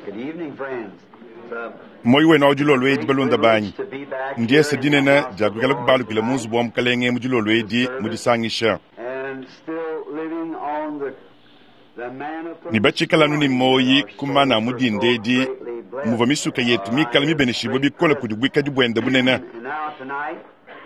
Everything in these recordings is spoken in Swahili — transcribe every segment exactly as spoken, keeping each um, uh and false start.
Good evening, friends. Moi we na ojulo lwe balunda bany. Ndiye sedine na jagugala kubalu kila muzu bom kalenge mujulo lwe di mudisangisha. And still living on the the manna from Ni bachikala nuni moyi kumana mudinde di muvamisuka yetu mikala mi benishibo bikola kudubwika jubwenda bunena. And now tonight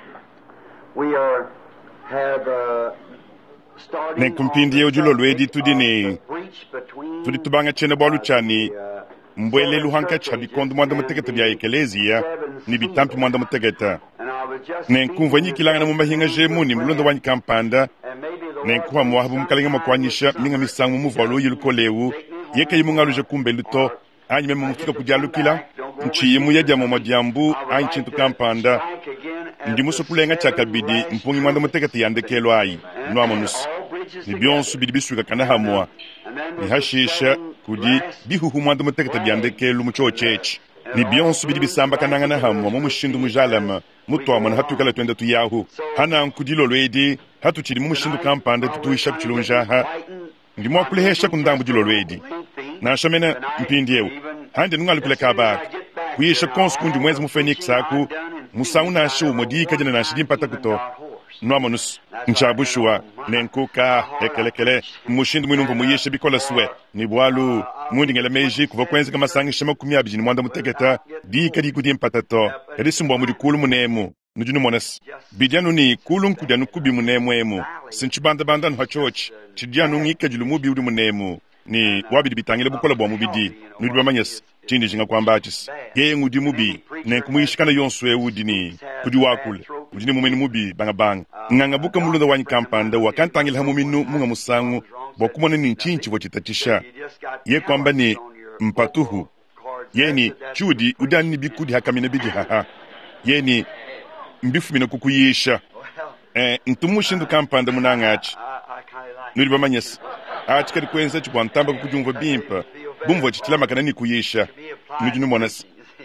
we are have uh starting Nen kumpindi ojulo lwe di tudini between tudi tubanga chene bolu chani mbwele luhanka chabi kondu mwanda mutegeta bya ekelezia ni bitampi mwanda mutegeta. Nen kumvanyi kilanga na mumbahinga jemu ni mulundo wanyi kampanda nen kuwa mwahabu mkalinga makwanyisha minga misangu muvalo yilukolewu yeka yimungaluje kumbe luto anyi memu mufika kujalukila nchi yimu ya jamu madiambu anyi chintu kampanda ndi muso kulenga chakabidi mpungi mwanda mutegeta yandekelo ayi nwa monus ni bionsu bidi bisuka kana hamwa ni hashisha kudi bihuhu mwanda mutegeta byandekelo mucho chechi ni bionsu bidi bisamba kananga na hamwa mumushindu mujalama mutwamana hatukala twenda tuyahu hana nkudilo lwedi hatu chiri mumushindu kampanda tutuisha kuchilunjaha ndi mwakulehesha kundambu dilo lwedi na shamena mpindiewu hande nungali kuleka abaka kuyesha konskundi mwezi mu Phoenix aku musauna ashu modika jina na shidimpata kuto nwamonus nchabushwa nenkuka ekelekele mushindu mwinumvu muyesha bikola suwe ni bwalu mundi ngele meji kuva kwenzi kama sangi shema kumia bijini mwanda mutegeta dika di kudi mpata to edisumbo mudi kulu munemu nujunu monas bijanu ni kulu nkudanu kubi munemu emu sinchibanda banda nwa chochi chidianu ngike julu mubi udi munemu ni wabidi bitangile bukola bwa mubidi nudibwa manyas chindi jinga kwa mbachis ye ngudi mubi nenkumuyishikana yonswe udi ni kudi wakule udi mumini mubi banga banga nganga buka mulunda wanyi kampanda wakantangile hamuminu munga musangu bokumone ni nchinchi vochitatisha ye kwamba ni mpatuhu ye ni chudi udani ni bikudi hakamine bidi haha ye ni mbifu mina kukuyisha eh, ntumushindu kampanda munangachi nudibwa manyas ati kari kwenza chukwa ntamba kukujungwa bimpa bumvo chitilama kana ni kuyisha nujunu monas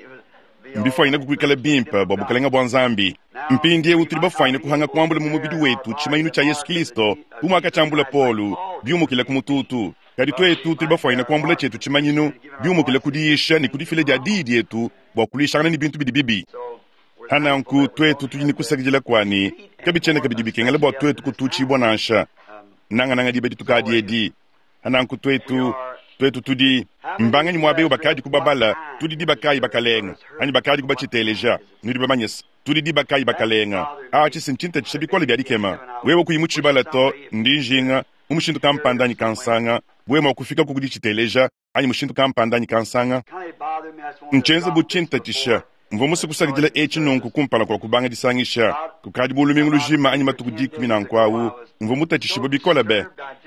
mbifo ina kukwikala bimpa babukalenga bwanzambi mpindie utiliba faina kuhanga kwambula mumubidi wetu chimainu cha Yesu Kristo umaka chambula polu biumukile kumututu kadi twetu tuliba faina kwambula chetu chimanyinu biumukile kudiyisha ni kudifile jadidi yetu bwakulisha ni bintu bidibibi hana nku twetu tujini kusakijila kwani kabichene kabidibike ngale bwa twetu kutuchi bwanasha nanga nanga dibedi tukadi edi hana nku twetu twetu tudi mbanga ni mwabe bakadi kubabala tudi di bakai bakalenga ani bakadi kubachiteleja nudi bamanyes tudi di bakai bakalenga a chisintinta chishabikola byadikema wewe kuyimuchibala to ndinjinga umushindu kampanda ni kansanga wewe kufika kukudichiteleja ani mushindu kampanda ni kansanga nchenze buchinta chisha mvomusi kusagidila echi nonku kumpala kwa kubanga disangisha kukadi bulumingu lujima ani matukudi kumina nkwawu mvomuta chishibo bikola be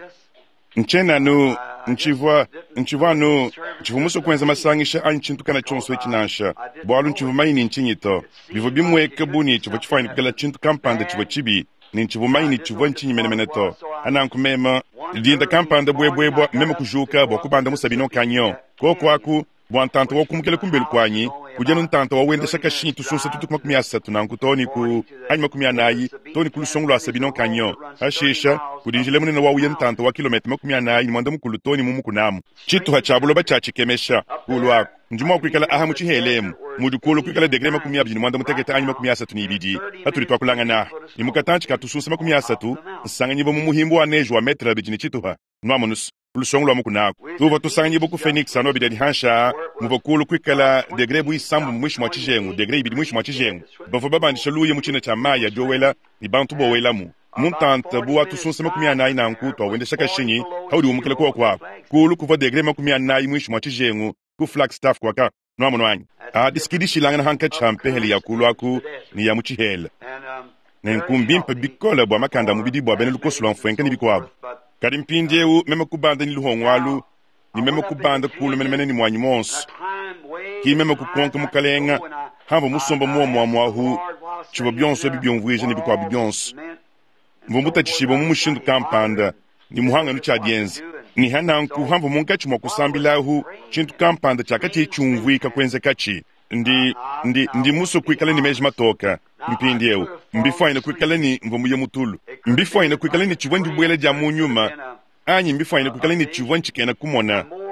nchena nu nchivwa nchivwa nu nchivumuso kwenza masangisha ani chintukana chonso echinasha bwalu nchivumaini nchinyito bivo bimweke buni chivo chifani kukala chintu kampanda chivo chibi ni nchivumaini chivo nchinyi menemeneto anankumema dinda kampanda bwebwebwa mema kujuka bwakubanda musabino kanyo koko aku bwantanto wakumukele kumbelu kwanyi kujenu ntanto wawende shaka shinyi tusunsa tutu kuma kumia satu nanku toni ku anima kumia nayi toni kulu songulu asabino kanyo hashisha kudinjile munene wawuye ntanto wa kilometa makumia nayi mwanda mukulu toni mumu kunamu chitu hachabulo bachachi kemesha kulu waku njuma wakwikala aha muchihelemu mudukulu kwikala degre makumia bijini mwanda mutegeta anima kumia satu nibidi haturi twakulanga na imukatanchi katusunsa makumia satu nsanga nyibo mumuhimbo wa neju wa metra bijini chituha nwamonus kulusongu lwa mukunaku tuvo tusangi boku Phoenix ano bidadi hansha muvo kulu kwikala degre bui sambu mwishu mwa chijengu degre ibidi mwishu mwa chijengu bafo babandisha luye muchina cha maya jowela ni bantu bowela mu muntanta buwa tusunsa makumia nayi nanku twa wende shaka shinyi haudi umukele kwa kwa kulu kuva degre makumia nayi mwishu mwa chijengu ku Flagstaff kwa ka nwamono wanyi a diskidishi langana hanka champe heli ya kulu aku ni ya muchihela nenkumbimpa bikola bwa makanda mubidi bwa bene lukosula mfwenke ni bikwabu kadi mpindiewu meme kubanda ni luhongwalu ni meme kubanda kulu mene mene ni mwanyi monsu ki meme kukonka mukalenga hambo musomba muwa muwa muwahu chibo bionsu ebi bionvuije ni bikwa bionsu mvumbuta chishibo mumushindu kampanda ni muhanga nucha dienzi ni hananku hambo munkachi mwa kusambilahu chintu kampanda chaka chichumvuika kwenze kachi ndi ndi ndi muso kwikale ni meji matoka mpindiewu mbifo ina kwikale ni mvumuye mutulu mbifo ina kwikale ni chivwendi bwele ja munyuma anyi mbifo ina kwikale ni chivwenchi kena kumona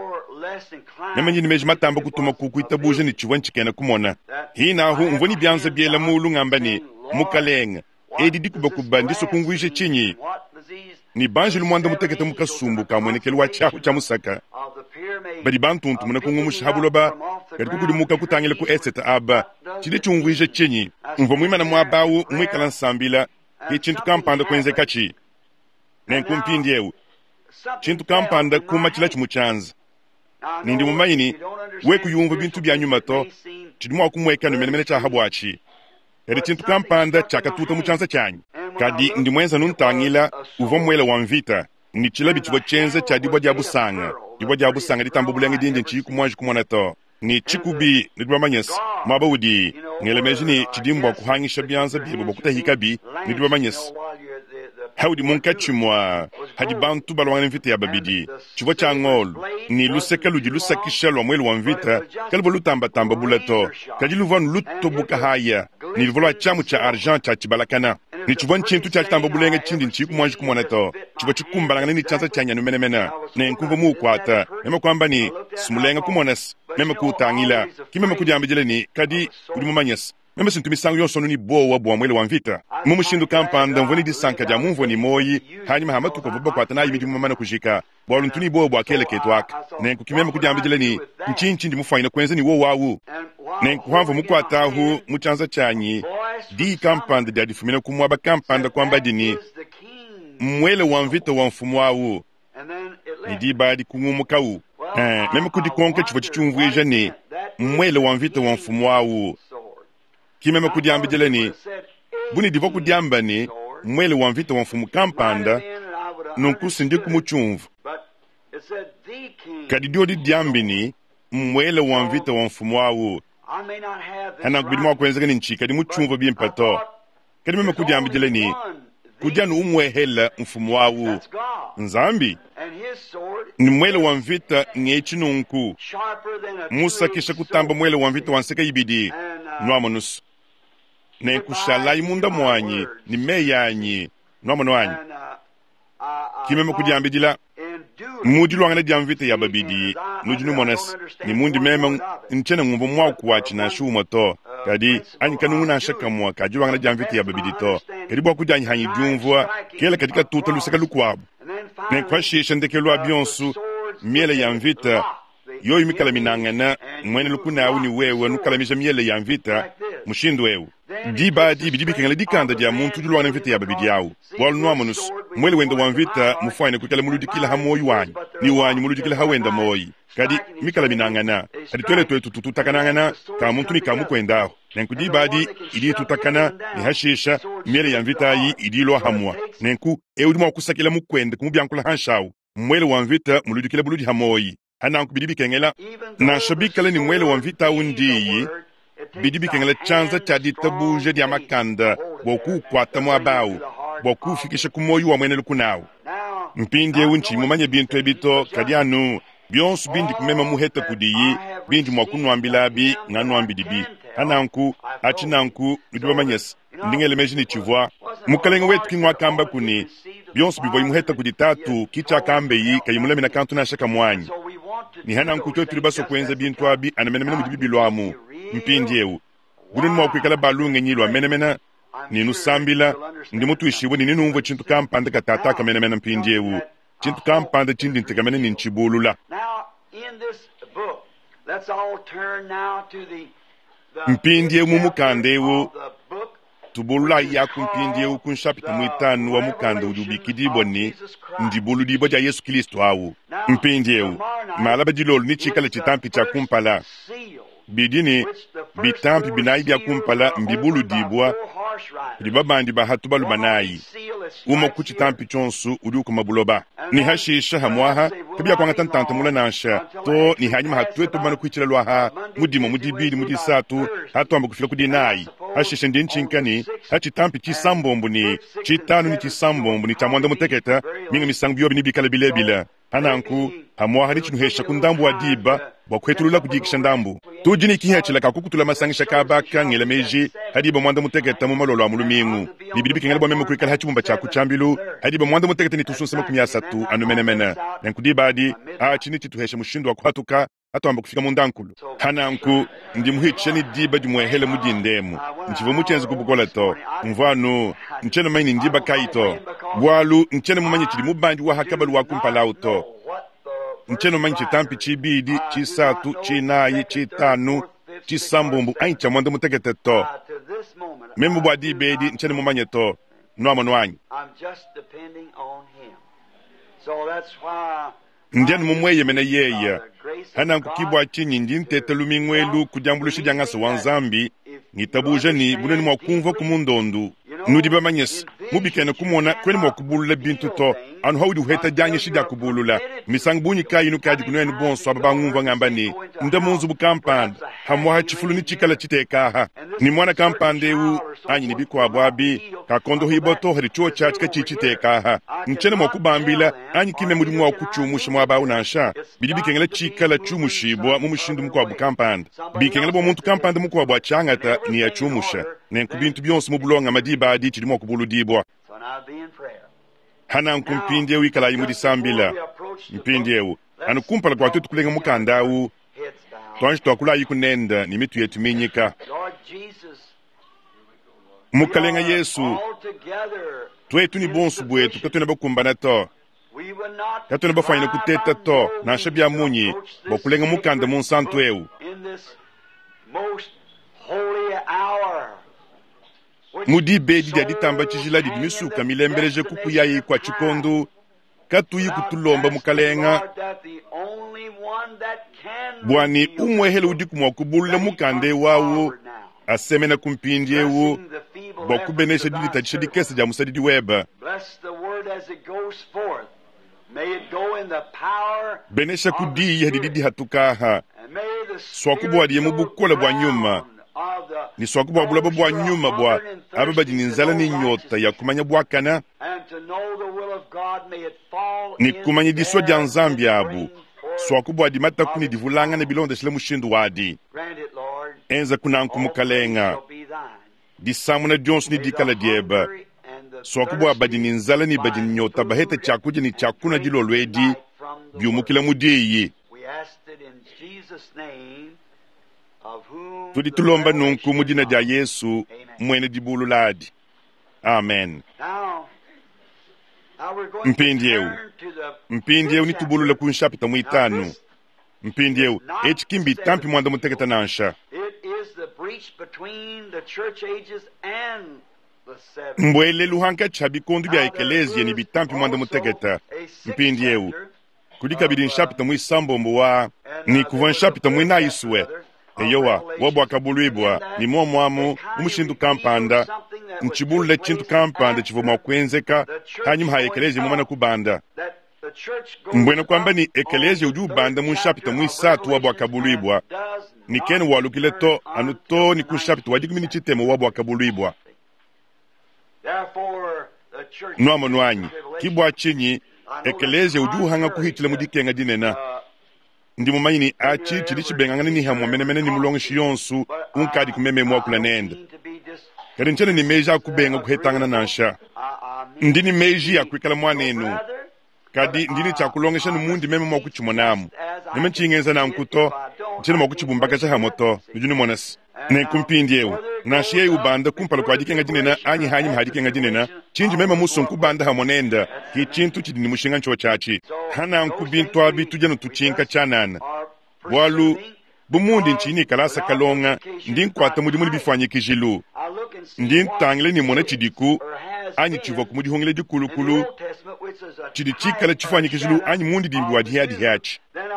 mema nyini meji matamba kutuma kuku itabuje ni chiwan chikena kumona hina hu mvoni byanza biela mulu ngambani mukalenga edi dikuba kubandi sokungwishe chinyi ni banji lumwanda mutekete mukasumbu kamwenekele wa chahu cha musaka badi bantuntu muna kungumusha habuloba kadi kukudi muka kutangile ku eseta aba chide chungwishe chinyi mvo mwima na mwabawu mwikala nsambila ki chintu kampanda kwenze kachi nenkumpindi ewu chintu kampanda kuma chila chimuchanza nindi mumayini weku yumva bintu bya nyuma to chidumwa kumweka no menemene cha habwachi eri chintu kampanda chakatuta muchanza chanyi kadi ndi mwenza nuntangila uvo mwela wamvita ni chila bichibo chenze cha dibwa dia busanga dibwa dia busanga ditambo bulangi dinje nchiku mwaji kumona to ni chikubi ni dibwa manyes mwaba udi ngelemeji ni chidimbwa kuhangisha byanza bibo bokuta hikabi ni dibwa manyes haudi munka chimwa hadi bantu balwanga mvita ya babidi chivo cha ngol ni luseka ludi lusakisha lwa mwelu wa mvita kalbo lutamba tamba bulato kadi luvan luto buka haya ni volwa chamu cha argent cha chibalakana ni chivo nchintu cha tamba bulenga chindi nchiku mwanji kumona to chivo chikumbalanga ni chanza chanya numene mena ne nkumvo mu kwata mema kwamba ni smulenga kumonas mema kutangila kimema kujambijele ni kadi udimumanyes meme sintumi sangu yonsonu ni bo wa bwa mwele wa mvita mumushindu kampanda mvoni disanka ja mumvo ni moyi hani mahama tuko vuba kwa tanayi midi mumana kujika bwa luntuni bo bwa kele ketwak nenku kimeme kujambijele ni nchinchi ndi mufaina kwenze ni wo wawu nenku hamvo mukwata hu muchanza chanyi di kampanda dia difumina kumwa ba kampanda kwamba dini mwele wa mvita wa mfumu wawu ni di badi kungumukawu eh meme kudikonke chivo chichumvuija ni mwele wa mvita wa mfumu wawu kimeme kudiambijele ni buni divo kudiamba ni mwele wa mvita wa mfumu kampanda nunkusindi kumuchumvu kadi dio di diambi ni mwele wa mvita wa mfumu wawu hana kubidi mwa kwenzeke ni nchi kadi muchumvu bimpato kadi meme kudiambijele ni kudianu umwehela mfumu wawu nzambi ni mwele wa mvita ngechi nunku musa kisha kutamba mwele wa mvita wa nseka ibidi nwamonusu ne kushala imunda mwanyi ni meyanyi nomo nwanyi kimeme kudiambidila mudi lwanga na diamvite ya babidi nujunu monas ni mundi mema nchene ngumbo mwa kuwachi na shuma to kadi anyi kanu na shaka mwa kadi lwanga na diamvite ya babidi to kadi bwa kujanyi hanyi jumvwa kela katika tuta lusaka lukwabu ne kwa shisha ndeke lwa bionsu miele ya mvita yo imikala minangana mwene lukuna au ni wewe nukala misha miele ya mvita mushindu wewe diba di bidibi kengele dikanda dia muntu julwana mvita ya babidi yao wal nuamonus mwele wenda wa mvita mufaine kutala muludikila hamoyi wanyi ni wanyi muludikila hawenda moyi kadi mikala minangana kadi twele twele tututakanangana ka muntu ni kamu kwendao nenku diba di idi tutakana ni hashisha miele ya mvita yi idi lo hamwa nenku eudi mwa kusakila mukwende kumubyankula hanshao mwele wa mvita muludikila buludi hamoyi hananku bidibi kengela na shabikala ni mwele wa mvita undiyi bidibi kengele chanza cha ditabuje dia makanda boku kwata mwabau boku fikisha kumoyu wa mwene lukunao mpindi eunchi mumanye bintu ebito kadianu bionsu bindi kumema muheta kudiyi bindi mwakunu ambilabi nganu ambidibi hananku achinanku nidiba manyes ndingele mejini chivwa mukalenga wetu kinwa kamba kuni bionsu bivoi muheta kuditatu kicha kambe yi kayimulemi na kantu na shaka mwanyi ni hananku kyo tulibaso kwenza bintu abi anamenemena mudibibi lwamu mpindi ewu gudun mwa kwikala balunga nyilwa menemena ninu sambila ndi mutu ishibu ni ninu umvo chintu kampanda katataka menemena mpindi ewu chintu kampanda chindi ntikamene ni nchibulula mpindi ewu mumukanda ewu tubulula yaku mpindi ewu kunshapita muitanu wa mukanda udubikidibwa ni ndibulu dibo ja Yesu Kristo awu mpindi ewu malaba jilolu ni chikala chitampi cha kumpala bidini bitampi binayi bya kumpala mbibulu dibwa libabandi bahatu balubanayi uma kuchitampi chonsu uduku mabuloba ni hashisha hamwaha kabya kwanga tantanta mula nansha to ni hanyuma hatweto bana kuichira lwaha mudimo mudibili mudisatu hatu amba kufika kudinayi hashisha ndi nchinkani hachitampi chisambombo ni chitanu ni chisambombo ni chamwanda muteketa minga misangu byobi ni bikala bilebila hananku hamwaha ni chinuhesha kundambu wa diba bokwetulula kujikisha ndambu tujini kihechela kakukutula masangisha kabaka ngela meji hadiba mwanda mutegeta mu malolo amulumingu bibiri bikengela bwa memu kwikala hachibumba cha kuchambilu hadiba mwanda mutegeta ni tusunse makumi asatu anumenemene nenkudibadi achini chituheshe mushindu wa kuhatuka atwamba kufika mundankulu hananku ndi muhiche ni diba dimwehele mudindemu nchivo muchenzi kubukola to mvanu nchene maini ndiba kaito bwalu nchene mumanyi chili mubandi wa hakabalu wa kumpalau to nchene manyi chitampi chibidi chisatu chinayi chitanu chisambumbu aincha mwanda mutegete to memu bwa dibedi nchene mumanye to nwamo nwanyi ndiani mumweye mene yeye hana nkukibwa chinyi ndi ntete lumingwelu kujambulushi jangasa wanzambi ngitabuja ni buneni mwakumva kumundondu nudiba manyesi mubikene kumona kweni mwakubulula bintu to anu hawidi uheta janye shida kubulula misang bunyi kayi nukadi kunweni bonso ababa ngumva ngambani nda munzu bukampanda hamwaha chifulu ni chikala chitekaha ni mwana kampande u anyi ni bikwa bwabi kakondo hiboto hari chuo chachika chichitekaha nchene mwakubambila anyi kime muri mwa kuchumusha mwaba unansha bidi bikengela chikala chumushibwa mumushindu mkwa bukampanda bikengela bwa muntu kampanda mkwa bwa changata ni ya chumusha nenkubintu byonse mubulonga madiba adi chili mwakubulu dibwa hana nkumpindi ewu ikala imudi sambila mpindi ewu anu kumpala kwa tutu kulenga mukandawu tuanji tuakula yiku nenda ni mitu yetu minyika mukalenga Yesu tuetu ni bonsu bwetu katuna bakumbana to katuna bafanyina kuteta to na shabia munyi bakulenga mukanda monsantu ewu mudi bedi dia ditamba chijila di misuka milembeleje kuku yayi kwa chikondo katuyi kutulomba mukalenga bwani umwehele udiku mwakubulula mukande wawo asemena kumpindi ewu bakubenesha dilita chidikesa ja musadidi weba benesha kudi hadididi hatukaha swakubwa diye mubukola bwa nyuma ni swakubwa bulaba bwa nyuma bwa ababa jininzala ni nyota ya kumanya bwakana ni kumanya diswa janzambi abu swakubwa di mata kuni divulanga ne bilonda shile mushindu wadi enza kunanku mukalenga disamuna Jones ni dikala dieba swakubwa badininzala ni badinyota baheta chakuja ni chakuna dilolwedi biumukila mudiyi tudi tulomba nunku mudina ja Yesu mwene dibulu ladi amen mpindi ewu mpindi ewu ni tubulu la kunshapita muitanu mpindi ewu echi kimbi tampi mwanda muteketa nansha mbwele luhanka chabi kondu bya ekelezia ni bitampi mwanda muteketa mpindi ewu kudika bidi nshapita muisambombo wa ni kuva nshapita muina iswe eyowa wabwa kabulwibwa ni momwamu umushindu kampanda nchibulule chintu kampanda chivo mwakwenzeka hanyuma haekelezi mumana kubanda mbwena kwamba ni ekelezi uju banda munshapita muisatu wabwa kabulwibwa ni kenu walukile to anu to ni kunshapita wadigumini chitemo wabwa kabulwibwa nwamo nwanyi kibwa chinyi ekelezi uju hanga kuhitile mudikenga dinena ndi mumayini achi chili chibengangani ni hamwa menemene ni mulongo shiyonsu unkadi kumeme mwa kula nenda kari nchene ni meja kubenga kuhetangana nansha ndi ni meji ya kwikala mwanenu kadi ndini chakulongesha ni mundi meme mwa kuchimonamu nime nchingenza na mkuto nchene mwa kuchibumbaka cha hamoto nijuni monasi ne kumpindi ewu na shiye ubanda kumpala kwa dikenga dinena anyi hanyi mhadikenga dinena chinji mema muso nkubanda hamonenda ki chintu chidini mushinga ncho chachi hana nkubintu abi tujano tuchinka chanana walu bumundi nchini kalasa kalonga ndi nkwata mudi mudi bifanye kijilu ndi ntangle ni mona chidiku anyi chivo kumudi hongele dikulukulu chidi chikala chifanye kijilu anyi mundi dimbi wadi hadi hachi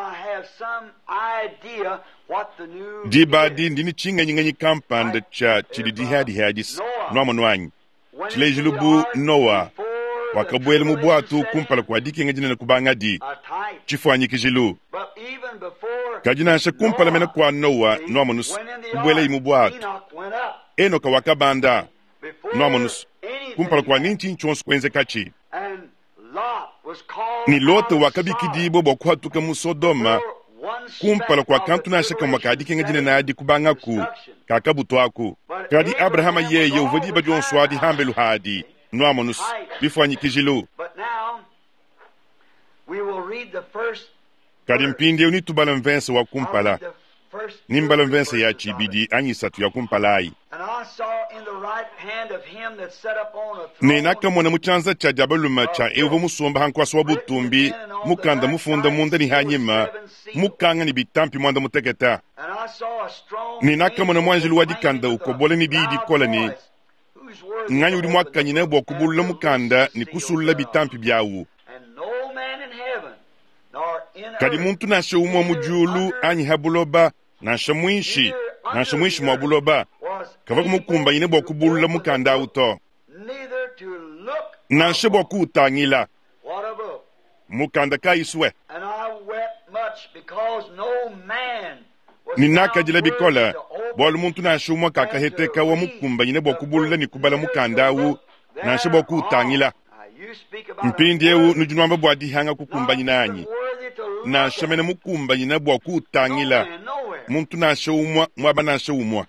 dibadi ndini chinga nyinganyi kampanda cha chidi dihadi hadis nwamo nwanyi chile jilubu Noah wakabwele mubwatu kumpala kwa diki ngajina na kubanga di chifwanyi kijilu kajina asha kumpala mena kwa Noah nwamo nus kubwele imubwatu Enoka wakabanda nwamo nus kumpala kwa ninti nchonsu kwenze kachi ni Lote wakabikidibo bwakuhatuka mu Sodoma kumpala kwa kantu na shaka makadi kenga jine na adi kubanga ku kaka buto aku kadi Abrahama yeye uvodi ba jon swadi hambelu hadi no amonus bifanyi kijilu kadi mpinde uni tubalan vense wa kumpala nimbalan vense ya chibidi anyi satu ya kumpalai ne naka mwana muchanza cha jabaluma cha evo musomba hankwa swa butumbi mukanda mufunda munda ni hanyima mukanga ni bitampi mwanda muteketa ne naka mwana mwanjilu wadikanda ukobole ni didi kola ni nganyu di mwaka nyine bo kubula mukanda ni kusulla bitampi byawu kadi muntu na shewumwa mujulu anyi habuloba na shamwishi na shamwishi mwabuloba kavaku mukumba nyine bo kubula mukanda uto na shebo kutangila mukanda kaiswe ni naka jile bikola bol muntu na shumwa kaka heteka wa mukumba nyine bo kubula ni kubala mukanda wu na shebo kutangila mpindi ewu nujunwamba bwadi hanga kukumba nyina anyi na shamene mukumba nyina bwa kutangila muntu na shumwa mwaba na shumwa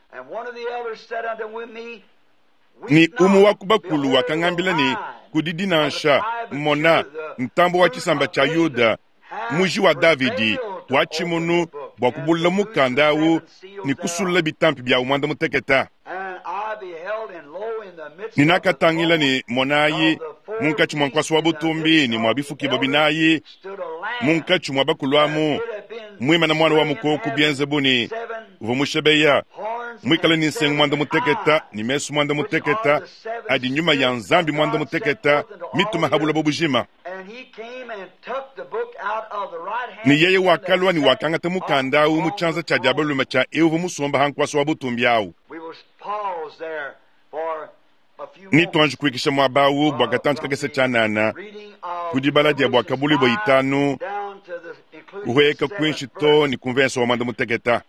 ni umu wakubakulu wakangambila ni kudidi na nsha mona ntambo wa chisamba cha Yuda muji wa Davidi wachimunu bwakubula mukandawu ni kusulla bitampi bya umwanda muteketa ni nakatangila ni monayi munka chumwa kwa swabu tumbi ni mwabifuki babinayi munka chumwa bakulwamu mwima na mwana wa mukoku bienzebuni uvumushebeya mwikala ni nsengu mwanda muteketa ni mesu mwanda muteketa adi nyuma ya nzambi mwanda muteketa mituma habula babujima ni yeye wakalwa ni wakangata mukanda u muchanza cha jabaluma cha evu musomba hankwa swabu tumbi au ni tuanju kuikisha mwabawu bwakatanju kakese chanana kudibala dia bwakabuli bo itanu uweka kwenshi to ni konvenso wa mwanda muteketa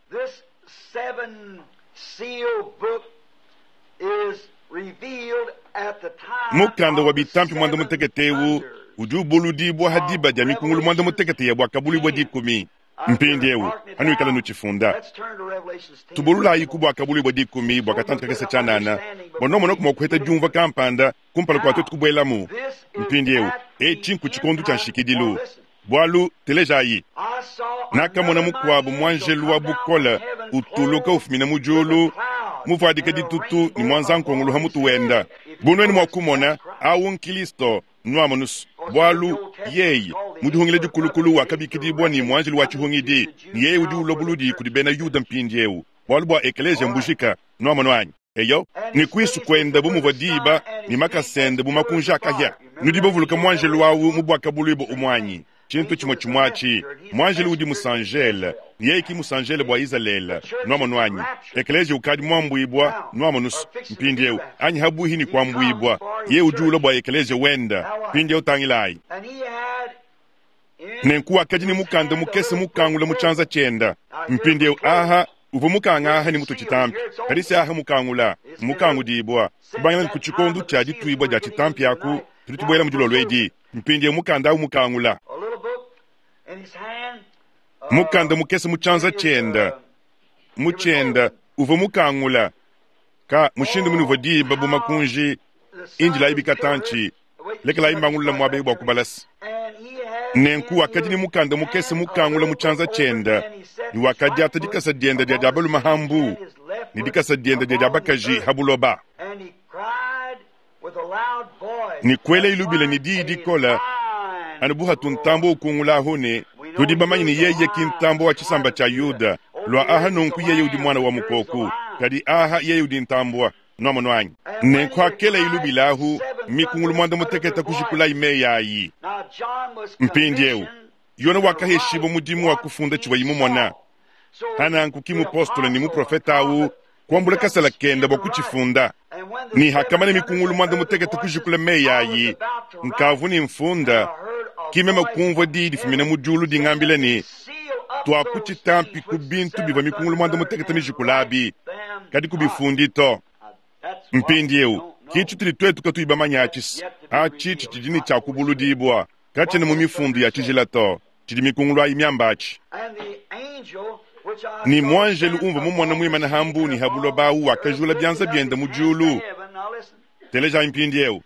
mukanda wa bitampi mwanda muteketewu ujubulu di bwa hadiba dia mikungulu mwanda mutekete ya bwakabuli bo dikumi mpindewu hanu ikala nuchifunda tubulula yiku bwakabuli bo dikumi bwakatanju kakese chanana bono mono kuma kuheta jumva kampanda kumpala kwa totu kubwelamu mpindewu e chinku chikondu chanshikidilu bwalu telejayi naka mwana mukwabu mwanjelu wa bukola utuluka ufumina mujulu muvadika ditutu ni mwanza nkongulu hamutu wenda bunu eni mwakumona awu nkilisto nwamanus bwalu yeyi muduhungile dikulukulu wakabikidibwa ni mwanjelu wa chihungidi ni yeyi udi ulobuludi kudibena yuda mpinjewu bwalu bwa ekeleja mbushika nwamanu anyi eyo ni kwisu kwenda bumuvadiba ni makasende bumakunja kahya nudiba vuluka mwanjelu wawu mubwakabulibo umwanyi chintu chimwe chimwachi mwanjelu udi musanjele niye ki musanjele bwa Israel nwamanu anyi ekeleje ukadi mwambwibwa nwamanus mpindewu anyi habuhi ni kwa mbwibwa ye ujulo bwa ekeleje wenda mpindewu tangilai nenkuwa kajini mukanda mukese mukangula muchanza chenda mpindewu aha uvu mukanga aha ni mutu chitampi kadisi aha mukangula mukangu dibwa kubangila ni kuchikondu cha dituibwa ja chitampi yaku tulitubwela mjulo lwedi mpindewu mukanda au mukangula mukanda mukese muchanza chenda muchenda uvo mukangula ka mushindi munu vodiba bumakunji inji la ibikatanchi leke la imbangula mwabe bwa kubalas nenku wakajini mukanda mukese mukangula muchanza chenda ni wakadi atadikasa dienda dia jabalu mahambu ni dikasa dienda dia jabakaji habuloba ni kwele ilubile ni didi kola anabuha tuntambo ukungula hone tudiba manyini yeye kintambo wa chisamba cha Yuda lwa aha nunku yeye udi mwana wa mukoku kadi aha yeye udi ntambwa nomo nwanyi nenkwa kele ilubilahu mikungulu mwanda muteketa kushikula ime yayi mpindiewu yona wakaheshibo mudimu wa kufunda chiwa yimu mwana hana nkukimu postole ni mu profeta awu kwambula kasala kenda bo kuchifunda ni hakamane mikungulu mwanda muteketa kushikula me yayi nkavu ni mfunda kime makumva didi fumina mujulu di ngambile ni tuwa kuchitampi kubintu biva mikungulu mwanda muteketa mishikulabi kadi kubifundito mpindiewu kichu tilitwetu katu iba manyachis achi chichijini cha kubulu dibwa kachene mu mifundu ya chijilato chidi mikungulu ayi myambachi ni mwanjelu umva mumwana mwimana hambu ni habulo bawu wakajula byanza byenda mujulu teleja impindi eu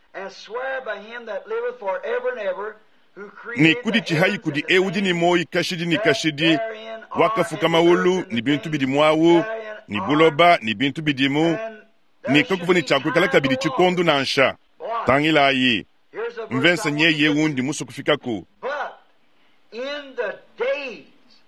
ni kudi chihayi kudi eudi ni moi kashidi ni kashidi wakafuka maulu ni bintu bidimwawu ni buloba ni bintu bidimu ni kakuvuni chakwe kala kabidi chikondu na nsha tangilayi mvensa nye ye wundi musu kufika ku in the days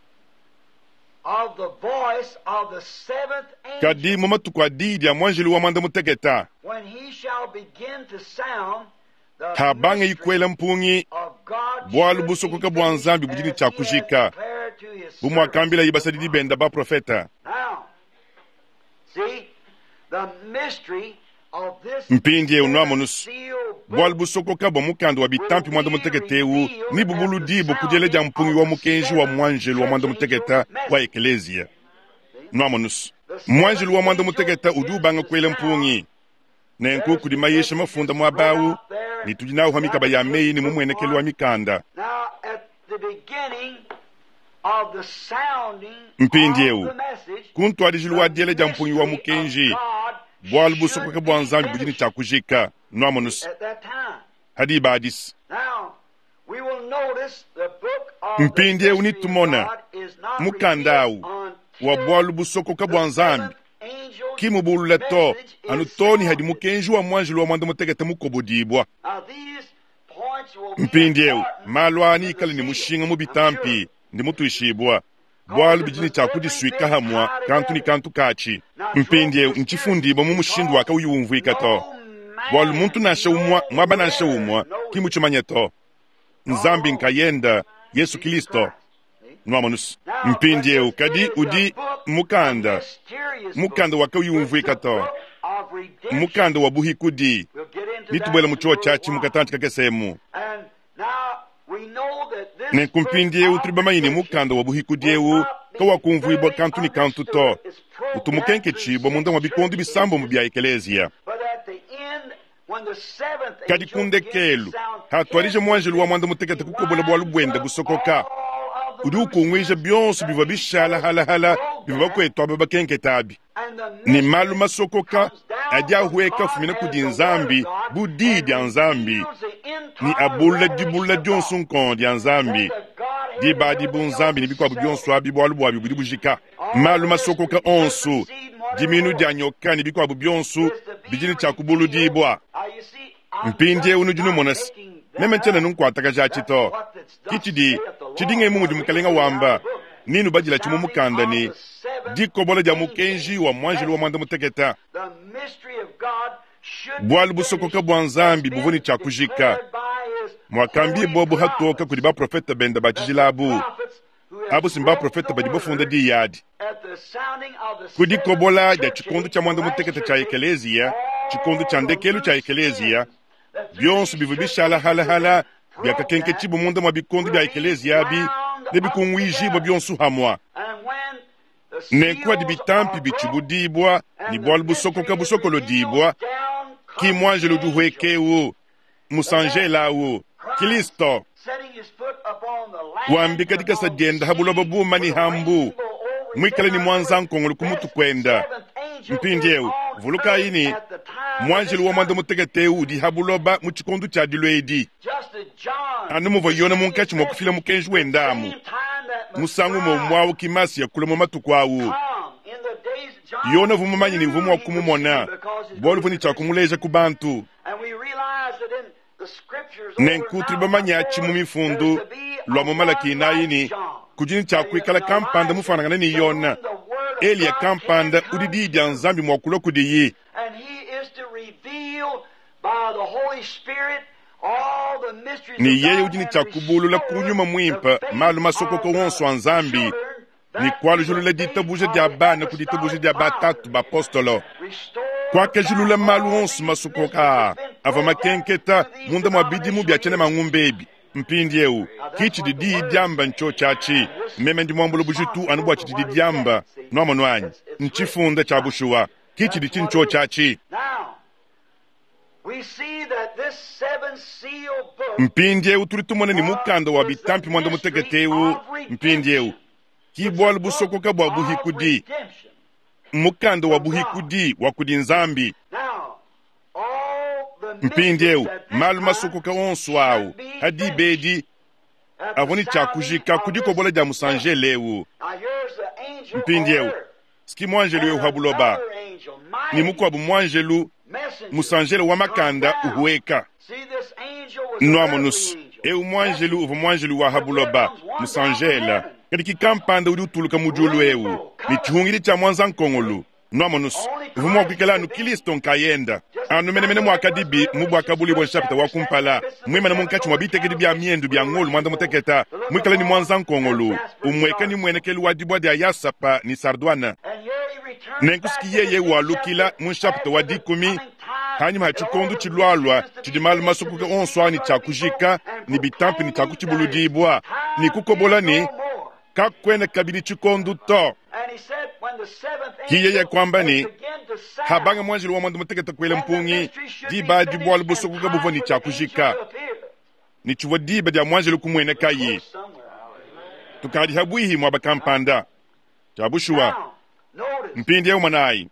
of the voice of the seventh angel, kadi momatu kwa didi ya mwanjelu wa mwanda mutegeta when he shall begin to sound the habange ikwela mpungi of God, bwalu busokoka bwanzambi bujini chakujika bumwa kambila yibasadidi benda ba profeta. Now, see, the mystery of this mpindi unwa monus sealed book bwalu busokoka bwa mukando wa bitampi mwanda mutegetewu ni bubulu dibu kujeleja mpungi wa mukenji wa mwanjelu wa mwanda mutegeta wa ekelezia nwa monus mwanjelu wa mwanda mutegeta udubanga kwela mpungi nenku kudima yesha mafunda mwabawu ni tujinawu hamika bayamei ni mumwenekeli wa mikanda. Now, at the beginning of the sounding mpindi of eu the message, kuntu adijilu wa diele ja mpungi wa mukenji bwalu busokoka bwanzambi bujini chakujika nwa monus at that time. hadi badis Now, we will notice the book of mpindi the eu mystery of nitumona God is not mukandau revealed wa until bwalu busokoka the bwanzambi seventh angel's kimubululeto message is anutoni hadi sounded. mukenji wa mwanjelu wa mwanda mutegeta mukobodibwa Now, these points will be mpindi eu important malwani to ikali the ni seal, mushinga I'm mubitampi sure. ndi mutuishibwa bwalu bijini chakudiswika hamwa kantu ni kantu kachi mpindi eu nchifundibwa mumushindu waka uyuwumvuikato bwalu muntu nasha umwa mwaba nasha umwa kimuchimanyeto nzambi nkayenda Yesu Kristo nwa monus mpindi eu kadi udi mukanda mukanda waka uyuwumvuikato mukanda wa buhikudi nitubwela muchuo chachi mukatanchi kakesemu nenkumpindi eu turibamayini mukanda wa buhikudi eu kawakumvuibwa kantu ni kantu to utumukenke chibwa munda mwa bikondo bisambo mu bya ekelezia kadi kundekelu hatwarije mwanjelu wa mwanda mutegeta kukobola bwalu bwenda busokoka udi ukungwije byonso biva bishala halahala biva bakwetwa babakenke tabi ni malu masokoka aja hueka fumina kudi nzambi budidi ya nzambi ni abula dibula dionsu nkondi ya nzambi di badi bu nzambi ni bikwa bu dionsu abi bwalu bwabi budi bujika malu masokoka onsu diminu di anyoka ni bikwa bu bionsu bijini chakubulu dibwa mpindi eu nujunu monas meme ntena nunkwataka ja chito kichidi chidinga imu ndi mukalenga wamba ninu bajila chimu mukanda ni dikobola ja mukenji wa mwanjelu wa mwanda mutegeta bwalu busokoka bwa nzambi buvuni chakujika mwakambie bobu hatoka kudi ba profeta benda bachijilabu abo simba profeta badi bofunda di yadi kudi kobola ya chikondu cha mwanda mutegeta cha ekelezia chikondu cha ndekelu cha ekelezia byonso bivu bishala halahala byakakenke chibu munda mwa bikondo bya ekelezia bi ne bikunwijibwa byonso hamwa nekwadi bitampi bichibudibwa ni bwalu busokoka busokolo dibwa ki mwanjelu duhwekewu musanjelawu Kristo wambi katika sajenda habuloba buma ni hambu mwikale ni mwanza nkongolo kumutu kwenda mpindi eu vuluka ini mwanjelu wa mwanda mutegetewu di habuloba muchikondu cha dilwedi anu muva yona munkachi mwakufila mukenji wendamu musangu mwomwawu kimasi ya kula mwatukwawu yona vumamanyi ni vumu wakumumona bolu vuni chakumuleja kubantu nenkutri bamanyachi mumifundu lwa mumalaki inayini kujini chakwikala kampanda mufanangana ni yona eli ya kampanda udididya nzambi mwakula kudiyi ni yeye ujini chakubulu la kunyuma mwimpa malu masokoko wonso wa nzambi ni kwalu julu la ditabuje dia bana kuditabuje dia batatu bapostolo kwake julu la malu wonso masokoka ava makenketa munda mwabidimu byachene mangumbebi mpindi eu kichi didi diamba ncho chachi meme ndi mwambulo bujitu anubwa chichi di diamba nomo nwanyi nchifunda cha bushuwa kichi di chincho chachi mpindi eu turitumone ni mukanda wa bitampi mwanda mutegetewu mpindi eu kibwala busokoka bwa buhikudi mukanda wa buhikudi wa kudi nzambi mpindyeu malu masokoka onso awu hadi bedi avoni chakujika kudiko bola dia musanje lewu mpindyeu ski mwanjelu ye uhabuloba ni mukwabu mwanjelu musanjele wa makanda uhueka noamonus eu mwanjelu uvu mwanjelu wa habuloba musanjela kadiki kampanda udi utuluka mujulu ewu ni chihungili cha mwanza nkongolu noamonus uvu mwakikala anu kilisto nkayenda anu menemene mwakadibi mubu akabuli bon shapita wakumpala mwimana munkachi mwabitekedi bia miendu bia ngolu mwanda muteketa mwikala ni mwanza nkongolu umweka ni mwenekelu wadibwa dia yasapa ni sardwana nenkuski yeye walukila munshapita wadikumi hanyuma chikondu chilwalwa chidimalu masukuka onswa ni chakujika ni bitampi ni chakuchibuludibwa ni kukobola ni kakwene kabili chikondu to kiyeye kwamba ni habanga mwanjilu wa mwandu muteketa kwele mpungi diba dibwalu busukuka buvo ni chakujika ni chuwa diba dia mwanjilu kumwene kayi tukadi habuihi mwaba kampanda chabushuwa mpindi ya umanai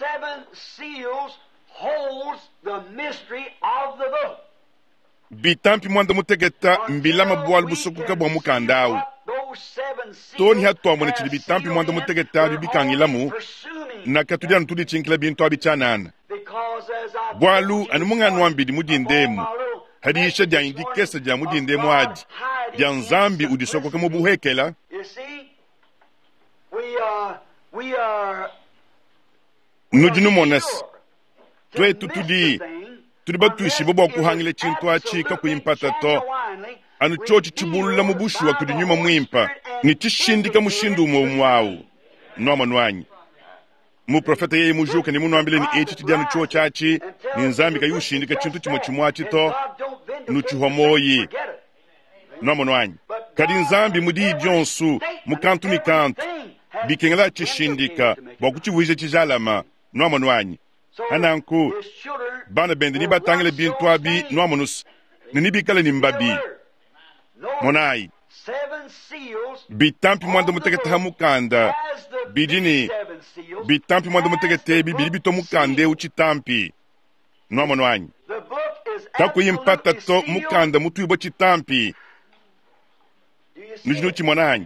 holds the mystery of the book. Bitampi mwanda mutegeta mbilama bwalu busukuka bwa mukandau. Toni hatwa mwene chidi bitampi mwanda mutegeta bibikangilamu na katudia ntudi chinkila bintu abichanana. Bwalu anumunga nwambidi mudindemu. Hadi isha dia indikesa dia mudindemu adi. Dia nzambi udisokoka mubuhekela. You see, we are, we are, Nujinu monas. Twe tutudi tudiba tuishi bobo kuhangile chintu achika kuimpata to anu chochi chibulula mubushu wa kudinyuma mwimpa ni chishindika mushindu umo umwawu noma nwanyi mu profeta yeye mujuka ni munu ambile ni echi tidianu chochi achi ni nzambi kayushindika chintu chimo chimwachi to nuchuhomoyi noma nwanyi kadi nzambi mudi jonsu mukantu ni kantu bikengela chishindika bakuchivuije chijalama noma nwanyi hananku bana bende ni batangile bintu abi noamonus ni nibikala ni mbabi monai bitampi mwanda mutegeta hamukanda bidini bitampi mwanda mutegete bibili bito mukande uchitampi noamonwanyi kakuyimpata to mukanda mutu ibo chitampi nujinu chimonanyi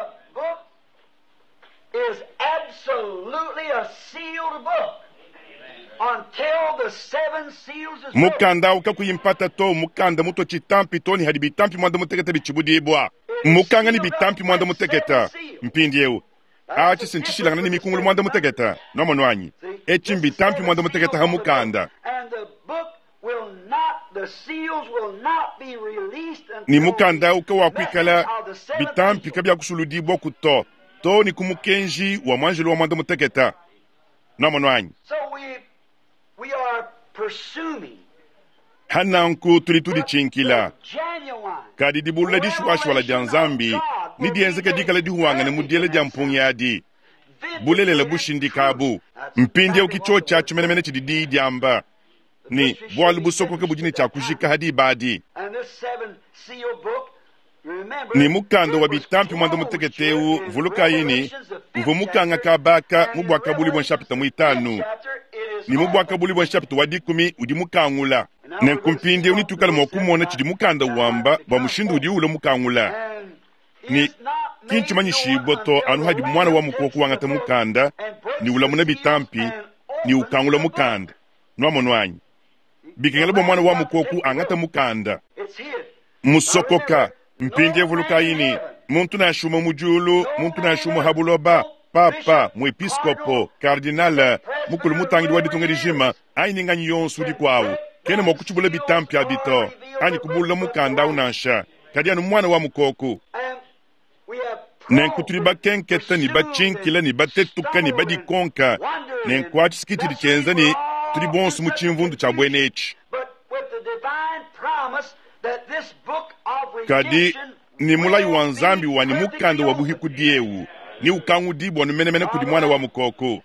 is absolutely a sealed book. Until the seven seals is mukanda ukakuyimpata to mukanda muto chitampi toni hadi bitampi mwanda mutegeta bichibudibwa mukanga ni bitampi mwanda mutegeta mpindyeu achi sinchishilangana ni mikungulu mwanda mutegeta nomonwanyi echi bitampi mwanda mutegeta hamukanda and the book will not, the seals will not be released until ni mukanda ukawakwikala bitampi kabya kusuludibwa kuto to ni kumukenji wa mwanjelu wa mwanda mutegeta nomonwanyi. So we we are pursuing hananku tulitudi chinkila genuine kadi dibula dishuashwala janzambi ni dienzeke dikala dihuanga ne mudiele jampungi adi bulele la bushindikabu mpindi ya ukicho chachu menemene chididi diamba ni bwalu busoko ke bujini chakushika hadi badi and this seven seal book. Remember, ni mukando wa bitampi mwanda muteketeu vuluka yini mvumukanga kabaka mubwaka buli bwa chapter muitanu ni mubwaka buli bwa chapter wadikumi udi mukangula ne kumpinde unitukala mokumona chidi mukanda wamba ba mushindu udi ulo mukangula ni kinchi manyishi-boto anu hadi mwana wa mukoko wangata mukanda ni ulamuna bitampi ni ukangula mukanda nwamonwanyi bikengela bo mwana wa mukoko angata mukanda musokoka mpinge vuluka yini muntu na shuma mujulu muntu na shuma habuloba papa mwepiskopo kardinala mukulu mutangi wadi tunga dijima aini ngani yonsu di kwawu kene mokuchubula bitampi abito ani kubula mukanda unansha kadi anu mwana wa mukoko nenkuturiba kenketa ni bachinkila ni batetuka ni badi konka nenkwati skiti di chenza ni turi bonsu muchimvundu cha bwenechi kadi ni mulai wa nzambi wa ni mukanda wa buhiku diewu ni ukangu dibo ni menemene kudi mwana wa mukoko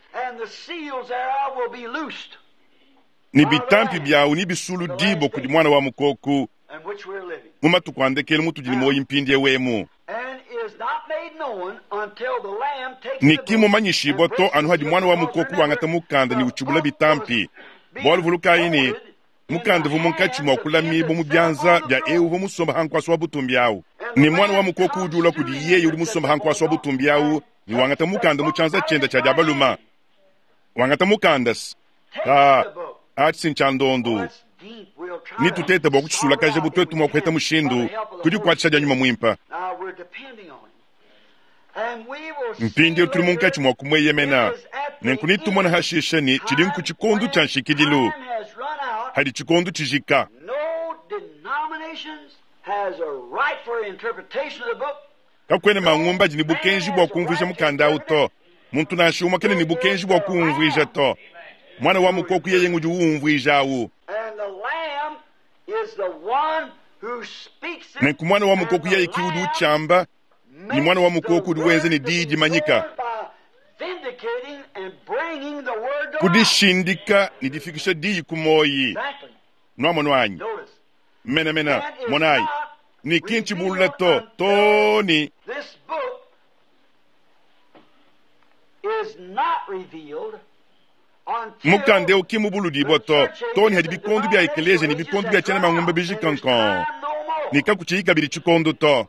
ni bitampi biyawu ni bisulu dibo kudi mwana wa mukoko muma tukwandekele mutu jini moyi mpindi wemu nikimumanyishibo to anu hadi mwana wa mukoku wangata mukanda ni uchubula bitampi bolu vulukaini mukanda vumunkachi mwakula mibo mubyanza bya ewu vumusomba hankwa swa butumbiawu ni mwana wa mukoku ujula kudi yeye uli musomba hankwa swa butumbiawu ni wangata mukanda muchanza chenda cha jabaluma wangata mukandas ka atsin chandondo ni tutete boku chisula kaje butwetu mwakweta mushindu kudi kwacha janyuma mwimpa mpindi tuli munkachi mwakumwe yemena nenkuni tumona hashishani chidinku chikondu chanshikidilu hadi chikondu chijika kakwene mangumba jini bukenji bwa kumvisha mukanda uto muntu nashuma kene ni bukenji bwa kumvisha to mwana wa mukoku yeye nguju umvisha u nenku mwana wa mukoku yeye kiudu chamba ni mwana wa mukoku duweze ni diji manyika kudishindika nidifikisha diji kumoyi nwa mwanwanyi mena mena monai ni kinchi bula to toni mukande ukimu bulu dibo to toni hadi bikondu bya ekeleje ni bikondu bya chana mangumba bijikankan ni kakuchika bili chikondo to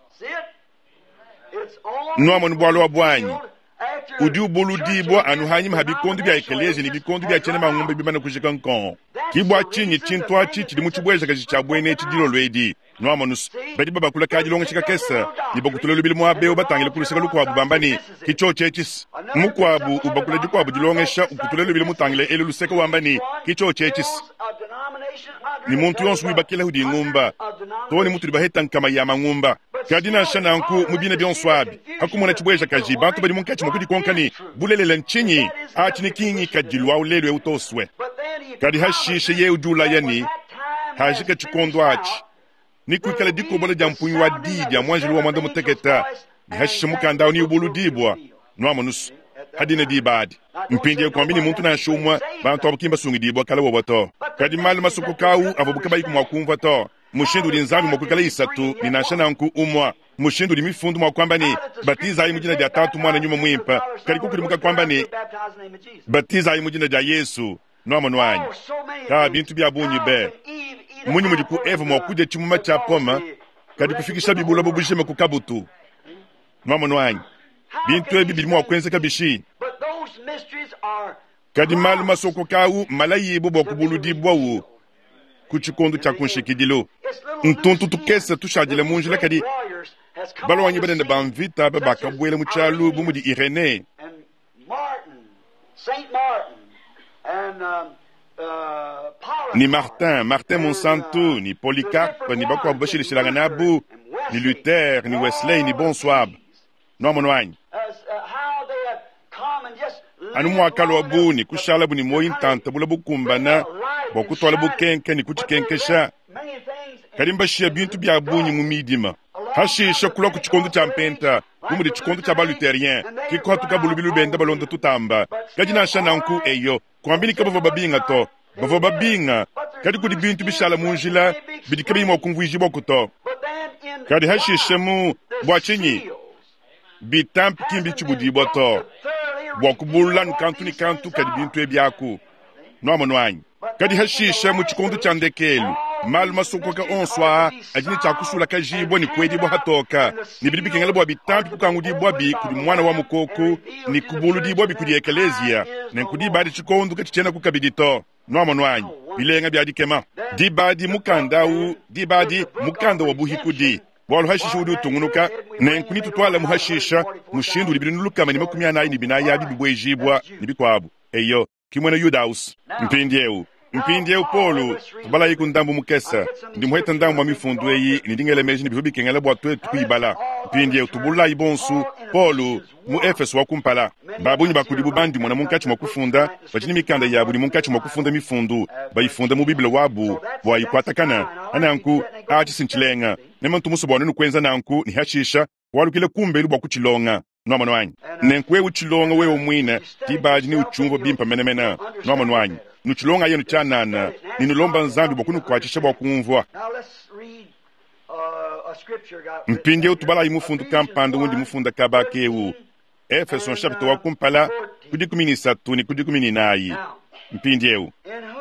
nwa mwana bwalo wabwanyi udi ubulu dibo anu hanyima habikondu bya ekeleje ni bikondu bya chana mangumba bibana kujikankan kibwa chinyi chintwa chichi di muchibweja kajichabwene chidilo lwedi nwa manus badi baba kula kaji longa chika kesa ni bakutulelo bil mwa beo batangile kulisika lukwa bambani kicho chechis mukwabu ubakula dikwa budilongesha ukutulelo bil mutangile elu luseka wambani kicho chechis ni muntu yonsu wibakila hudi ngumba toni mutu dibaheta nkama ya mangumba kadina shana nku mubina bion swabi hakumona chibweja kaji bantu badi munkachi mukudi konkani bulelele nchinyi achini kinyi kajilwa ulelwe utoswe kadi hashishe ye ujula yani hajika chikondo achi ni kuikala diko bola jampunyu wa didi ya mwanjilu wa mwanda muteketa ni hashishe mukanda ni ubulu dibwa nwa manusu hadina dibadi mpindi ya kwambini muntu na shumwa bantu wabukimba sungi dibwa kala wabato kadi mali masuku kawu avabuka bayiku mwakumva to mushindu li nzami mwakukala isatu ni nashana nku umwa mushindu li mifundu mwakwambani batiza ayi mujina dia tatu mwana nyuma mwimpa kadi kukuli muka kwambani batiza ayi mujina dia Yesu nwa manuanyi ka bintu bya bunyi be munyi mudiku eva mwakuja chimuma cha poma kadi kufikisha bibula bubujima kukabutu nwa manuanyi bintu ebi bilimu wakwenze kabishi kadi malu masoko kawu malayi bubo kubuludi bwawu kuchikondo cha kunshikidilo ntuntu tukesa tushajile munjila kadi balo wanyi badende bamvita babaka bwele muchalu bumudi Irene ni Martin, Martin Monsanto, ni Polycarpe, ni Bakwa Bashir Shilanganabu, ni Luther, ni Wesley, ni Bonswab. No monwany. Anu mwakalo wabu ni kushalabu ni moyin tanta bula bukumbana, bokutwala bukenke ni kuchikenkesha. Karimba shia bintu bya bunyi mumidima. Hashi shakula kuchikondo cha mpenta, kumudi chikondo cha baluterien, kiko hatuka bulubilu benda balonda tutamba. Kajina shana nku eyo, kwambini kaba babinga to. Bavo babinga kadi kudi bintu bishala munjila bidikabi mo kumvuiji bokuto kadi hashishemu bwachinyi bitamp kimbi chibudi boto bwakubulan kantu ni kantu kadi bintu ebyaku no monwanyi kadi hashishemu chikondo chandekelu mal masoko ka onswa ajini chakusula kajibo ni kwedi bo hatoka ni bidibi kengela bwa bitamp kukangudi bwa bi kudi mwana wa mukoko ni kubuludi bwa bi kudi ekelezia ne kudi badi chikondo kachena kukabidito no monwanyi bilenga byadi kema dibadi mukanda u dibadi mukanda wa buhikudi walo hashisha udi utungunuka ne nkuni tutwala muhashisha mushindu libinuluka mani makumya nayi ni binaya bibwejibwa nibikwabu eyo kimwena Yudaus mpindieu mpindieu Polo bala yiku ndambu mukesa ndi muheta ndambu mifundu eyi nidingele meji ni bihubi kengele bwa twetu kuibala mpindieu tubula ibonsu Polo mu Efeso wa kumpala babunyi bakudibu bandi mwana munkachi mwakufunda bachini mikanda yabu ni munkachi mwakufunda mifundu bayifunda mu Biblia wabu bwa ikwatakana ananku achi sinchilenga nemantu musobona nukwenza nanku ni hashisha walukile kumbe lubwa kuchilonga no manwanyi nenkwe uchilonga wewe mwina tibaji ni uchumbo bimpa menemena no manwanyi nuchilonga yenu chanana ninulomba nzambi bokunu kwachisha bokumvwa mpindi utubala imufundu kampanda undi mufunda kabakewu Efeso chapter wa kumpala kudi kumi ni satu ni kudi kumi ni nayi mpindi ewu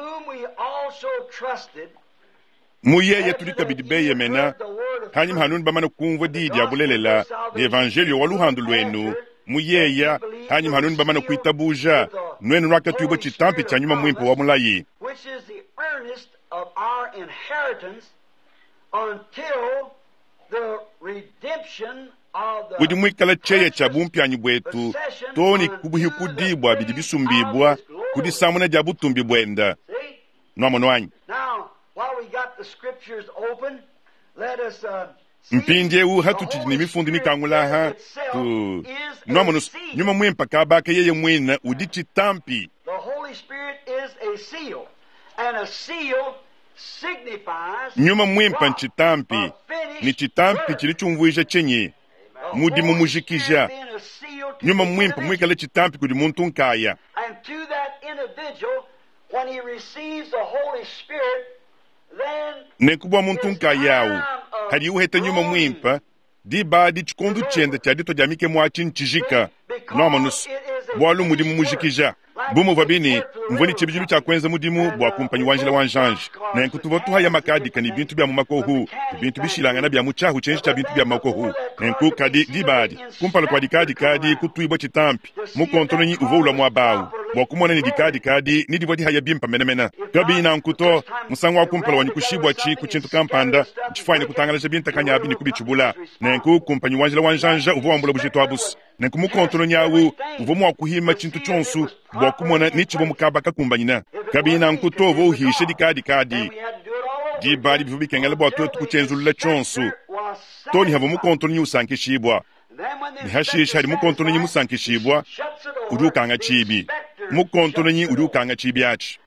muyeye tulika bidibeye mena hanyim hanun bamana kumva didi abulelela evangelio waluhandu lwenu muyeya hanyim hanun bamana kuitabuja nwenu raka tuibo chitampi chanyuma mwimpo wa mulayi which is the earnest of our inheritance until the redemption of the udi mwikala cheye cha bumpyanyi bwetu toni kubuhi kudibwa bidi bisumbibwa kudi samuna jabu tumbi bwenda nomono anyi. Now while we got the scriptures open, let us uh, mpindi ewu hatu chijini mifundi mikangulaha tu nomono nyuma mwimpa kabake yeye mwina udi chitampi. the Holy Spirit is a seal, and a seal signifies nyuma mwimpa nchitampi ni chitampi chilichumvuisha chenye mudi mumujikija nyuma mwimpa mwikale chitampi kudi muntu nkaya. And to that individual, when he receives the Holy Spirit, then nekubwa muntu nkayawu hadi uheta nyuma mwimpa di badi chikondu chenda chadito jamike mwachi nchijika nomanus bwalu mudi mumujikija bumu vabini mvoni chibijibi cha kwenza mudimu bwa kumpanyi wanjila wanjanji na nkutuvo tuhaya makadi kani bintu bya mumakohu bintu bishilanga na bya muchahu chenshi cha bintu bya makohu nku kadi dibadi kumpalo kwa dikadi kadi kutuibo chitampi mukontono nyi uvoula mwabawu bwa kumona ni dikadi kadi ni divodi haya bimpa menemena gabi na nkuto musango wa kumpalo wanyi kushibwa chi kuchintu kampanda nchifaini kutangala jabinta kanyabi ni kubichubula nku kumpanyi wanjila wanjanja uvo wambula bujitu abus nku mukontono nyawu uvo mwa kuhima chintu chonsu bwa kumona nichibo mukaba kakumbanyina kabina nkutovo uhishe dikadi kadi di badi bivubi kengala bwa to tukuchenzulula chonsu toni havo mukontono nyi usankishibwa ni hashish hari mukontono nyi musankishibwa udukanga chibi mukontono nyi udukanga chibi achi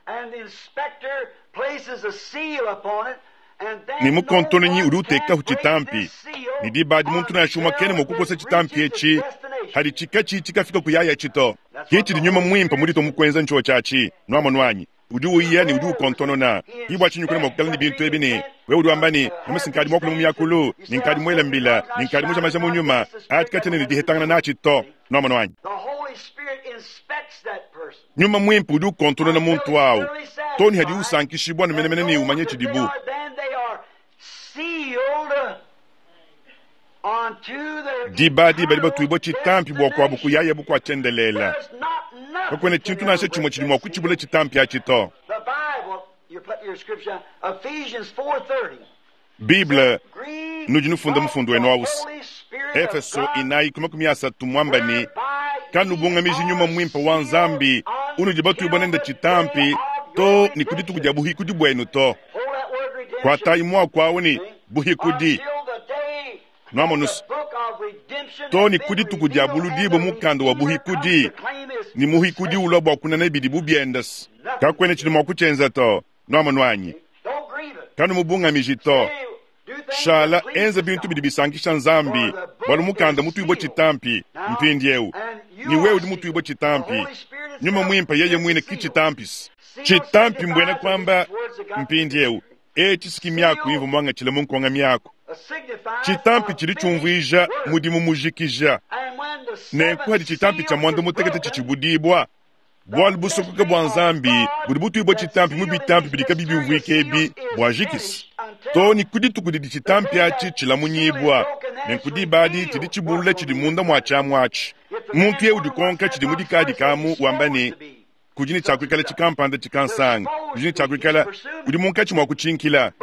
ni mukontono nyi uduteka huchitampi ni di badi muntu na shuma kene mukukose chitampi echi hari chika chichika fika kuyaya chito hichi di nyuma mwimpa mudito mukwenza ncho chachi nwama nwanyi udu uya ni udu kontono na ibwa chinyu kuna mokala ni bintu ebini we udu ambani amasinkadi mokulu muyakulu ninkadi mwele mbila ninkadi muja maja munyuma atkatene ni dihetangana na chito nwama nwanyi nyuma mwimpa udu kontono na muntu wao toni hadi usankishibwa na menemene ni umanye chidibu dibadi bali batuibo chitampi bwa kwa buku yaya buku achendelela kwakwene chintu nashe chimo chilimo kuchibule chitampi achito Biblia nujinu funda mfundu wenu wausi Efeso inayi kumakumi asatu mwambani kanu bunga miji nyuma mwimpa wanzambi unujibatu ibanenda chitampi to ni kuditu kujabuhi kudibwenu to kwa taimua kwa uni buhi kudi nomonus to ni kudi tukujabulu dibo mukando wa buhi kudi ni muhi kudi ulobwa kuna na ibidibu biendas kakwene chini mwakuchenza to nomonwanyi kanu mubunga mijito shala enza bintu bidibisankisha nzambi walu mukanda mutu ibo chitampi mpindi yewu ni wewu di mutu ibo chitampi nyuma mwimpa yeye mwine kichitampis chitampi mbwene kwamba mpindi yewu echi siki miyaku hivyo mwanga chile mungu wanga miyaku chitampi chili chumvija mudimu mujikija nenku hadi chitampi cha mwanda mutekete chichibudibwa bwali busokuka bwa nzambi budi butu ibo chitampi mubitampi bidika bibi uvwikebi bwa jikisi to ni kudi tukudi chitampi achi chila munyibwa nenkudi badi chidi chibulule chidi munda mwacha mwachi muntu ye udikonka chidi mudikadi kamu wambani kujini chakwikala chikampanda chikansanga kujini chakwikala udi munka chimwa kuchinkila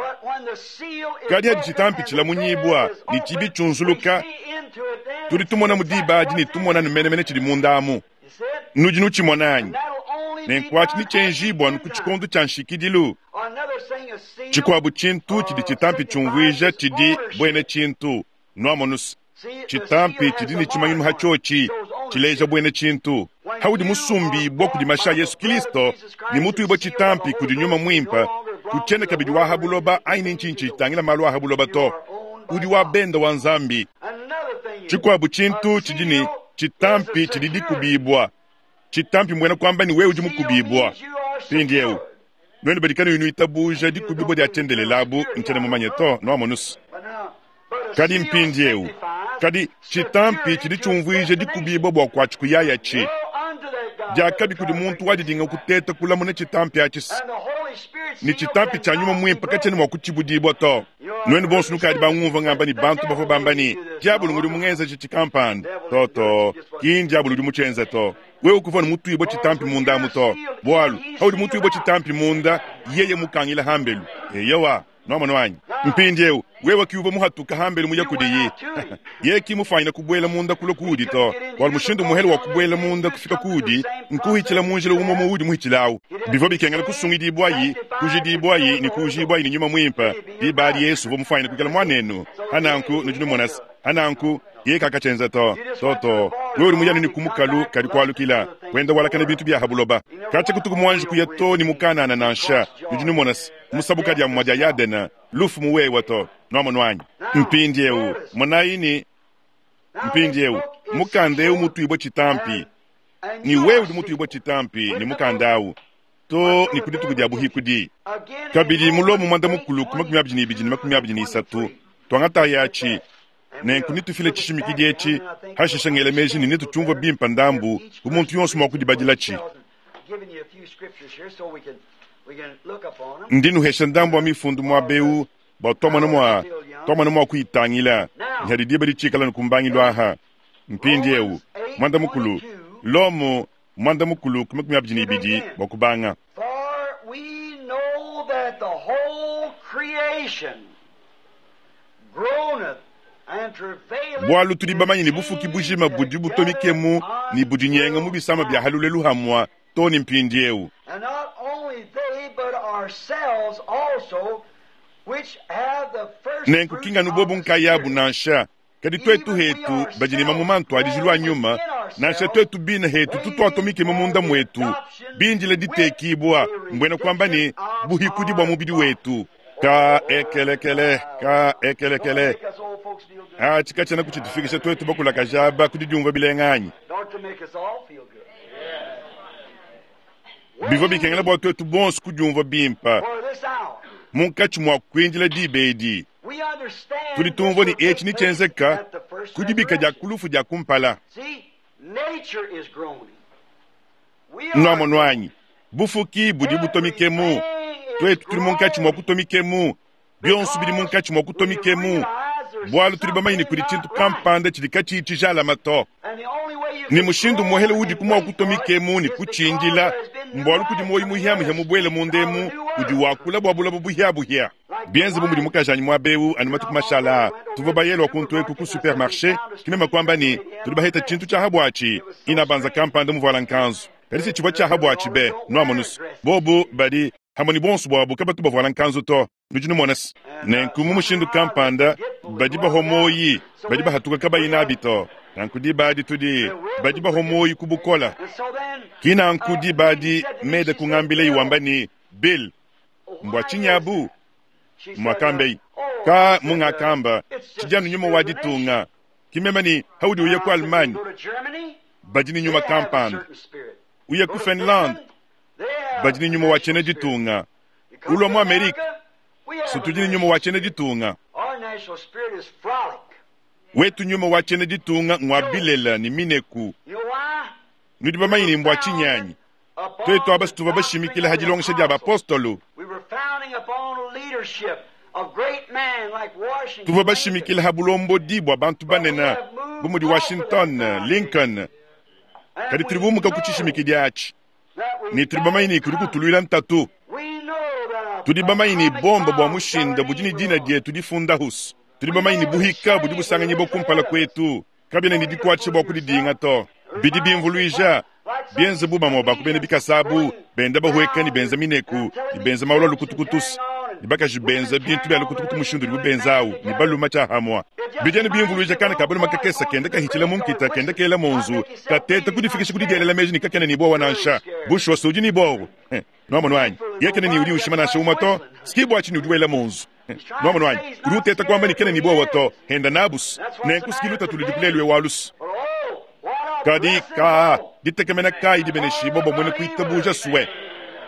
kadi hadi chitampi chila munyibwa ni chibi chunzuluka turi tumona mudibadi ni tumona numenemene chidi mundamu nujinu chimonanyi nenkwachi ni chenjibwa nukuchikondu chanshikidilu chikwabu chintu chidi chitampi chumvija chidi bwene chintu nomonus chitampi chidi ni chimanyimu hachochi chileja bwene chintu haudi musumbi bwa kudi masha Yesu Kristo ni mutu ibo chitampi kudi nyuma mwimpa kuchene kabidi wahabuloba aini nchinchi chitangila malu wahabuloba to udi wabenda wanzambi chikwabu chintu chidi ni chitampi chidi di kubibwa chitampi mwena kwamba ni wewe ujimu kubibwa pindi yewu nwene badikana yunu itabuja di kubibwa di achendele labu nchene mumanyeto no amonus kadi mpindi ewu kadi chitampi chidi chumvije dikubibo bwa kwa chikuyaya chi jakabi kudi muntu wadidinga kuteta kula mune chitampi achis ni chitampi cha nyuma mwimpa kacheni mwa kuchibudibo to nwenu bonsu nukadi banguva ngamba ni bantu bafo bambani jabulu ngudi mungenza chichikampani to to kini jabulu di muchenza to we ukufona mutu ibo chitampi munda muto bwalu haudi mutu ibo chitampi munda yeye mukangila hambelu yewa no mano wanyi mpindi ewu wewe kiuva muhatuka hambelu muya kudiyi ye ki mufanya kubwela munda kulo kudi to wal mushindu muhelu wa kubwela munda kufika kudi nkuhichila munjila umo muudi muhichilawu bivo bikengela kusungi di bwayi kuji di bwayi ni kuji bwayi ni nyuma mwimpa di bari yesu vo mufanya kukela mwanenu hananku nujunu monas hananku ye kakachenza to to to wewe muyani ni kumukalu kadi kwalu kila wenda wala kana bintu bya habuloba kacha kutuku mwanji kuyato ni mukana na nansha nujunu monas musabuka dia mwaja yadena lufu muwe wato no monwanyi mpindi ewu monayini mpindi ewu mukande ewu mutu ibo chitampi ni wewe di mutu ibo chitampi ni mukandawu to ni kuditu kudiabu hikudi kabidi mulomu mwanda mukulu kumakumi abjini ibijini makumi abjini isatu twangata yachi ne kunitu file chishimikidi echi hashishangele meji ni nitu chumva bimpa ndambu umuntu yonsu mwakudi bajilachi ndinu hesha ndambu wa mifundu mwa bewu ba toma namwa toma namwa kuitangila nhadi dibari chikala nukumbangi lwaha mpindi ewu mwanda mukulu lomu mwanda mukulu kumakumi abjini ibiji wakubanga For we know that the whole creation groaneth and travaileth. bwalu tuli bamanyi ni bufuki bujima budi butomikemu ni budi nyenga mubisama bya halulelu hamwa to ni mpindi ewu And not only they, but ourselves also, which have the first ne fruits nkukinga of nubobu the nkayabu Spirit. nansha kadi twetu hetu bajini mamumantu adijilwa nyuma nansha twetu bina hetu tutu atomike mamunda mwetu binjile ditekibwa mbwena kwamba ni buhikudi bwa mubidi wetu ka ekelekele ka ekelekele Make us old folks feel good. ah chikachana kuchitufikisha twetu bakula kajaba kudijumva bilenganyi Not to make us all feel good. bivo bikengela bwa twetu bonsu kujumva bimpa For this hour, munkachi mwa kwinjila dibedi we understand tulitumvo ni this will echi ni take place chenzeka at the first kudibika ja resurrection. kulufu ja kumpala See, nature is groaning. We nomo nwanyi bufuki budi butomikemu Everything is twetu tuli munkachi mwa groaning. kutomikemu byonsu bili munkachi mwa kutomikemu bwalu tuli bamayini kuli chintu kampanda chili kachichi jala mato And the only way you ni can mushindu groan muhele and udi kumwa wait for kutomikemu it ni is kuchinjila because there's been new mbwalu kudi life moyi from muhiamu the hemu bwele earth. mundemu Of the new udi earth. wakula bwabula bubuhia buhia bienzi bumuli mukajanyi mwa bewu animatu mashala tuvo bayelo kuntu eku ku supermarché kimema kwamba ni tuli baheta chintu cha habwachi inabanza kampanda muvala nkanzu kalisi chiba cha habwachi be no amonus bobo badi hamoni bonsu bwabu kabatu bavala nkanzu to nujunu monas ne nkumu mushindu kampanda badi ba homoyi badi ba hatuka kaba inabito nankudi badi tudi badi ba homoyi kubukola And so then, kina nkudi badi mede kungambile iwambani bill mbwa chinyabu she said, mwakambei oh, ka I said, munga uh, kamba it's just chijanu nyuma discrimination. waditunga kimema ni haudi uye ku Now, if you almani go to Germany, bajini nyuma they have a kampanda certain spirit. uye Go ku to Finland Finland, they have bajini a nyuma national wachene spirit. jitunga You come ulo to mu Amerika America, we have a sutujini nyuma national wachene spirit. jitunga Our national spirit is frolic. wetu nyuma wachene jitunga ngwabilela ni mineku You know why? nudi bamayini mbwa chinyanyi twetu abasi tuva bashimikile hajilongesha dia bapostolo We were founding upon leadership of great men like Washington. tuva bashimikile habulombo dibwa bantu banena bumudi Washington Lincoln kadi turi bumuka kuchishimikidi achi ni turi bamayini kuri kutulwila ntatu tudi bamayini bomba bwa mushinda bujini dina die tudi funda hus tudi bamayini buhika budi busanga nyibo kumpala kwetu kabina ni dikwache bwa kudi dinga to bidi bimvuluija bienze buba moba kubene bikasabu benda bahueka ni benza mineku ni benza maula lukutukutus ni baka jibenza bintu bya lukutukutu mushindu ni benzau ni baluma cha hamwa bijani bimvuluija kana kabula makakesa kenda kahitila mumkita kenda kela monzu kateta kudi fikisha kudi gele meji ni kakena ni bwa wanansha bushwa soji ni bwa no manwanyi yekene ni uri ushimana shuma to skibwa chini udwela monzu no manwanyi ruteta kwamba ni kene ni bwa wato henda nabus ne kuskiluta tulidikulelwe walus kadi ka ditekemena kai di beneshibo bo mwene kuita buja suwe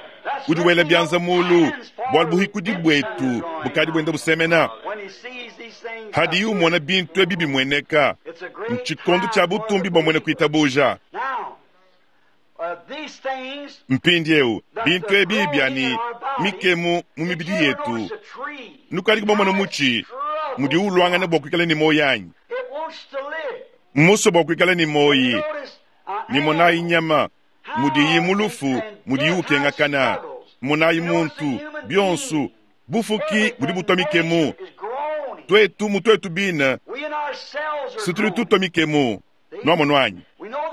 ujuwele byanza mulu bwal buhiku di bwetu bukadi bwenda busemena hadi yu mwana bintu ebibi mweneka mchikondo cha butumbi ba mwene kuitabuja mpindi eu bintu ebibi ani mikemu mumibidi yetu nukali kuba mwana muchi mudi uluanga ne bokwikale ni moyanyi muso bokwikale ni moyi ni mona inyama mudi yimulufu mudi ukenga kana mona imuntu bionsu bufuki mudi butomikemu twetu mutwetu bina suturu tutomikemu no monwanyi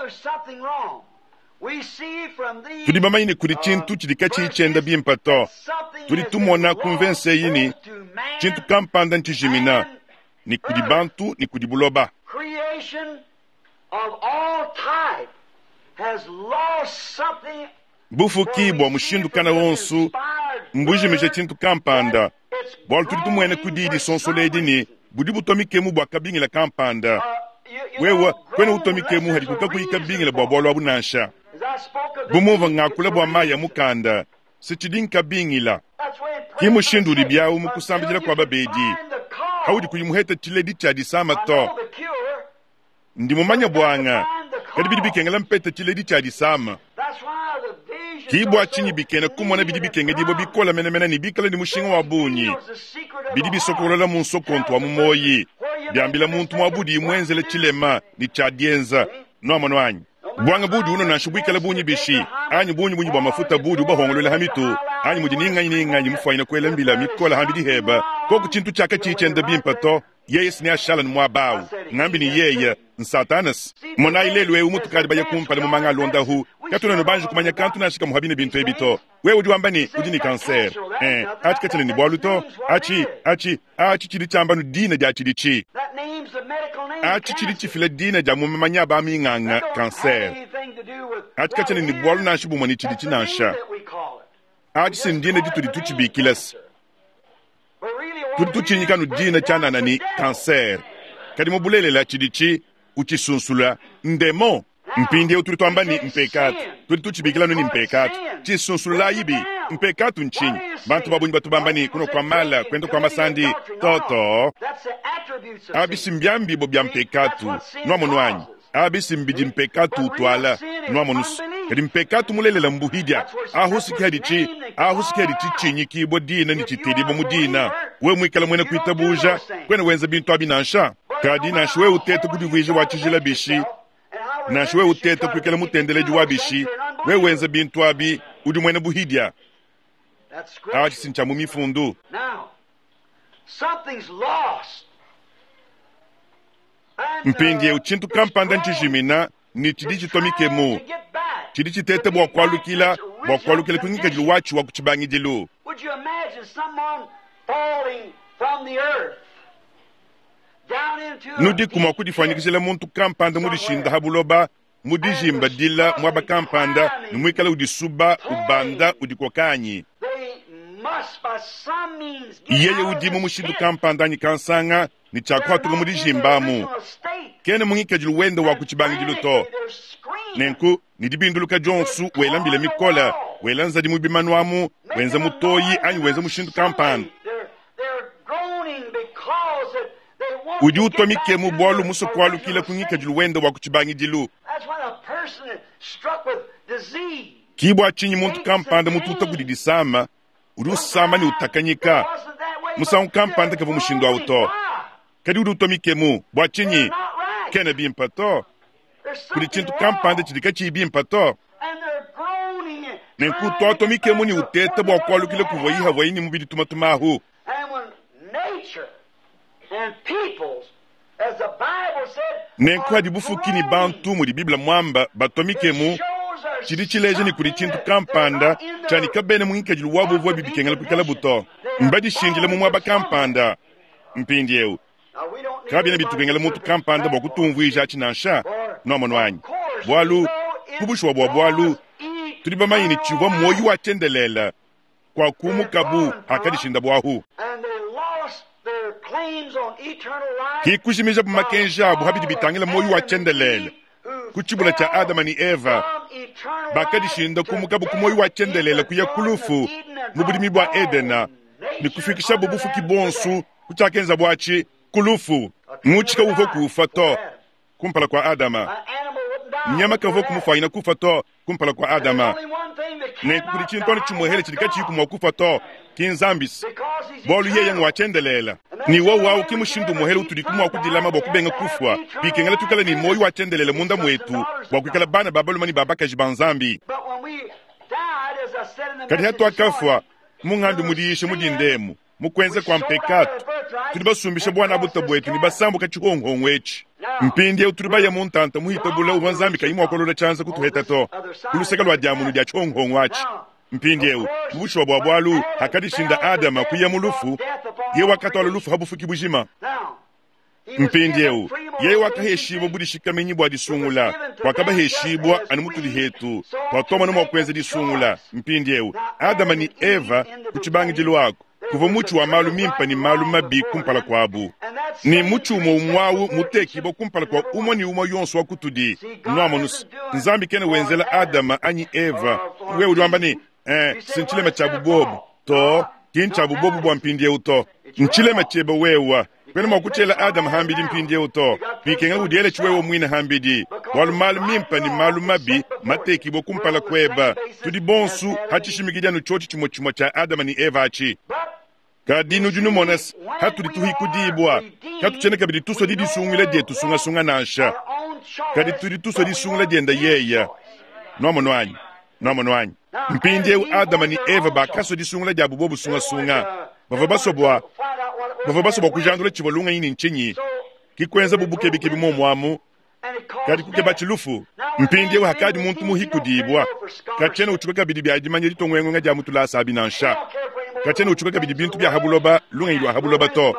tudi mama yini kuri chintu chidika chichenda bimpato tudi tumona convince yini chintu kampanda nchijimina ni kudi bantu ni kudi buloba creation of all type has lost something bufuki bwa mushindu kana wonsu mbujimije chintu kampanda bwa tudi tumwene kudidi sonsoledi ni budi butomikemu bwa kabingila kampanda wewa kwene utomikemu hadi kukakuika bingila bwa bolo abunansha bumova ngakule bwa maya mukanda sichidinka bingila kimushindu libyawo mukusambijira kwa babedi hawudi kuyimuheta chiledi chadi sama to ndi mumanya bwanga kadi bidi bikengela mpeta chiledi chadi sama kibwa chinyi bikene kumona bidi bikenge dibo bikola menemena ni bikala ni mushinga wa bunyi bidi bisokolola munsokonto wa mumoyi byambila muntu mwabudi mwenzele chilema ni chadienza no amano anyi bwanga budi uno nashubwikala bunyi bishi anyi bunyi bunyi bwa mafuta budi ubahongolola hamitu anyi mudi ninganyi ninganyi mufwaina kwela mbila mikola hambidi heba koku chintu chaka chichenda bimpato yeye sini ashala ni mwabawu ngambi ni yeye nsatanas mona ilelwe umutu kadi baya kumpale mumanga londa hu katuna no banju kumanya kantu nashika muhabine bintu ebito we udi wambani udi ni kanser eh ati katele ni bwaluto achi achi achi chidi chamba no dina ja chidi chi achi chidi chifile dina ja mumanya ba mi nganga kanser ati katele ni bwalu nashibu mani chidi chinansha ati sindine ditudi tuchibikilas tutu chinyika no dina chana nani kanser kadi mobulele la chidichi uchisunsula ndemo mpindi uturi twamba ni mpekatu turi tuchibikila no ni mpekatu chisunsula yibi mpekatu nchinyi bantu babunyi batubamba ni kuno kwa mala kwendo kwa masandi toto abisi mbyambi bo bya mpekatu no monwanyi abisi mbiji mpekatu utwala no monus kadi mpekatu mulelela mbuhidya ahusiki hadichi ahusiki hadichi chinyi kibo dina ni chitidi bo mudina we mwikala mwene kuitabuja kwene wenza bintu abinansha kadi nashwe utete kudivije wachijila bishi nashwe utete kwikala mutendeleji wa bishi we wenza bintu abi udi mwene buhidya achi sincha mumifundu mpingi uchintu kampanda nchijimina ni chidi chitomikemu chidi chitete bwa kwalukila bwa kwalukila kwingika jilu wachi wa kuchibangi jilu Would you imagine someone falling from the earth down into a nudi kuma kudifanyikisela muntu kampanda mudishinda habuloba mudijimba dila mwaba kampanda numwikala udisuba ubanda udikokanyi they must by some means get iyeye out of udimu this mushindu pit. kampanda nikansanga ni chakwatu mudijimbamu kene mungika jilu wenda wa kuchibangi jilu to nenku nidibinduluka jonsu welambile mikola welanza di mubimanwamu wenza mutoyi anyi wenza mushindu kampanda udi utomikemu bwolu muso kwalukila kungika jilu wenda wa kuchibangi jilu kibwa chinyi muntu kampanda mutu utakudidisama udi usama ni utakanyika musangu kampanda kavu mushindu auto kadi udi utomikemu bwa chinyi kene bimpato kudi chintu kampanda chidika chibimpato nenku toto mikemu ni utete bwa kwalukile kuvoyi havoyi ni mubidi tumatumahu nenku hadi bufuki ni bantu mudi bibla mwamba batomikemu chidi chileje ni kudi chintu kampanda chani kabene mwinka jilu wabu vwa bibikengela kukala buto mbadi shinjile mumwaba kampanda mpindi eu kabine bitukengela mutu kampanda bwa kutumvuija chinansha no monwanyi bwalu kubushwa bwa bwalu tuliba mayini chiwa moyo wa tendelela kwa kumu kabu hakadishinda bwahu kikushimija bumakenja bu habidi bitangela moyo wa tendelela kuchibula cha Adama ni Eva bakadishinda kumu kabu kumoyo wa tendelela kuya kulufu mubudimi bwa Edena ni kufikisha bubufu kibonsu kuchakenza bwachi kulufu muchika uvo kufa to kumpala kwa Adama nyama kavo kumufaina kufa to kumpala kwa Adama ne kuri chintoni chumuhele chilika chiku mwa kufa to kinzambis bolu yeye ngwachendelela ni wo wa ukimushindu muhele utudikumwa wakudilama bokubenga kufwa bikengala tukala ni moyo wachendelela munda mwetu wakukala bana babalu mani babaka jibanzambi kati hatu akafwa mungandu mudishe mudindemu mukwenze kwa mpekatu tuli basumbisha bwana buto bwetu ni basambu kachihongo ngwechi mpindi ya uturiba ya muntanta muhito bula uvanzambi kayimu wakolola chanza kutuheta to kuluseka lwa diamunu dia chihongo ngwachi mpindi ya ubusho bwa bwalu hakadishinda Adama kuya mulufu ye wakati wala lufu habufuki bujima mpindi ya ye wakaheshibu budishika menyi bwa disungula wakaba heshibwa animutuli hetu watoma numo kwenze disungula mpindi ya Adama ni Eva kuchibangi jilu wako kuva muchu wa malu mimpa ni malu mabi kumpala kwa abu ni muchu umo umwawu muteki bo kumpala kwa umo ni umo yonsu wa kutudi nuamonus nzambi kene wenzela Adama anyi Eva we uduamba ni eh, sinchile mechabu bobu to kinchabu bobu bwa mpindie uto nchile mechebe wewa kwene mwakuchela Adama hambidi mpindie uto pikengela udiele chwewe mwine hambidi walu malu mimpa ni malu mabi mateki bo kumpala kweba tudi bonsu hachishimigidia nuchochi chimo chimo cha Adama ni Eva hachi kadinu junu monas hatu dituhi kudibwa hatu chene kabidi tuso di disungile die tusunga sunga nasha kadi tudi tuso di sungile dienda yeya nomo nwanyi nomo nwanyi mpindie Adama ni Eva bakaso di sungile dia bubobu sunga sunga bava basobwa bava basobwa kujandule chivolunga yini nchinyi kikwenza bubuke bikibi momwamu kadi kukeba chilufu mpindie hakadi muntu muhikudibwa kachene uchukeka bidi bia dimanye litongwengo nga jamu tulasa abinansha kachene uchukeka bidi bintu bia habuloba lunga yilwa habuloba to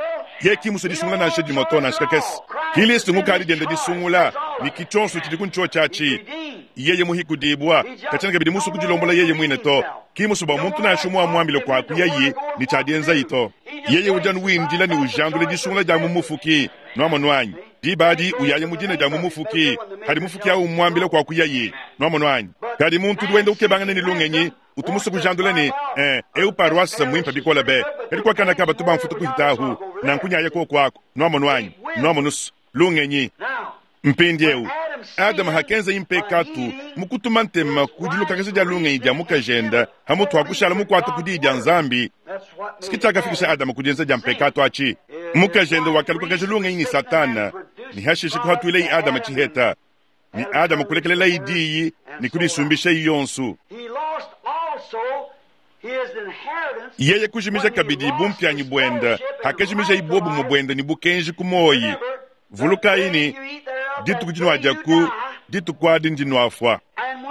yeki muso disungula na shedi moto na shkakes hili sungu kadi dende disungula ni kichonso chidikuncho chachi yeye muhikudibwa kachene kabidi muso kujilombola yeye mwine to kimuso ba muntu na shumwa mwamile kwa kuyayi ni chadienza ito yeye ujanu windila ni ujandule disungula jamu mufuki no manwanyi dibadi uyaye mujine jamu mufuki hadi mufuki au mwambile kwa kuyayi no manwanyi kadi muntu duwende ukebangane ni lungenyi utumusu kujandule ni eh eu parwasa mwimpa bikola be kadi kwa kana kaba tuba mfutu kuhitahu na nkunyaye ko kwako no manwanyi no manus lungenyi mpindeu Adama hakenza impekatu mukutumantema kujiluka kese ja lungenyi ja mukajenda hamutu akushala mukwatu kudija nzambi sikitaka fikisha Adama kujenza ja mpekatu achi mukajenda wakaluka kese lungenyi ni Satana ni hashishi kuhatu ile Adama chiheta ni Adama kulekelela idiyi ni kudisumbisha yonsu yeye kujimisha kabidi bumpya nyibwenda hakejimisha ibobu mubwenda ni bukenji kumoyi vuluka ini ditu kujinwa jaku ditu kwa dinjinwa afwa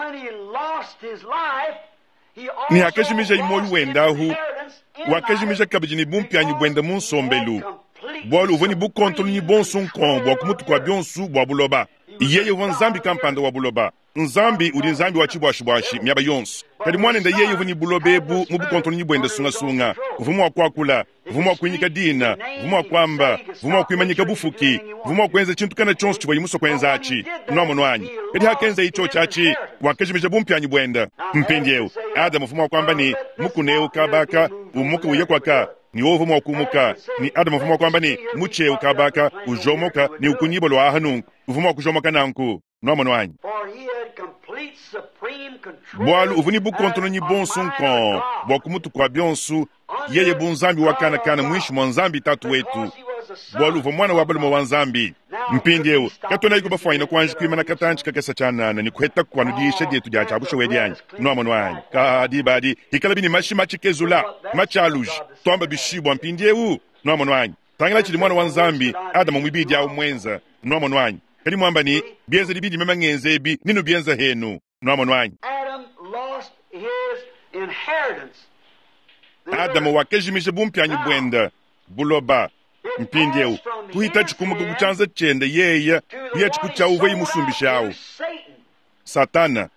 ni hakejimisha imoyi wendahu wakejimisha kabidi ni bumpya nyibwenda munsombelu bolu uvoni bukontolu ni bonsun kon bwa kumutu kwa bionsu bwa buloba yeye wanzambi kampanda wa buloba nzambi udi nzambi wachi bwa shibwashi myaba yonsu kadi mwane nda yeye uvoni bulobebu mubu kontolu ni bwenda sunga sunga uvumu wa kwakula uvumu wa kuinyika dina uvumu wa kwamba uvumu wa kuimanyika bufuki uvumu wa kwenza chintu kana chonsu chiwa yimuso kwenza achi nomo nwanyi kadi hakenza icho chachi wakejimija bumpyanyi bwenda mpindyewu Adamu uvumu wa kwamba ni mukuneu kabaka umuka uye kwaka ni uvumu wa kumuka ni Adamu uvumu wa kwamba ni muche ukabaka ujomoka ni ukunyibo lwa ahanunku uvumu wa kujomoka nanku nomo nwanyi bwalu uvuni bukontono nyi bonsu nkon bwakumutu kwa bionsu yeye bunzambi wakana kana mwishi mwanzambi tatu wetu bwalu uvo mwana wabalumo wanzambi mpindyewu katona yiko bafwanyina kwanji kuimana katanchi kakesa chanana ni kuheta kwanu diisha dietu dia chabusha wedyanyi nomo nwanyi kadi badi hikala bini mashi machikezula machaluji tomba bishibwa mpindyewu nomo nwanyi tangila chili mwana wanzambi Adama mwibidi au mwenza nomo nwanyi kadi mwamba ni bienza libidi mema ngenze ebi ninu bienza henu nomo nwanyi Adamu wakejimisha bumpyanyi bwenda buloba mpindyewu kuhita chikumuka kuchanza chende yeya kuya chikucha uva imusumbishawu Satana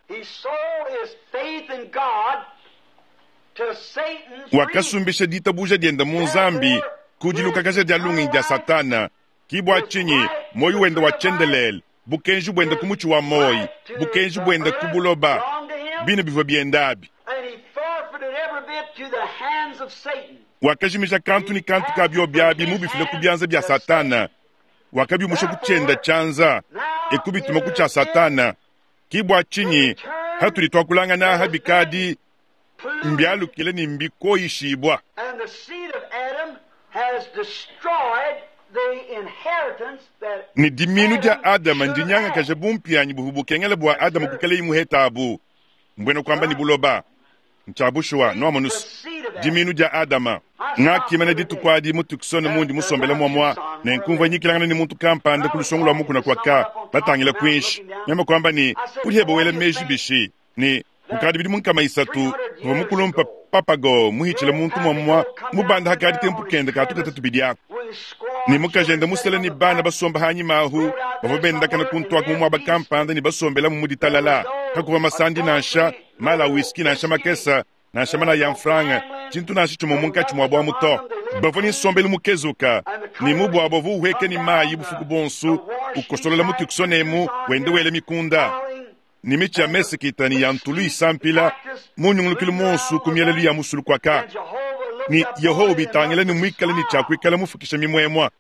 wakasumbisha ditabuja dienda munzambi kujiluka kase dia lungi dia Satana kibwa chinyi moyu wenda wachendelel bukenju bwenda kumuchu wa moyi bukenju bwenda kubuloba bine biva biendabi wakajimisha kantu ni kantu kabyo byabi mubifile kubyanza bya satana wakabi musho kuchenda chanza ekubituma kucha satana kibwa chinyi hatuli twakulanga na habikadi mbyalu kile ni mbiko ishibwa. And the seed of Adam has destroyed the inheritance that ni diminu ja Adam njinyanga kajabumpia nyibuhubu kengele bwa Adam kukele imu hetabu mbweno kwamba ni buloba nchabushwa no amonus diminu ja Adama nga kimene ditu kwa di mutu kisone mundi musombele mwamwa na nkumva nyikilangana ni muntu kampande kulusongula muku na kwa ka batangile kwinshi nyama kwamba ni kuhebo wele meji bishi ni ukadi bidi munka maisatu kuwa mukulumpa papago muhichile muntu mwamwa mubanda hakadi tempu kende katuka tatu bidia ni mukajenda musele ni bana basomba hanyi mahu bavobenda kana kuntwa kumwa bakampanda ni basombela mumudi talala kakuva masandi nasha mala whisky nasha makesa nasha mana yamfranga chintu nasha chumomunka chumwabwa muto bavoni sombele mukezuka ni mubu abovu uheke ni mayi bufuku bonsu ukostolela mutu kusonemu wende wele mikunda ni micha mesekita ni yantulu isampila munyungulukili monsu kumyeleli ya musulu kwa ka ni Yehova bitangele ni mwikale ni chakwikale mufukisha mimwemwa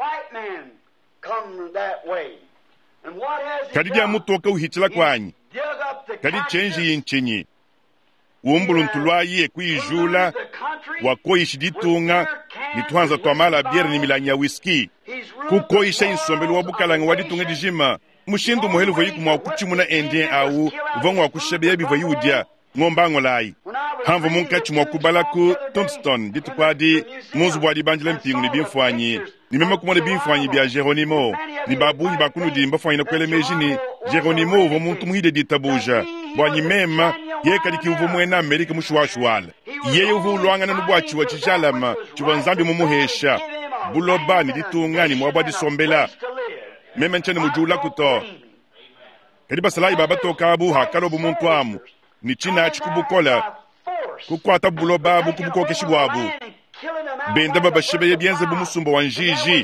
kadi dia mutoka uhichila kwanyi kadi chenji yinchenyi umbulu ntulwayi ekwijula wakoishi ditunga nitwanza twamala biere ni milanya whisky kukoisha insombelu wabukalanga waditunga dijima mushindu muhelu voyi kumwa kuchimuna endien au vongo wakushebea bivoyi udia ngombango lai hanvo munkachi mwakubalaku Tombstone ditu kwadi munzu bwadi banjile mpingu ni bimfwanyi ni mema kumwale bimfwanyi bia Jeronimo ni babu ni bakunu di mbafwanyi na kwele mejini Jeronimo uvo muntu muhide ditabuja bwanyi mema ye kadiki uvo mwena Amerika mushuashuala yeye uvo uluangana nubuachi wa chijalama chuwa nzambi mumuhesha buloba ni ditungani mwabadi sombela mema nchene mujula kuto kadi basalai baba tokabu hakalo bumuntu amu ni china chikubukola kukwata buloba bukubukoke shibwabu benda baba shebe yebienze bumusumba wa njiji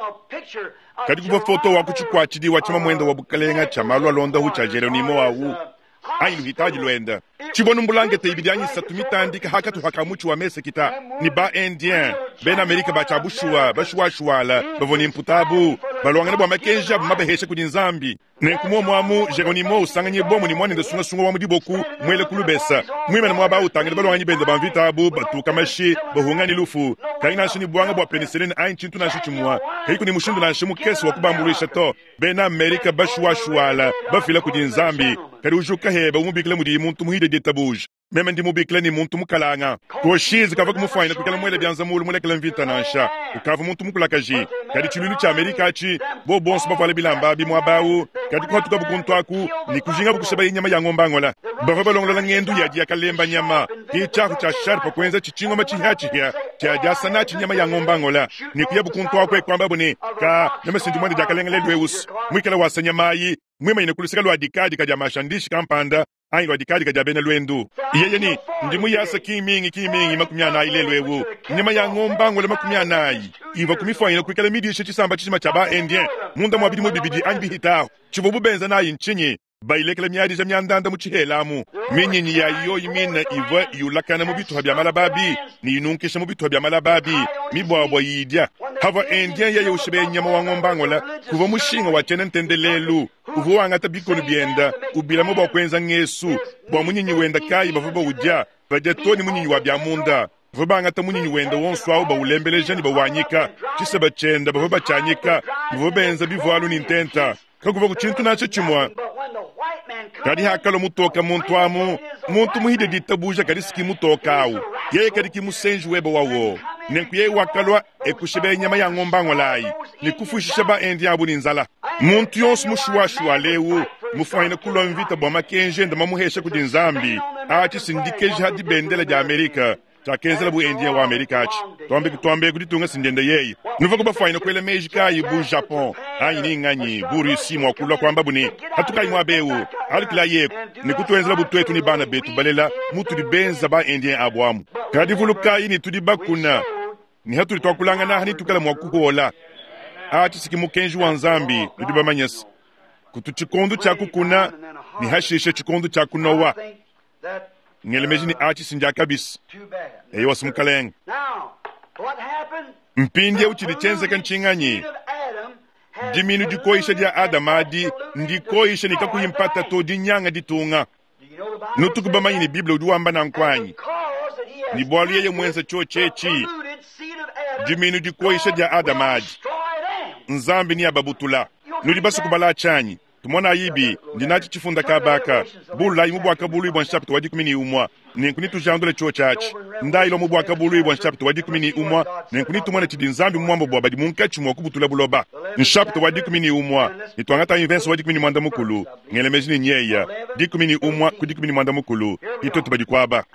kadi kuva foto wa kuchikwachidi wa chama mwenda wa bukalenga chamalwa londa hu cha Jeronimo wawu ainu hitaji lwenda chibonu mbulange te ibidanyi satumitandika hakatu hakamuchi wa mese kita ni ba indien ben Amerika ba chabushua bashua shuala bavoni imputabu balwangana bwa makenja mabeheshe kudinzambi nenkumo mwamu Jeronimo usanganye bomu ni mwane ndesunga sunga wa mudiboku mwele kulubesa mwimene mwaba utangane balwanyi bende banvitabu batuka mashi bahungani lufu kaina shini bwanga bwa penicillin ain chintu na shichumwa heiku ni mushindu na shimu kesi wa kubambulisha to ben Amerika bashua shuala bafila kudinzambi kari ujuka heba umubikile mudi muntu muhide ditabuj meme ndi mubikile ni muntu mukalanga koshizi kava kumufanya kukala mwele byanza mulu mulekela mvita nansha ukava muntu mukulakaji kadi chilulu cha Amerika chi bo bonso bavale bilamba bi mwabawu kadi kwa tuka bukuntwaku ni kujinga bukushaba inyama ya ngombangola bava balongola ngendu ya dia kalemba nyama ki chaku cha sharpa kwenza chichingo machihachi ya cha jasana chinyama ya ngombangola ni kuya bukuntwaku kwamba bune ka nemesindu mwandi dia kalengele lweus mwikala wasanya mai mwema ine kulisika lwa dikadi kaja mashandishi kampanda ayi lwa dikadi kaja bene lwendu yeye ni ndimu yasa kimingi kimingi makumyana ile lwewu nyama ya ngombango le makumyana ayi iva kumifwa ine kulikala midi shi chisamba chishima chaba endien munda mwabidi mwabibidi anyi hita chivobu benza na yinchinyi bailekela myadi ja myandanda muchihelamu minyinyi ya iyo imina iva yulakana mubitu habya malababi ni inunkisha mubitu habya malababi mibwabwa yidya hava endien ya yushibe nyama wa ngombangola kuva mushinga wa chene ntendelelu uvu wangata bikonu bienda ubila mubwa kwenza ngesu bwa munyinyi wenda kai bavuba udya vajatoni munyinyi wa bya munda vuba ngata munyinyi wenda wonswa ba ulembeleje ni bawanyika chiseba chenda bavuba chanyika vubenza bivwalu nintenta kakuva kuchintu nacho chimwa kadi hakalo mutoka muntu amu muntu muhide ditabuja kadi siki mutokawu yeye kadi kimusenji weba wawo nenku yeye wakalwa ekushebe nyama ya ngombango lai nikufushisha ba endi abu ninzala muntu yonsu mushuashua lewu mufahine kulwa mvita bwa makenje ndama muheshe kudinzambi achi sindikeji hadi bendele ja Amerika takenzela bu endi wa Amerika achi tuambe tuambe kuditunga sindende yeye nuva kuba fahine kwele mejika ibu Japon ayi ni nganyi bu Rusi mwa kulwa kwamba buni hatukai mwa bewu alikila yeku nikutwenzela bu twetu ni bana betu balela mutu di benza ba endi abwamu kadi vulukai ni tudi bakuna ni hatu litwakulanga na hani tukala mwakuhola achi sikimukenji wa nzambi nudiba manyasi kutu chikondu chaku kuna ni hashishe chikondu chaku nowa ngelemeji ni achi sinja kabis eyo wasimukalenga mpindi uchilichenzeka nchinganyi diminu dikoisha dia adamadi ndikoisha nikakuyimpata to dinyanga ditunga nutukubamanyi ni biblia uduwamba na nkwanyi ni bwalu yeye mwenza cho chechi diminu dikoisha dia adamadi nzambi ni ababutula nulibasi kubala chanyi tumona yibi ndinachi chifunda kabaka bula imu bwaka bulu ibon chapter wadi kumini umwa ninkuni tujandule cho chachi ndailo mu bwaka bulu ibon chapter wadi kumini umwa ninkuni tumona chidi nzambi mwambo bwa badi munkachi mwa kubutula buloba nchapter wadi kumini umwa nitwangata invenso wadi kumini mwanda mukulu ngele mejini nyeya di kumini umwa kudi kumini mwanda mukulu ito tubadi kwaba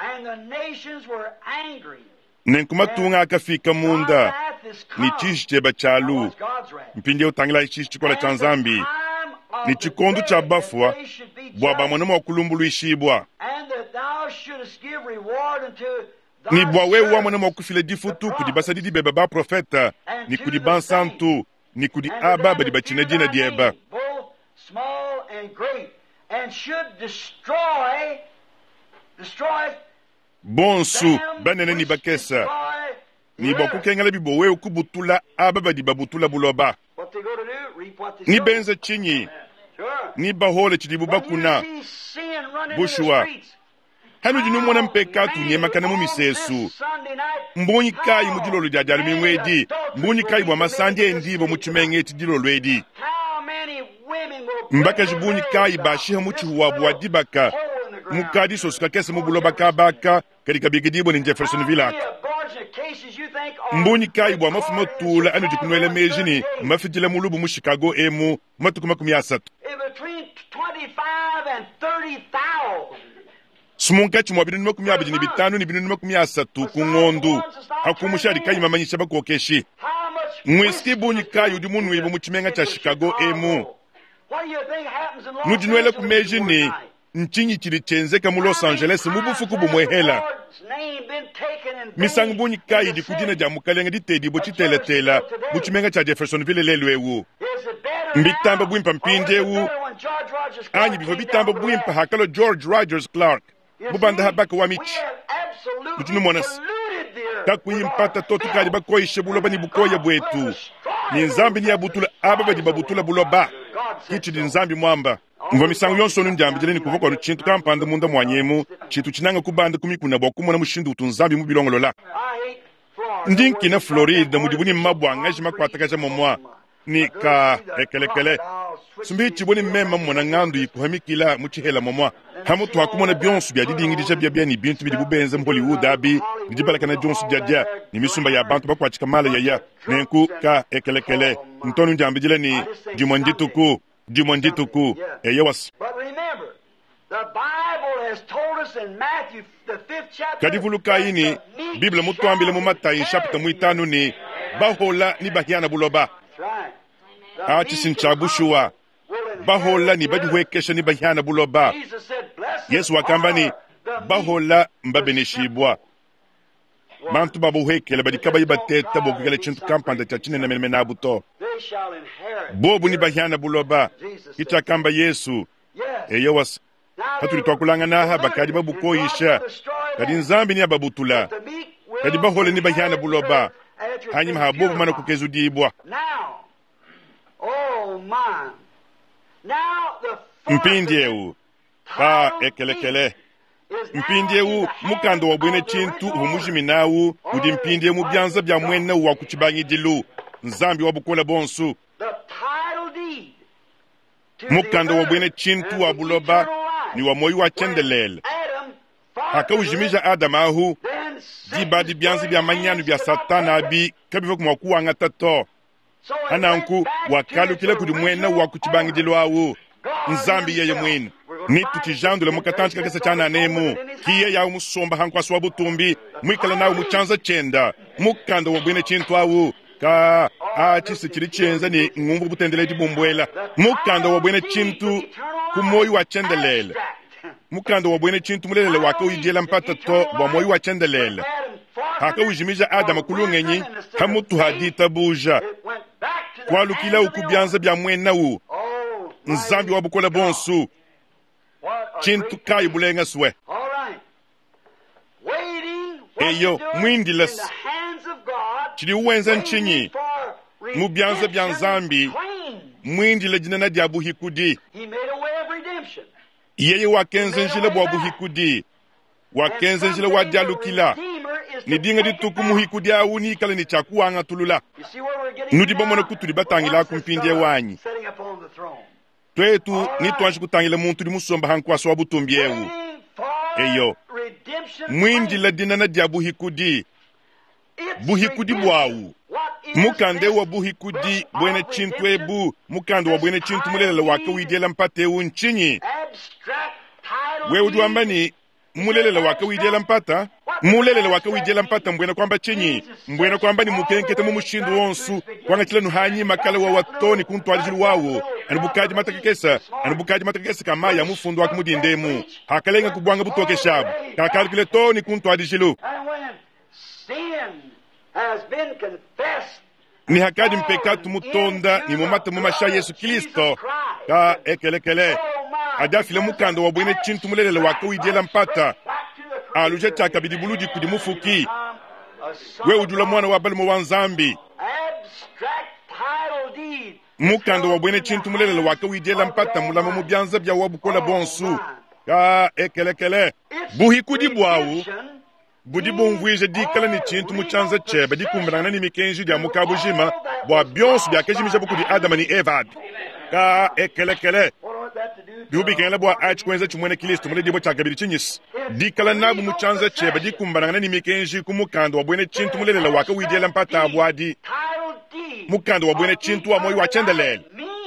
ninkuma tunga akafika munda ni chishi cheba chalu mpindi utangila chishi chikola chanzambi ni chikondu cha bafwa bwa bamonoma okulumbulu ishibwa ni bwa wewe wa monoma okufile difutu kudi basadi di beba ba profeta ni kudi bansantu ni kudi aba badi bachina jina dieba bonsu banene ni bakesa ni bakukengala bibo wewe kubutula aba badi babutula buloba ni benze chinyi ni bahole chidibu bakuna bushwa hanu jinu mwana mpekatu nye makana mumisesu mbunyi kai mujilolo jajali mimwedi mbunyi kai wa masandi endibo muchumenge tidilolo edi mbaka jibunyi kai bashiha muchihuwa buwadibaka mukadi sosuka kese mubuloba kabaka kadika bigidibo ni Jefferson Villak mbunyi kai bwa mafumo tula anu jikunwele mejini mafijile mulubu mu Chicago emu matukuma kumiyasatu sumunka chimwa binu nima kumia bijini bitanu ni binu nima kumia asatu kungondu hakumushari kai mamanyisha bakokeshi mweski bunyi kai udimunu ibo muchimenga cha Chicago emu nujinwele kumejini nchinyi chiri chenzeka mu Los Angeles mubufuku bumwehela misangu bunyi kai di kudina jamukalenga di tedi bo chiteletela muchimenga cha Jeffersonville lelwewu mbitamba bwimpa mpindewu anyi bifo bitamba bwimpa hakalo George Rogers Clark bubanda habaka wamichi mutunu monas takuyimpata totu kali bakoishe buloba ni bukoya bwetu ni nzambi ni abutula ababa di babutula buloba kichi di nzambi mwamba mva misangu yonso nunjambi jele ni kuvoko chintu kampanda munda mwanyemu chitu chinanga kubanda kumikuna bokumona mushindu utunzambi mubilongolola ndinki na Florida mudibuni mabwanga jima kwatakaja momwa ni ka ekelekele sumbi chiboni mema mwana ngandu ikuhamikila muchihela momwa hamutu hakumona bionsu bya didi ngidisha bya bya ni bintu bidi bubenze mu Hollywood abi ndibala kana jonsu jadia ni misumba ya bantu bakwa chikamala ya ya nenku ka ekelekele ntonu njambi jile ni dimondituku dimondituku eyewas kadivuluka ini Biblia mutuambile mu Matayi chapter muitanu ni bahola ni bahiana buloba achi sinchabushua bahola ni bajuhwekesha ni bahiana buloba Yesu wakamba ni bahola mbabeneshibwa bantu babuhwekele badikaba yibateta bokugele chintu kampanda chachine na meneme nabuto bobu ni bahiana buloba itakamba Yesu eyewas hatuli twakulanga naha bakadi babukoisha kadi nzambi ni ababutula kadi bahola ni bahiana buloba hanyuma habobu mana kukezudibwa mpindiewu pa ekelekele mpindiewu mukando wabwene chintu humujiminawu udi mpindie mu byanza bya mwene wa kuchibanyi dilu nzambi wabukola bonsu mukando wabwene chintu wa buloba ni wa moyo wa chendelele haka ujimija Adamahu dibadi byanza bya manyanu bya satana bi kabivo kumwakuwa ngatato hananku wakalu kile kudi mwena wa kuchibanyi dilu awu nzambi yeye mwene ni tutijandule mukatanchika kesa chana nemu kiye ya umusomba hankwa swabutumbi mwikala nawe muchanza chenda mukando wabwene chintu awu ka achisi chiri chenza ni ngumbu butendele dibumbwela mukando wabwene chintu kumoyi wa chendelele mukando wabwene chintu mulelele waka ujela mpata to wa moyi wa chendelele haka ujimija Adama kulungenyi hamutu hadita buja kwa lukila ukubyanza bya mwena u nzambi wabukola bonsu chintu kayi bulenga swe eyo mwindilas chidi uwenza nchinyi mubyanza bya nzambi mwindi le jinana dia buhikudi yeye wakenze njile bwa buhikudi wakenze njile wa dialukila ni dinga di tuku muhikudi awuni kala ni chakuanga tulula nudi bomona kutuli batangila kumpindie wanyi twetu ni twanshi kutangile muntu di musomba hankwa so butumbiewu eyo mwindi le dinana dia buhikudi buhikudi bwawu mukande wa buhikudi bwene chintu ebu mukande wa bwene chintu mulele wake widiela mpate unchinyi we uduambani mulele wake widiela mpata mulele wake widiela mpata mbwena kwamba chinyi mbwena kwamba ni mukenkete mu mushindu wonsu kwanga chile nuhanyi makale wa watoni kuntu alijilu wawo anubukaji matakekesa anubukaji matakekesa kama ya mufundu wake mudindemu hakalenga kubwanga butoke shabu kakali kile toni kuntu alijilu ni hakadi mpekatu mutonda ni mumata mumasha Yesu Kristo ka ekelekele adafile mukando wa bwene chintu mulele wake widiela mpata aluje chaka bidibuludi kudi mufuki we udula mwana wa balmo wanzambi mukando wa bwene chintu mulele wake widiela mpata mulama mubyanza bya wabukola bonsu ka ekelekele buhikudi bwawu budi bumvwije dikala ni chintu muchanza cheba dikumbrana ni mikenji dia mukabujima bwa byonsu bya kejimije bukudi Adam ni Eva ka ekelekele biubi kele bwa ach kwenza chumwene Kristo mule dibo chagabiri chinyis dikala nabu muchanza cheba dikumbrana ni mikenji kumukando wa bwene chintu mulele waka widiela mpata bwadi mukando wa bwene chintu wa moyo wa chendelele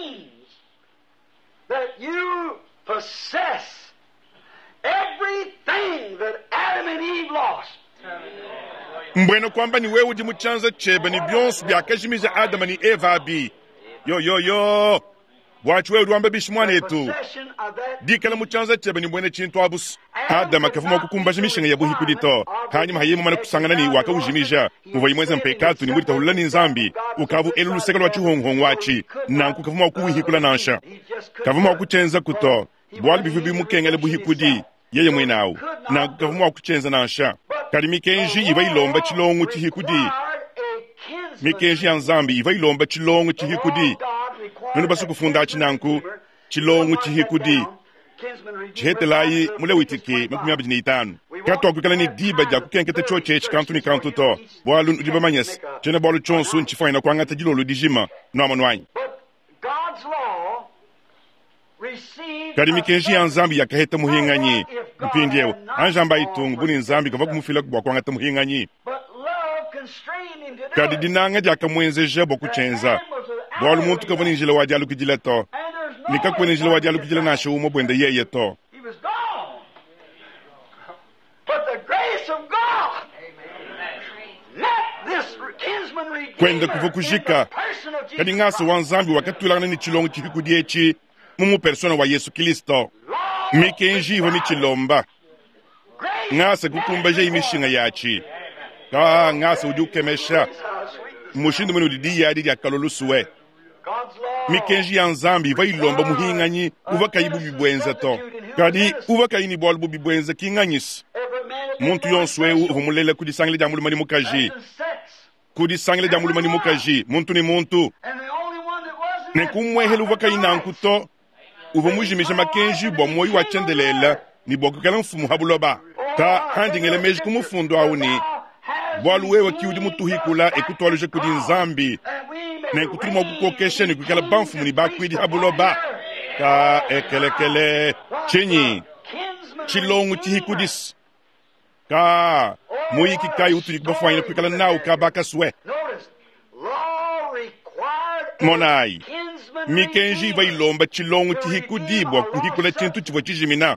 that you possess everything that Adam and Eve lost. Mbwena kwamba ni wewe udi muchanza cheba ni byonsu bya kashimiza Adam ni Eva bi yo yo yo bwachu wewe duamba bishimwana etu dikala muchanza cheba ni mbwene chintu abus Adam akafuma kukumbaje mishinga ya buhikudito hanyuma hayemu mana kusangana ni waka ujimija muvayi mweza mpekatu ni mwita hulani nzambi ukavu elulu sekala wachi honghong wachi nanku kafuma kuwihikula nansha kafuma wakuchenza kuto bwali bifubi mukengele buhikudi yeye mwenawu na kafuma wakuchenza nansha kali mikenji iva ilomba chilongo chihikudi mikenji ya nzambi iva ilomba chilongo chihikudi nunu basu kufunda chinanku chilongo chihikudi chihetelayi mule witiki makumi abiri n'itanu kato akukala ni diba ja kukenkete choche chikantu ni kantu to bwalu udiba manyes chene bwalu chonsu nchifaina kwa ngata jilolo dijima no amanwanyi kadi mikenji ya nzambi ya kaheta muhinganyi mpindiewo anjamba itungu buni nzambi kava kumufila kubwa kwa ngata muhinganyi kadi dinanga ja kamwenze jebo kuchenza bwalu muntu kava ninjile wajalu kujile to nika kwenye njile wajalu kujile na shumo bwende yeye to kwende kufukujika kadi ngasa wanzambi wakatulana ni chilongo chihikudiechi mumu persona wa Yesu Kristo mikenji ivo ni chilomba ngasa kukumbaje imishinga yachi ka ngasa ujukemesha mushindu mwenu didi yadi ya kalolusuwe mikenji ya nzambi iva ilomba muhinganyi uva kayibu bibwenze to kadi uva kayini bolbu bibwenze kinganyis muntu yonswe humulele kudisangile jamulu mani mukaji kudisangile jamulu mani mukaji muntu ni muntu nekumwehelu uva kayina nkuto uva mujimisha makenji bwa moyo wa chendelela ni bokukala mfumu habuloba ka handingele meji kumufundo awuni bwalu wewe kiudi mutuhikula ekutwaluje kudi nzambi na kutuma kukokesha ni kukala banfumu ni bakwidi habuloba ka ekelekele chenyi chilongu chihikudis ka moyiki kai uturi kubafanya kukala nao ka bakaswe monai mikenji iva ilomba chilongu chihikudibwa kuhikula chintu chivo chijimina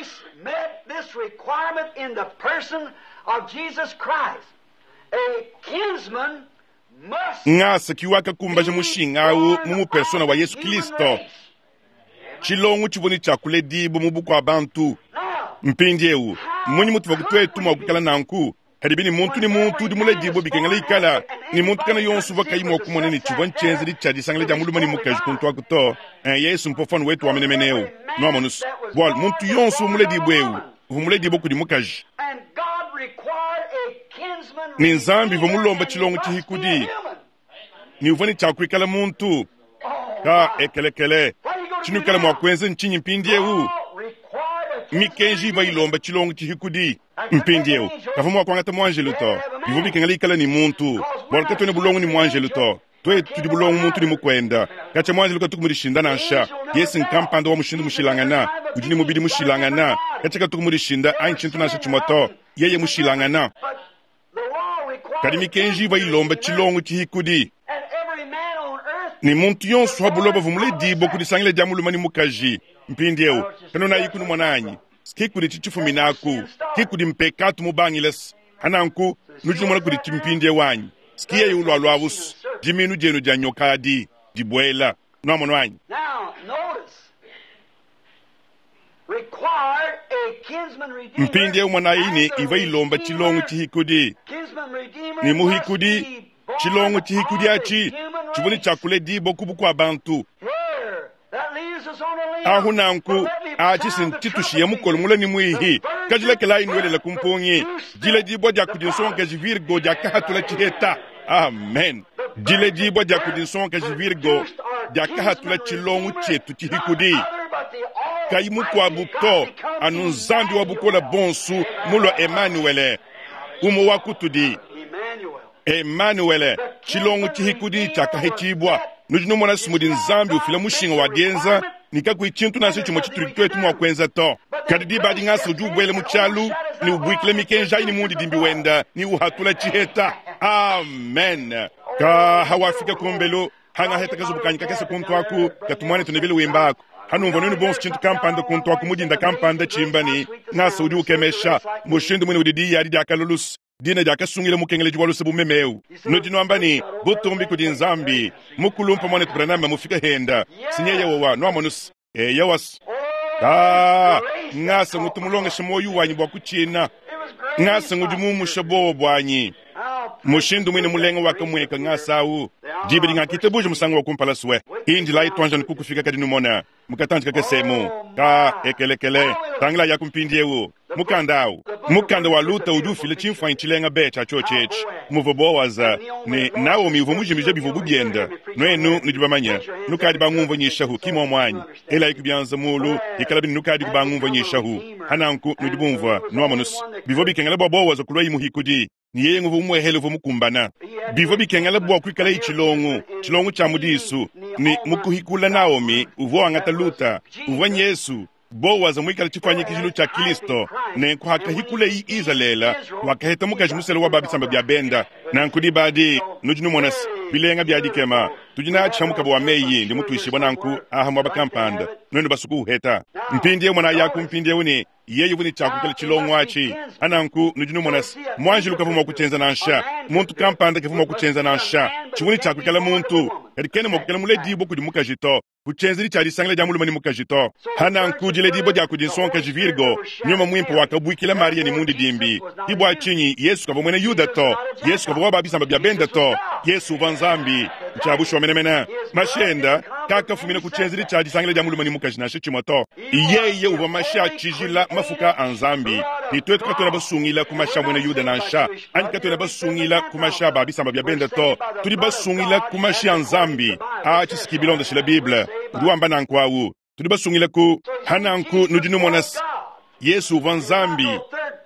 ngasa kiwaka kumbaje mushingawu mumu persona wa Yesu Kristo chilongu chivoni chakule dibu mubuku abantu mpindiewu munyi mutu vakutwetu mwakukala nanku hadibini muntu ni muntu di mule dibu bikengale ikala ni muntu kana yonsu vaka imo kumone ni chivon chenzi di chadi sangale jamulu mani mukaji kuntu wakuto Yesu mpofanu wetu wa menemeneu no amonus bwal muntu yonsu mule dibu ewu mule dibu kudi mukaji ni nzambi vomulomba chilongo chihikudi ni uvani chakwikala muntu ka ekelekele chinukala mwakwenze nchinyi mpindiewu mikenji va ilomba chilongo chihikudi mpindiewu kafa mwakwangata mwanjelu to ivo bikengala ikala ni muntu bolka tone bulongo ni mwanjelu to twe tudi bulongo muntu ni mukwenda kacha mwanjelu ka tukumurishinda nansha yesi nkampanda wa mushindu mushilangana ujini mubidi mushilangana kacha ka tukumurishinda ainchintu nasha chumoto yeye mushilangana kadi mikenji va ilomba chilongo chihikudi ni muntu yonso habuloba vumule dibo kudisangile jamulu mani mukaji mpindiewu kanona yikunu mwananyi skikudi chichifumi naku kikudi mpekatu mubangiles hananku nujunu mwana kudi chimpindie wanyi skiye yulu alwavus jiminu jenu janyokadi jibwela no mwananyi. Now notice required a kinsman redeemer. Mpindie mwanaini iva ilomba chilongo chihikudi ni muhikudi chilongo chihikudi achi chivuni chakule dibo kubuku abantu ahu nanku achi sintitushiye mukolo mule ni muihi kajile kela inwele la kumpongi jile dibo ja kudinson ka jivirgo ja kahatula chiheta amen jile dibo ja kudinson ka jivirgo ja kahatula chilongo chetu chihikudi kayimu kwa buto anu zambi wa bukola bonsu mulo Emmanuel umu wakutudi Emmanuel chilongo chihikudi chakahechibwa nujunu mwana sumudi nzambi ufila mushinga wa dienza nika kuichintu nasi chumo chiturikitwe tumu wa kwenza to kadidi badi ngasa ujubwele muchalu ni ubuikile mikenja ini mundi dimbi wenda ni uhatula chiheta amen ka hawafika kumbelo hanga heta kazubukanyika kese kuntu waku katumwane tunevile wimbaku hanu mvonenu bonsu chintu kampanda kuntu waku mujinda kampanda chimbani ngasa uju ukemesha mushindu mwene udidi yadi akalulus dina jaka sungile mukengele jwalu sebu memeu nojino ambani botombi kudi nzambi mukulumpa mwane tubranama mufika henda sinyeye wawa no amonus e yawas ah ngasa ngutumulonga shimoyu wanyi bwa kuchina ngasa ngujumu mushabo bwanyi mushindu mwene mulenga wakamweka ngasa u jibiri ngakite buje musango wa kumpala suwe inji lai twanja nkukufika kadi numona mukatanjika kesemu ka ekelekele tangla ya kumpindiewu mukandau mukanda waluta udufile chimfa inchilenga becha chochech muvobo waza ni Naomi uvumujimije bivubu bienda noenu nijibamanya nukadi bangumvo nyishahu kimo mwanyi ela ikubyanza mulu ikalabi nukadi kubangumvo nyishahu hananku nijibumva nuamonus bivobi kengala bobo waza kulwa imuhikudi ni yeye nguvu mwehele vumukumbana bivobi kengala bwa kwikala ichilongu chilongu cha mudisu ni mukuhikula Naomi uvo angata luta uvo Yesu Bowaza mwikala chifanye kijilu cha Kristo ne kuhaka hikule i Israela wakaheta mukaji musele wa babi samba bia benda na nkudi badi nujinu monas bilenga bia dikema tujina chamuka bwa meyi ndi mutu ishi bananku aha mwaba kampanda nwendo basuku heta mpindie mwana yaku mpindie uni yeye vuni chaku kala chilongo achi ananku nujinu monas mwanjilu kafuma kuchenza na nsha muntu kampanda kafuma kuchenza na nsha chivuni chaku kala muntu kadikene mwakukala mule dibo kudi mukajito kuchenzi lichari sangile jamulu mani mukajito hananku jile dibo ja kudisonka jivirgo nyoma mwimpo wakabuikila Maria ni mundi dimbi ibo achinyi Yesu kava mwene Yuda to Yesu kava wababi samba bia benda to Yesu vanzambi mchabushi wa menemena mashenda kaka fumine kuchenzi lichari sangile jamulu mani mukajina shichimoto iyeye uva masha chijila mafuka anzambi nitwetu katona basungila kumasha mwene Yuda na nsha ani katona basungila kumasha babi samba bia benda to tuli basungila kumasha anzambi achisikibilonda shila Biblia duamba nankwawu tuli basungila ku hananku nujinu monas Yesu vanzambi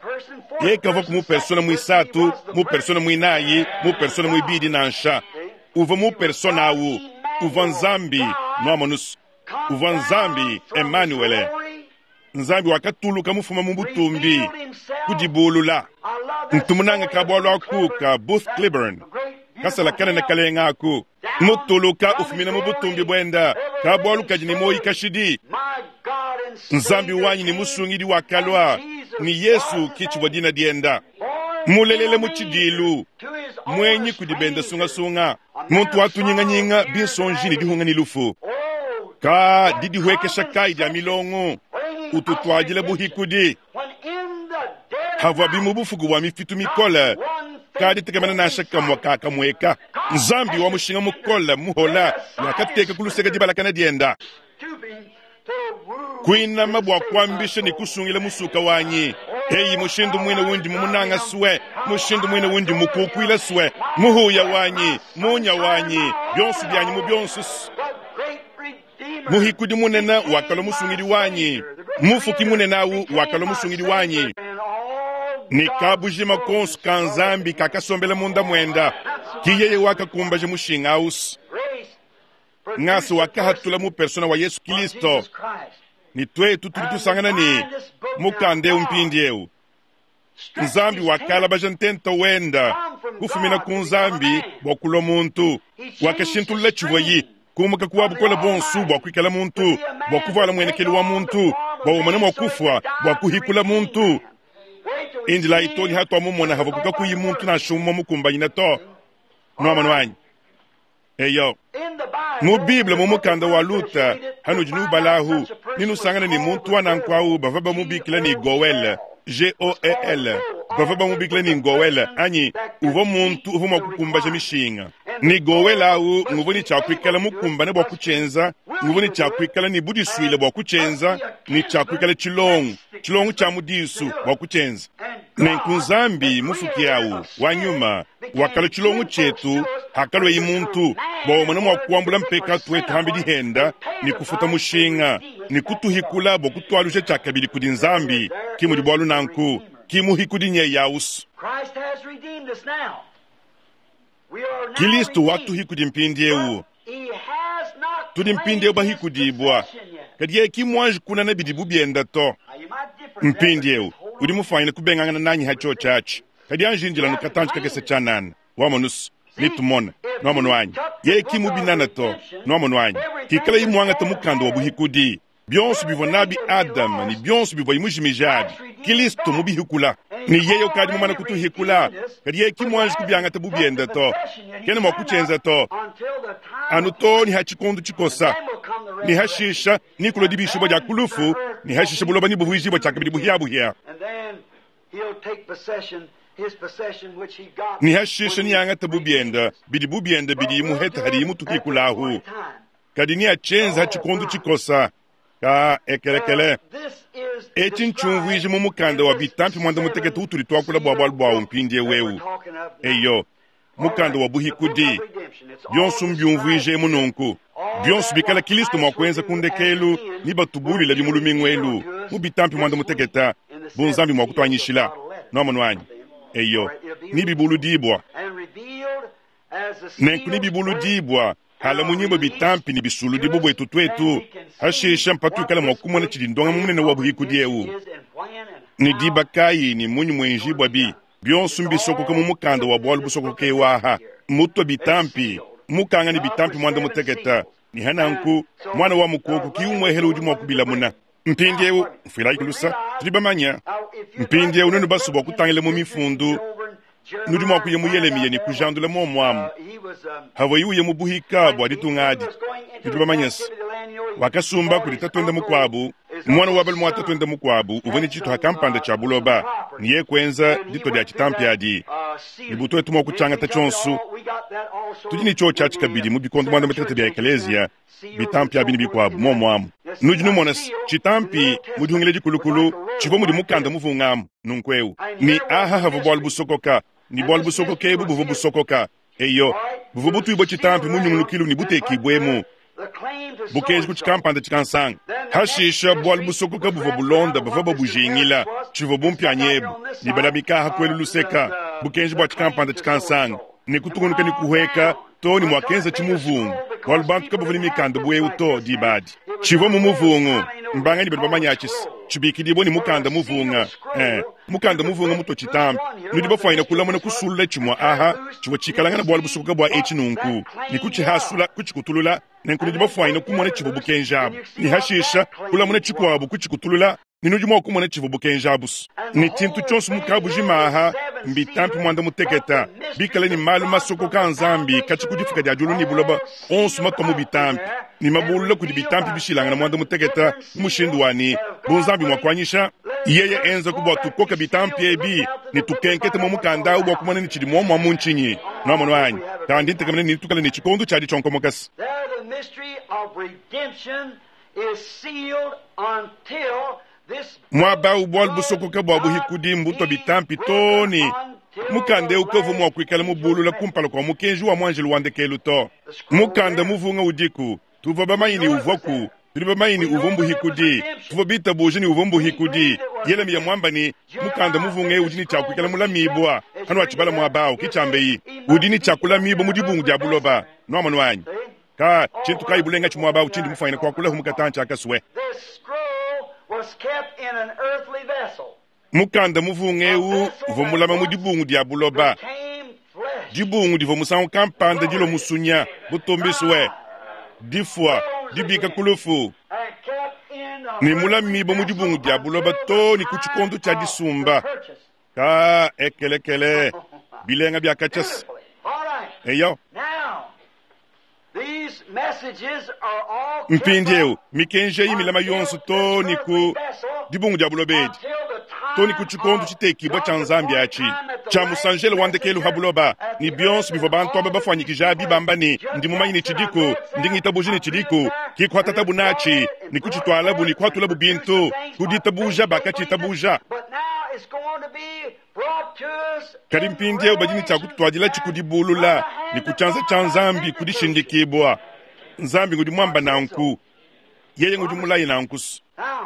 eka voku mu persona muisatu mu persona muinayi mu persona muibidi na nsha uva mu persona awu uvanzambi noamonus uvanzambi Emmanuel nzambi wakatuluka mufuma mumbutumbi kujibulula ntumunanga kabwalo akuka Booth Cliburn kasala kana na kalenga aku mutuluka ufumina mubutumbi bwenda kabwalu kajini moyi kashidi nzambi wanyi ni musungidi wakalwa ni Yesu kichwa dina dienda mulelele muchidilu mwenyi kudibenda sunga sunga muntu watu nyinga nyinga bisonjini dihunga nilufu ka didi hueke shakai dia milongo ututwajile buhikudi havwa bimu bufugu wa mifitu mikola kadi tegemana na shaka mwaka kamweka nzambi wa mushinga mukola muhola yakateka kulusega dibala kana dienda kuina mabwa kwambisha ni kusungile musuka wanyi Eyi mushindu mwene wundi mumunanga swe, mushindu mwene wundi mukukwila swe, muhuya wanyi, munya wanyi, byonsu byanyi mu byonsus. Muhikudi munena wakalo musungiri wanyi, mufuki munenawu wakalo musungiri wanyi. Nikabujima konsu kanzambi kakasombele munda mwenda, kiyeye wakakumbaje mushinga aus. Ngasi wakahatula mu persona wa Yesu Kristo. Ni twetu tuli tusangana ni mukande umpindieu. Nzambi wakala bajantenta wenda kufumina kunzambi wakulo muntu wakashintula chivoyi kumuka kuwabu kola bonsu wakwikala muntu wakuvala mwenekeli wa muntu wawumana mwakufwa wakuhikula muntu indila itoni hatu amumona havakuka kuyi muntu na shumma mukumbanyina to no manwanyi. Eyo mu Biblia mu mukanda wa Luta hanu jinu balahu ninu sangana ni muntu wanankwawu bavaba mu bikila ni Goel G O E L bavaba mu bikila ni Goel anyi uvo muntu uvo makukumba jemishinga ni Goel au nguvoni chakwikala mukumba ne bwakuchenza nguvoni chakwikala ni budiswile bwakuchenza ni chakwikala chilongu chilongu cha mudisu bwakuchenza nenkunzambi mufuki yawu wanyuma wakalo chilongu chetu hakalo imuntu bawomana mwakuambula mpeka twetu hambi dihenda ni kufuta mushinga ni kutuhikula bo kutwalusha chakabili kudi nzambi kimu dibwalu nanku kimu hikudi nye yaus Kilisto watu hikudi mpindiewu tudi mpindiewu ba hikudi ibwa kadiye kimu wanji kuna na bidibu bienda to mpindiewu udi mufanyile kubengangana nanyi hacho chachi kadiye anjinjila nukatanchi kakese chanana wamanus nitumona nomano wanyi ye kimu binana to nomano wanyi kikala imuanga to mukando wabuhikudi byonsu bivo nabi Adam ni byonsu bivo imujimijabi Kristo mubihikula ni yeyo kadi mumana kutuhikula kadi ye kimu anji kubyanga to bubienda to kene mwakuchenza to anu to ni hachikondu chikosa ni hashisha ni kulo dibishibo ja kulufu ni hashisha buloba ni buhuijibo chakabidi buhia buhia ni hashisha ni yanga tabubienda bidi bubienda bidi muheta hari mutukikulahu kadi ni achenza hachikondu chikosa ka ekelekele eti nchumvuiji mu mukanda wa bitampi mwanda mutekete uturi twakula bwabwa bwa mpindie wewu eyo mukanda wa buhikudi byonsu mbyumvuije munonku byonsu bikala Kristo mwakwenza kundekelu ni batubuli la bimulumingwelu mu bitampi mwanda muteketa bunzambi mwakutwanyishila nomanwanyi eyo ni bibulu dibwa nenku ni bibulu dibwa hala munyimbo bitampi ni bisulu dibo bwetu twetu hashisha mpatu kala mwakumona chilindonga munene wa buhikudi ewu ni dibakayi ni munyu mwenjibwa bi byonsu mbisoko kama mukanda wa bwalu busoko kewaha muto bitampi mukanga ni bitampi mwanda muteketa ni hananku mwana wa mukuku kiumwe helu udi mwakubila muna mpingewu mfilayi kulusa tulibamanya mpingewu nenu basu bwakutangile mu mifundu nudi mwakuye muyelemiye ni kujandula momwamu havo yuye mubuhika bwaditungadi tulibamanyasi wakasumba kulita twende mukwabu mwana wabali mwata twende mukwabu uvoni chitu hakampanda cha buloba niye kwenza dito dia chitampi adi nibuto etu mwakuchanga tachonsu tudi ni cho chachi kabidi mubikondo mwanda metete bia ekelezia bitampi abini bikwabu momwamu nujinu monas chitampi mudihungile kulukulu chivo mudi mukanda muvungamu nunkweu ni aha havo bwal busokoka ni bwal busokoka ebu buvu busokoka eyo buvu butu ibo chitampi munyungulukilu ni bute kibwemu bukeji kuchikampanda chikansanga hashisha bwal busokoka buvu bulonda buvu bujingila chivo bumpi anyebu ni badabika hakwelu luseka bukeji bwa chikampanda chikansanga ni kutukunuka ni kuhweka to ni mwakenza chimuvungu walbantu ka buvuni mikanda bwewu to dibadi chivo mu muvungu mbanga ni badabamanyachis chibikidi ni mukanda muvunga eh mukanda muvunga muto chitampi nudi bafaina kulamana kusulula chimwa aha chiwa chikalanga na bwal busokoka bwa echinunku ni kuchi hasula kuchi kutulula nenku nudi bafaina kumona chivo bukenjabu ni hashisha kulamana chikwabu kuchi kutulula ninu mwa kumona chivo bukenjabus ni tintu chonsu mukabu jimaha mbitampi mwanda muteketa bikala ni malu masoko kanzambi kachi kudifika diajulu ni buloba onsu matomu bitampi ni mabulula kudi bitampi bishilanga na mwanda muteketa mushindu wani bunzambi mwakwanyisha yeye enza kubwa tukoka bitampi ebi ni tukenkete mwa mukanda ubwa kumana ni chidi mwa munchinyi na mwana wanyi kandi ntekamene ni tukala ni chikondu chadi chonkomokasi There the mystery of redemption is sealed until mwaba ubol busoko ka bwa buhikudi mbuto bitampi toni mukande ukovu mwa kwikala mubulu la kumpala kwa mukenju wa mwanjelu wandekelu to mukande muvunga udiku tuva bamayini uvoku tuliba mayini uvombu hikudi tuva bita bujini uvombu hikudi yele miya mwamba ni mukande muvunga udini cha kwikala mula mibwa hanu wachibala mwabao kichambeyi udini cha kula mibwa mudibungu diabuloba no amanwanyi ka chintu kai bulenga chimwabao chindi mufayina kwa kula humukatancha akaswe mukanda muvungeu vomulama mudibungu diabuloba dibungu divomusangu kampanda dilo musunya butombiswe difwa dibika kulufu ni mula mibo mudibungu diabuloba to ni kuchikondu cha disumba ka ekelekele bilenga biakachas eyo mpindieu mikenje imilama yonsu to ni ku dibungu diabulobedi to ni kuchikondu chitekibwa cha nzambi achi cha musanjele wandekelu habuloba ni bionsu bivobantu aba bafanyikija bibambani ndi mumayini chidiko ndingita bujini chidiko kiko hatata bunachi ni kuchitwala bu ni kwatula bu bintu kudita buja bakachi tabuja kari mpindieu bajini cha kutwadila chikudibulula ni kuchanza cha nzambi kudishindikibwa nzambi ngudi mwamba nanku yeye ngudi mulayi nankus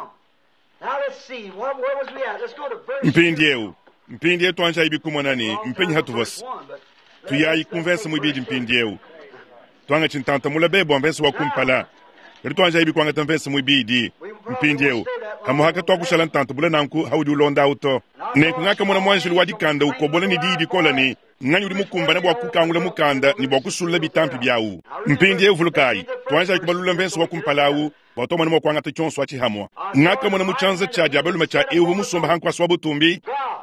mpindieu mpindieu twanja ibikumwanani mpenyi hatuvas tuyayi kunvensa mwibidi mpindieu twanga chintanta mula bebo mvensa wakumpala kari twanja ibikwanga tamvensa mwibidi mpindieu hamu haka twakushala ntanta bula nanku haudi ulonda auto neku ngaka mwana mwanjili wadikanda ukobola ni didi kola ni ngani uri mukumba na bwakukangula mukanda ni bwakusulla bitampi byawu mpindieu vulukai twanja ikubalula mvensa wakumpalawu watoma ni mwakwanga tachonso achihamwa ngaka mwana muchanza cha jabaluma cha ewu musomba hankwa swa butumbi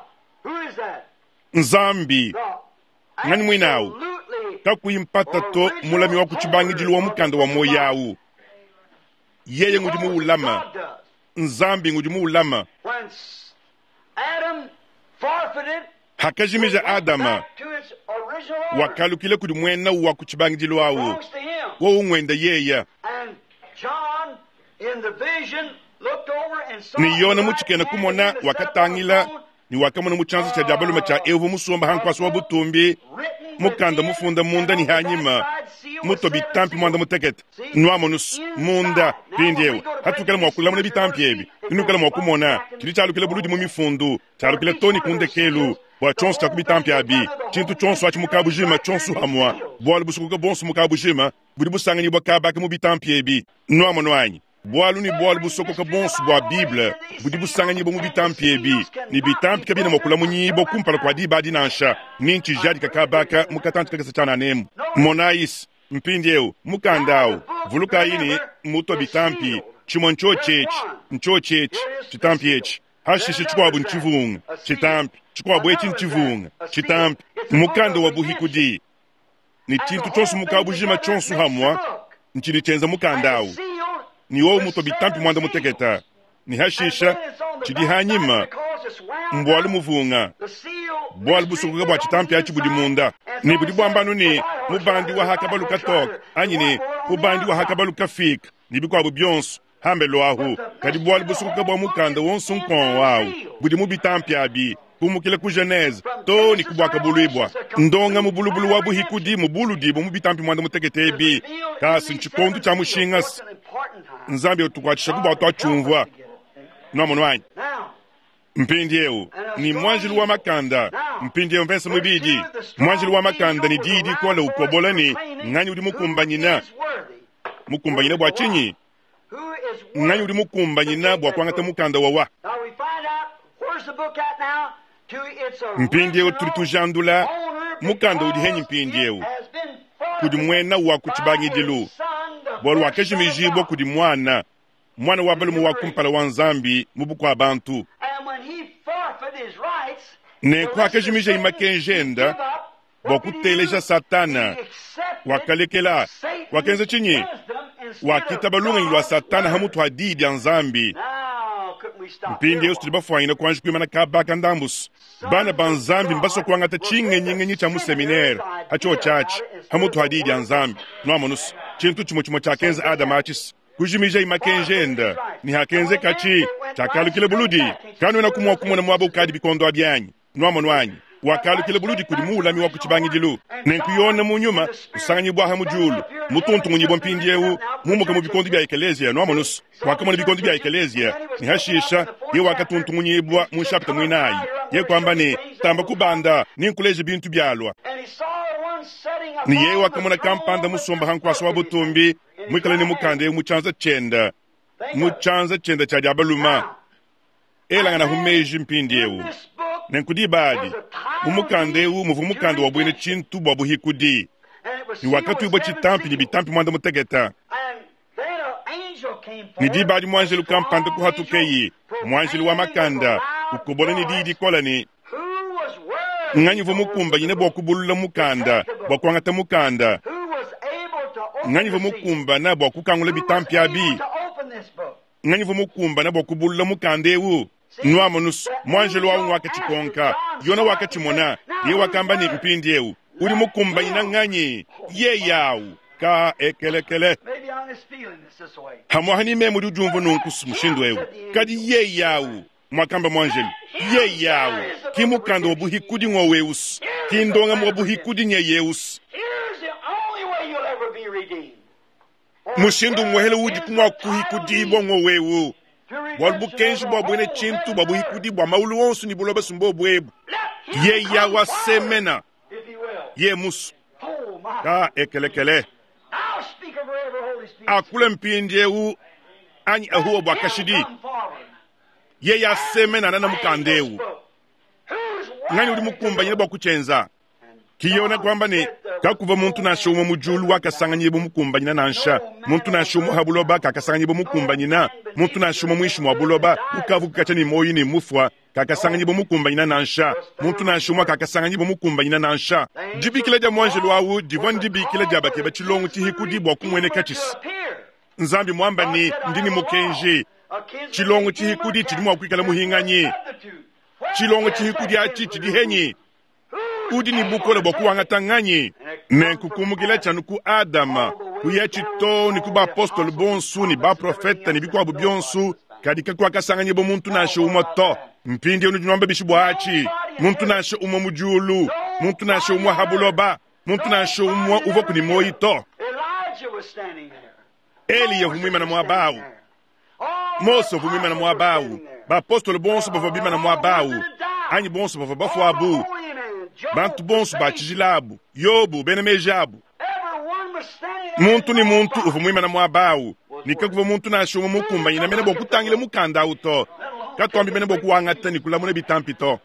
nzambi ngani mwinawu takuimpata to mulami wa kuchibangijilu wa mukanda wa moyawu yeye ngudi muulama nzambi ngudi muulama hakajimija adama wakalukile kudi mwena wa kuchibangijilu wawu wo ungwenda yeya ni yona muchikena kumona wakatangila ni wakamona muchanza cha jabaluma cha ewu musomba hankwa swa butumbi mukanda mufunda munda ni hanyima muto bitampi mwanda mutekete nwamonus munda pindieu hatukela mwakula muna bitampi ebi inukela mwakumona chili chalukile buludi mumifundu chalukile toni kundekelu bwa chonsu cha kubitampi abi chintu chonsu achi mukabujima chonsu hamwa bwali busukuka bonsu mukabujima budi busangani bwa kabaki mubitampi ebi nwamonwanyi bwalu ni bwalu busokoka bonsu bwa Bible budi busangani bwa mubitampi ebi ni bitampi kabina mwakula munyibo kumpala kwa diba dinansha ninchi jadi kakabaka mukatanti kakasa chana nemu monais mpindieu mukandau vuluka ini muto bitampi chimo ncho chechi ncho chechi chitampi echi hashishi chikwabu nchivunga chitampi chikwabu echi nchivunga chitampi mukanda wa buhikudi ni chintu chonsu mukabujima chonsu hamwa nchini chenza mukandau ni wo muto bitampi mwanda muteketa ni hashisha chidi hanyima mbwalu muvunga bwalu busukuka bwa chitampi achi budi munda ni budi bwambanu ni mubandi wa hakabaluka tok anyini mubandi wa hakabaluka fik ni bikwabu byonsu hambe loahu kadi bwalu busukuka bwa mukanda wonsu nkon wawu budi mubitampi abi kumukile ku Genèse to ni kubwaka bulibwa ndonga mubulubulu wa buhikudi mubulu dibo mubitampi mwanda mutekete ebi kasi nchikondu cha mushingas nzambi otukwachisha kuba watu achumvwa nomonwanyi mpindieu ni mwanjilu wa makanda mpindieu mvensa mwibidi mwanjilu wa makanda ni didi kola ukobola ni ngani udi mukumbanyina mukumbanyina bwa chinyi ngani udi mukumbanyina bwa kwangata mukanda wawa mpindieu tulitujandula mukanda udi henyi mpindieu kudi mwena wa kuchibangidilu bwalu wakeshimijibo kudi mwana mwana wabalumu wakumpala wa nzambi mubuku abantu neko akeshimija imakenjenda bwakuteleja satana wakalekela wakenze chinyi wakita balunga ilwa satana hamutu hadidi ya nzambi mpindieu tulibafwanyina kwanjikwimana kabaka ndambus bana banzambi mbaso kwangata chinge nyingenyi cha museminere hacho chachi hamutu hadidi ya nzambi nwamonus chintu chimo chimo cha kenza adama achis kujimija imakenjenda ni hakenze kachi chakalu kile buludi kanu na kumwa kumwa na mwabo kadi bikondo abyanyi nwamo nwanyi wakalu kile buludi kudi mula mi wakuchibangi dilu nenkuyona munyuma usanganyi bwaha mujulu mutuntu munyibo mpindiewu mumuka mu bikondo bya ekelezia nwamo nus wakama na bikondo bya ekelezia ni hashisha ye wakatuntu munyibwa mushapita mwinayi ye kwamba ni tamba kubanda ninkuleje bintu byalwa ni ye wakamona kampanda musomba hankwa swa butumbi mwikala ni mukande muchanza chenda muchanza chenda cha jabaluma elanga na humeji mpindiewu nenkudi badi mumukande u muvumukande wabwene chintu babu hikudi ni wakati ibo chitampi ni bitampi mwanda mutegeta ni di badi mwanjelu kampanda kuhatukeyi mwanjelu wa makanda ukubona ni di di kola ni ngani vumukumba yine bokubulula mukanda bokwangata mukanda ngani vumukumba na bokukangula bitampi abi ngani vumukumba na bokubulula mukanda ewu nwamo nus mwanjelu wa waka chikonka yona waka chimona ye wakamba ni mpindi ewu uri mukumba yina ngani ye yawu ka ekelekele hamwahani memu dujumvu nunkus mushindu ewu kadi ye yawu mwakamba mwanjelu ye yawu kimukanda wabuhikudi ngoweus kindonga mwabuhikudi nye yeus mushindu mwehele wudi kumwa kuhikudi ibo ngowewu walbu kenshi bwabwene chintu babuhikudi bwa maulu wonsu ni buloba sumbo bwebu ye yawa semena ye musu ka ekelekele akule mpindi ewu anyi ahuwa bwakashidi ye ya semena nana mukandewu ngani uri mukumba nyine bwakuchenza kiyona kwamba ni kakuva muntu nashomo mujulu wakasanga nyibo mukumba nyina nansha muntu nashomo habuloba kakasanga nyibo mukumba nyina muntu nashomo mwishimu habuloba ukavu kacha ni moyi ni mufwa kakasanga nyibo mukumba nyina nansha muntu nashomo kakasanga nyibo mukumba nyina nansha dibikile ja mwanjelu wawu divon dibikile ja bakeba chilongu chihikudi bwakumwene kachis nzambi mwamba ni ndini mukenji chilongo chihikudi chidimu wakwikala muhinganyi chilongo chihikudi achi chidihenyi udi ni bukola bokuwangata nganyi nenkukumugila chanu ku adama kuya chito ni kuba apostol bonsu ni ba profeta ni bikwa bubyonsu kadika kwa kasanganye bo muntu nashe umoto mpindi onu jinombe bishibu achi muntu nashe umo mujulu muntu nashe umo habuloba muntu nashe umo uvo kuni moito Eli ya humima na mwabawu Moso vumima na mwabawu ba apostol bonsu bavo bima na mwabawu anyi bonsu bavo bafu abu bantu bonsu ba chijilabu yobu benemejabu muntu ni muntu uvumima na mwabawu nikakuva muntu na shumu mukumba ina mene boku tangile mukanda auto katombi mene boku wangata ni kula mune bitampito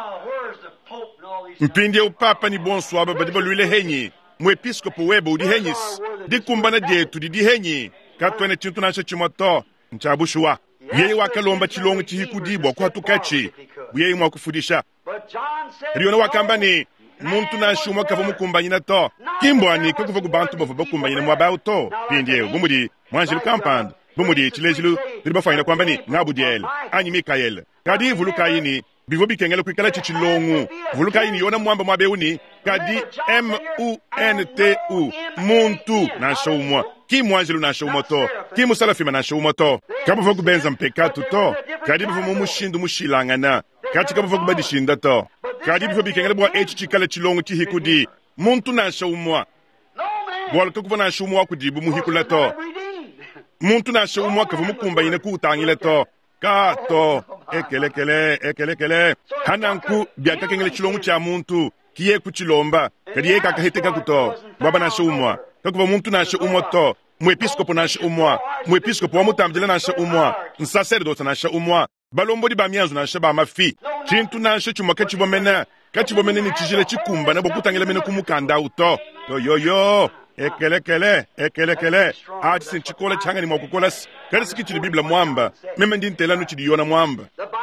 mpindi upapa ni bonsu aba badiba luile henyi mwepiskopo webo udi henyis di kumbana dietu di di henyi katwene chintu na chimoto nchabushwa yeye wakalomba chilongo chihikudibwa kwa tukachi yeye mwakufudisha riona wakamba ni muntu na shumwa kava mukumba nyina to kimbwani kukuva kubantu bava bakumba nyina mwabao to pindie bumudi mwanjilu kampand bumudi chilejilu riba faina kwamba ni ngabudiel anyi mikael kadi vuluka yini bivo bikengele kwikala chichilongu vuluka yini yona mwamba mwabeuni kadi M U N T U muntu na shumwa ki mwanjilu na shumwa to ki musalafima na shumwa to kaba vogu benza mpekatu to kadi bivo mumushindu mushilangana kati kaba vogu badishinda to kadi bivo bikengele bwa echi chikala chilongu chihikudi muntu na shumwa bwala kukuva na shumwa kudibu muhikula to muntu na shumwa kavu mukumba yine kuutangile to kato ekelekele ekelekele hananku biaka kengele chilongu cha muntu kiye kuchilomba kadi ye kakahiteka kuto baba na shumwa kakuva muntu na shumwa to mwepiskopo na shumwa mwepiskopo wa mutamjile na shumwa nsacerdote na shumwa balombo di bamianzu na shaba mafi chintu na chuma kachibomena kachibomena ni chijile chikumba na bokutangile mene kumukanda uto yo yo yo ekelekele ekelekele ati sin chikola changa ni mwakukola kari siki chili biblia mwamba meme ndi ntela nuchi di yona mwamba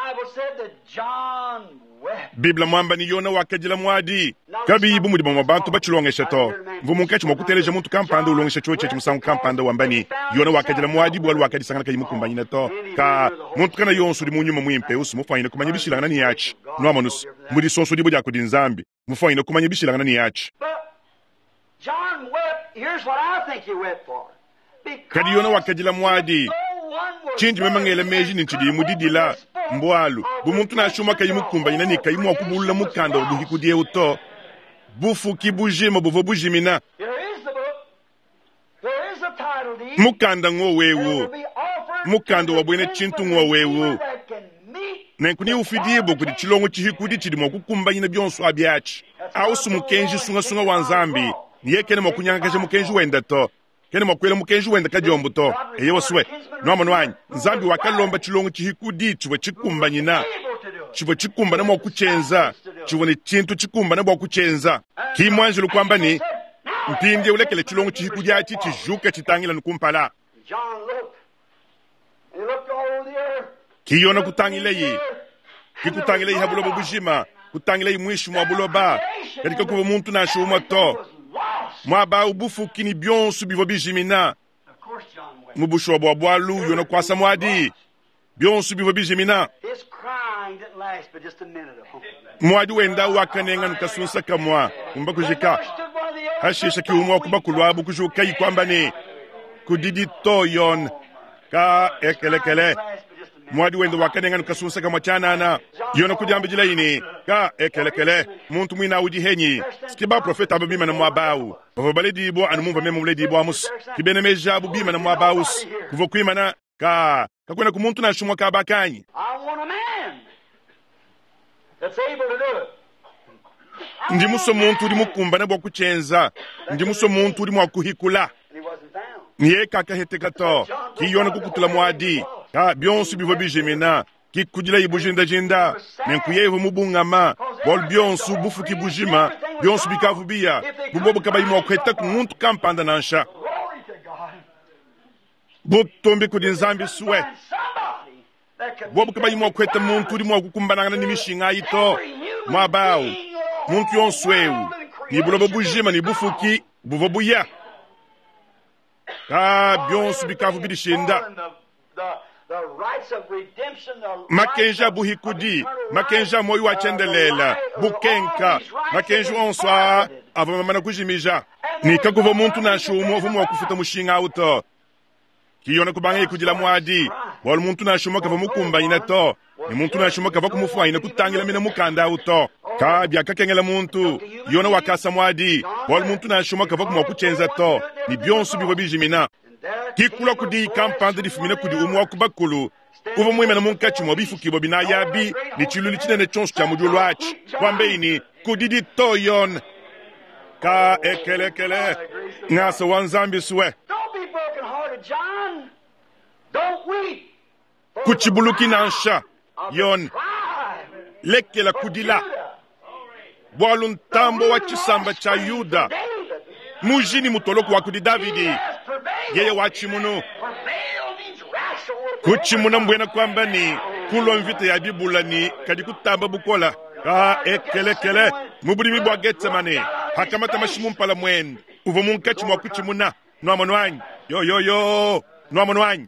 biblia mwamba ni yona wakajila mwadi kabi ibu mudi mwa bantu bachilongesha to mvumunkachi mwakuteleja muntu kampanda ulongesha chuo chechi musangu kampanda wambani yona wakajila mwadi bwalu wakadi sangana kaji mukumba nyina to ka muntu kana yonsu di munyuma mwimpe usu mufanyina kumanya bishilangana ni yachi nuamanus mudi sonsu di buja kudi nzambi mufanyina kumanya bishilangana ni yachi John wept. Here's what I think he wept for. kadi yona wakajila mwadi chinji memangela meji ninchidi mudidila mbwalu bumuntu na shuma kayimu kumba ina ni kayimu akubulula mukanda obuhikudie uto bufu kibujima buvo bujimina mukanda ngo wewu mukanda wabwene chintu ngo wewu nenkuni ufidibo kudi chilongo chihikudi chidimo kukumba ina byonso abyachi ausu mukenji sunga sunga wanzambi niye kene mokunyanga kaje mukenji wenda to kene mokwela mukenji wenda kajombo to eyo swe no manwanyi nzambi wakalomba chilongo chihikudi chiwe chikumba nyina chiwe chikumba na mokuchenza chiwe ni chintu chikumba na mokuchenza kimwanjulu kwamba ni mpindi ulekele chilongo chihikudi achi chijuke chitangila nukumpala kiyona kutangile yi kikutangile yi habuloba bujima kutangile yi mwishi mwa buloba katika kuwa muntu na shumwa to mwaba ubufu kini byonsu bivo bijimina mubushu wa bwabualu yona kwasa mwadi byonsu bivo bijimina mwadi wenda wakanenga nukasunsa kamwa kumba kujika hashisha kiumwa kuba kulwabu kujuka yi kwamba ni kudidi to yon ka ekelekele mwadi wenda wakanenga nukasunsa kamwa chanana yona kujambijila ini ka ekelekele muntu mwina uji henyi skiba profeta abu bima na mwabau kuvo bale dibo anu mumva memu mule dibo amus kibene meja abu bima na mwabaus kuvo kuima na ka kakwena kumuntu na shumwa ka bakanyi ndi muso muntu uri mukumba na bwakuchenza ndi muso muntu uri mwakuhikula niye kakahete gato kiyona kukutula mwadi ka byonsu bivo bijimina kikujila ibujinda jinda nenkuyevo mubungama bol byonsu bufu kibujima byonsu bikavu biya bubobo kabayimo kweta kumuntu kampanda nansha butombe kudinzambi suwe bobo kabayimo kweta muntu uri mwakukumbananga ni mishinga ito mwabao muntu yonswewu ni bulobo bujima ni bufuki buvo buya ka byonsu bikavu bidishinda makenja buhikudi makenja moyo wachendelela bukenka makenja onswa avamana kujimija nikakuva muntu na shumo vumu wakufuta mushinga auto kiyona kubanga ikujila mwadi wal muntu na shumo kava mukumba ina to ni muntu na shumo kava kumufuwa ina kutangila mina mukanda auto ka byaka kengela muntu yona wakasa mwadi wal muntu na shumo kava kumakuchenza to ni byonsu bivo bijimina kikula kudi kampanda difumina kudi umwa kubakulu kuva mwima na munkachi mwabifu kibo binayabi ni chiluli chinene chonsu cha mujulu achi kwambe ini kudidi toyon ka ekelekele ngasa wanzambi suwe kuchibuluki nansha yon lekela kudila bwalu ntambo wa chisamba cha Yuda mujini mutoloku wa kudi Davidi yeye wachimuno kuchimuna mbwena kwamba ni kulo mvita ya bibula ni kadi kutamba bukola ka ekelekele muburi mibwa getsemane hakamata mashimu mpala mwene uvo munkachi mwa kuchimuna no amonwanyi yo yo yo no amonwanyi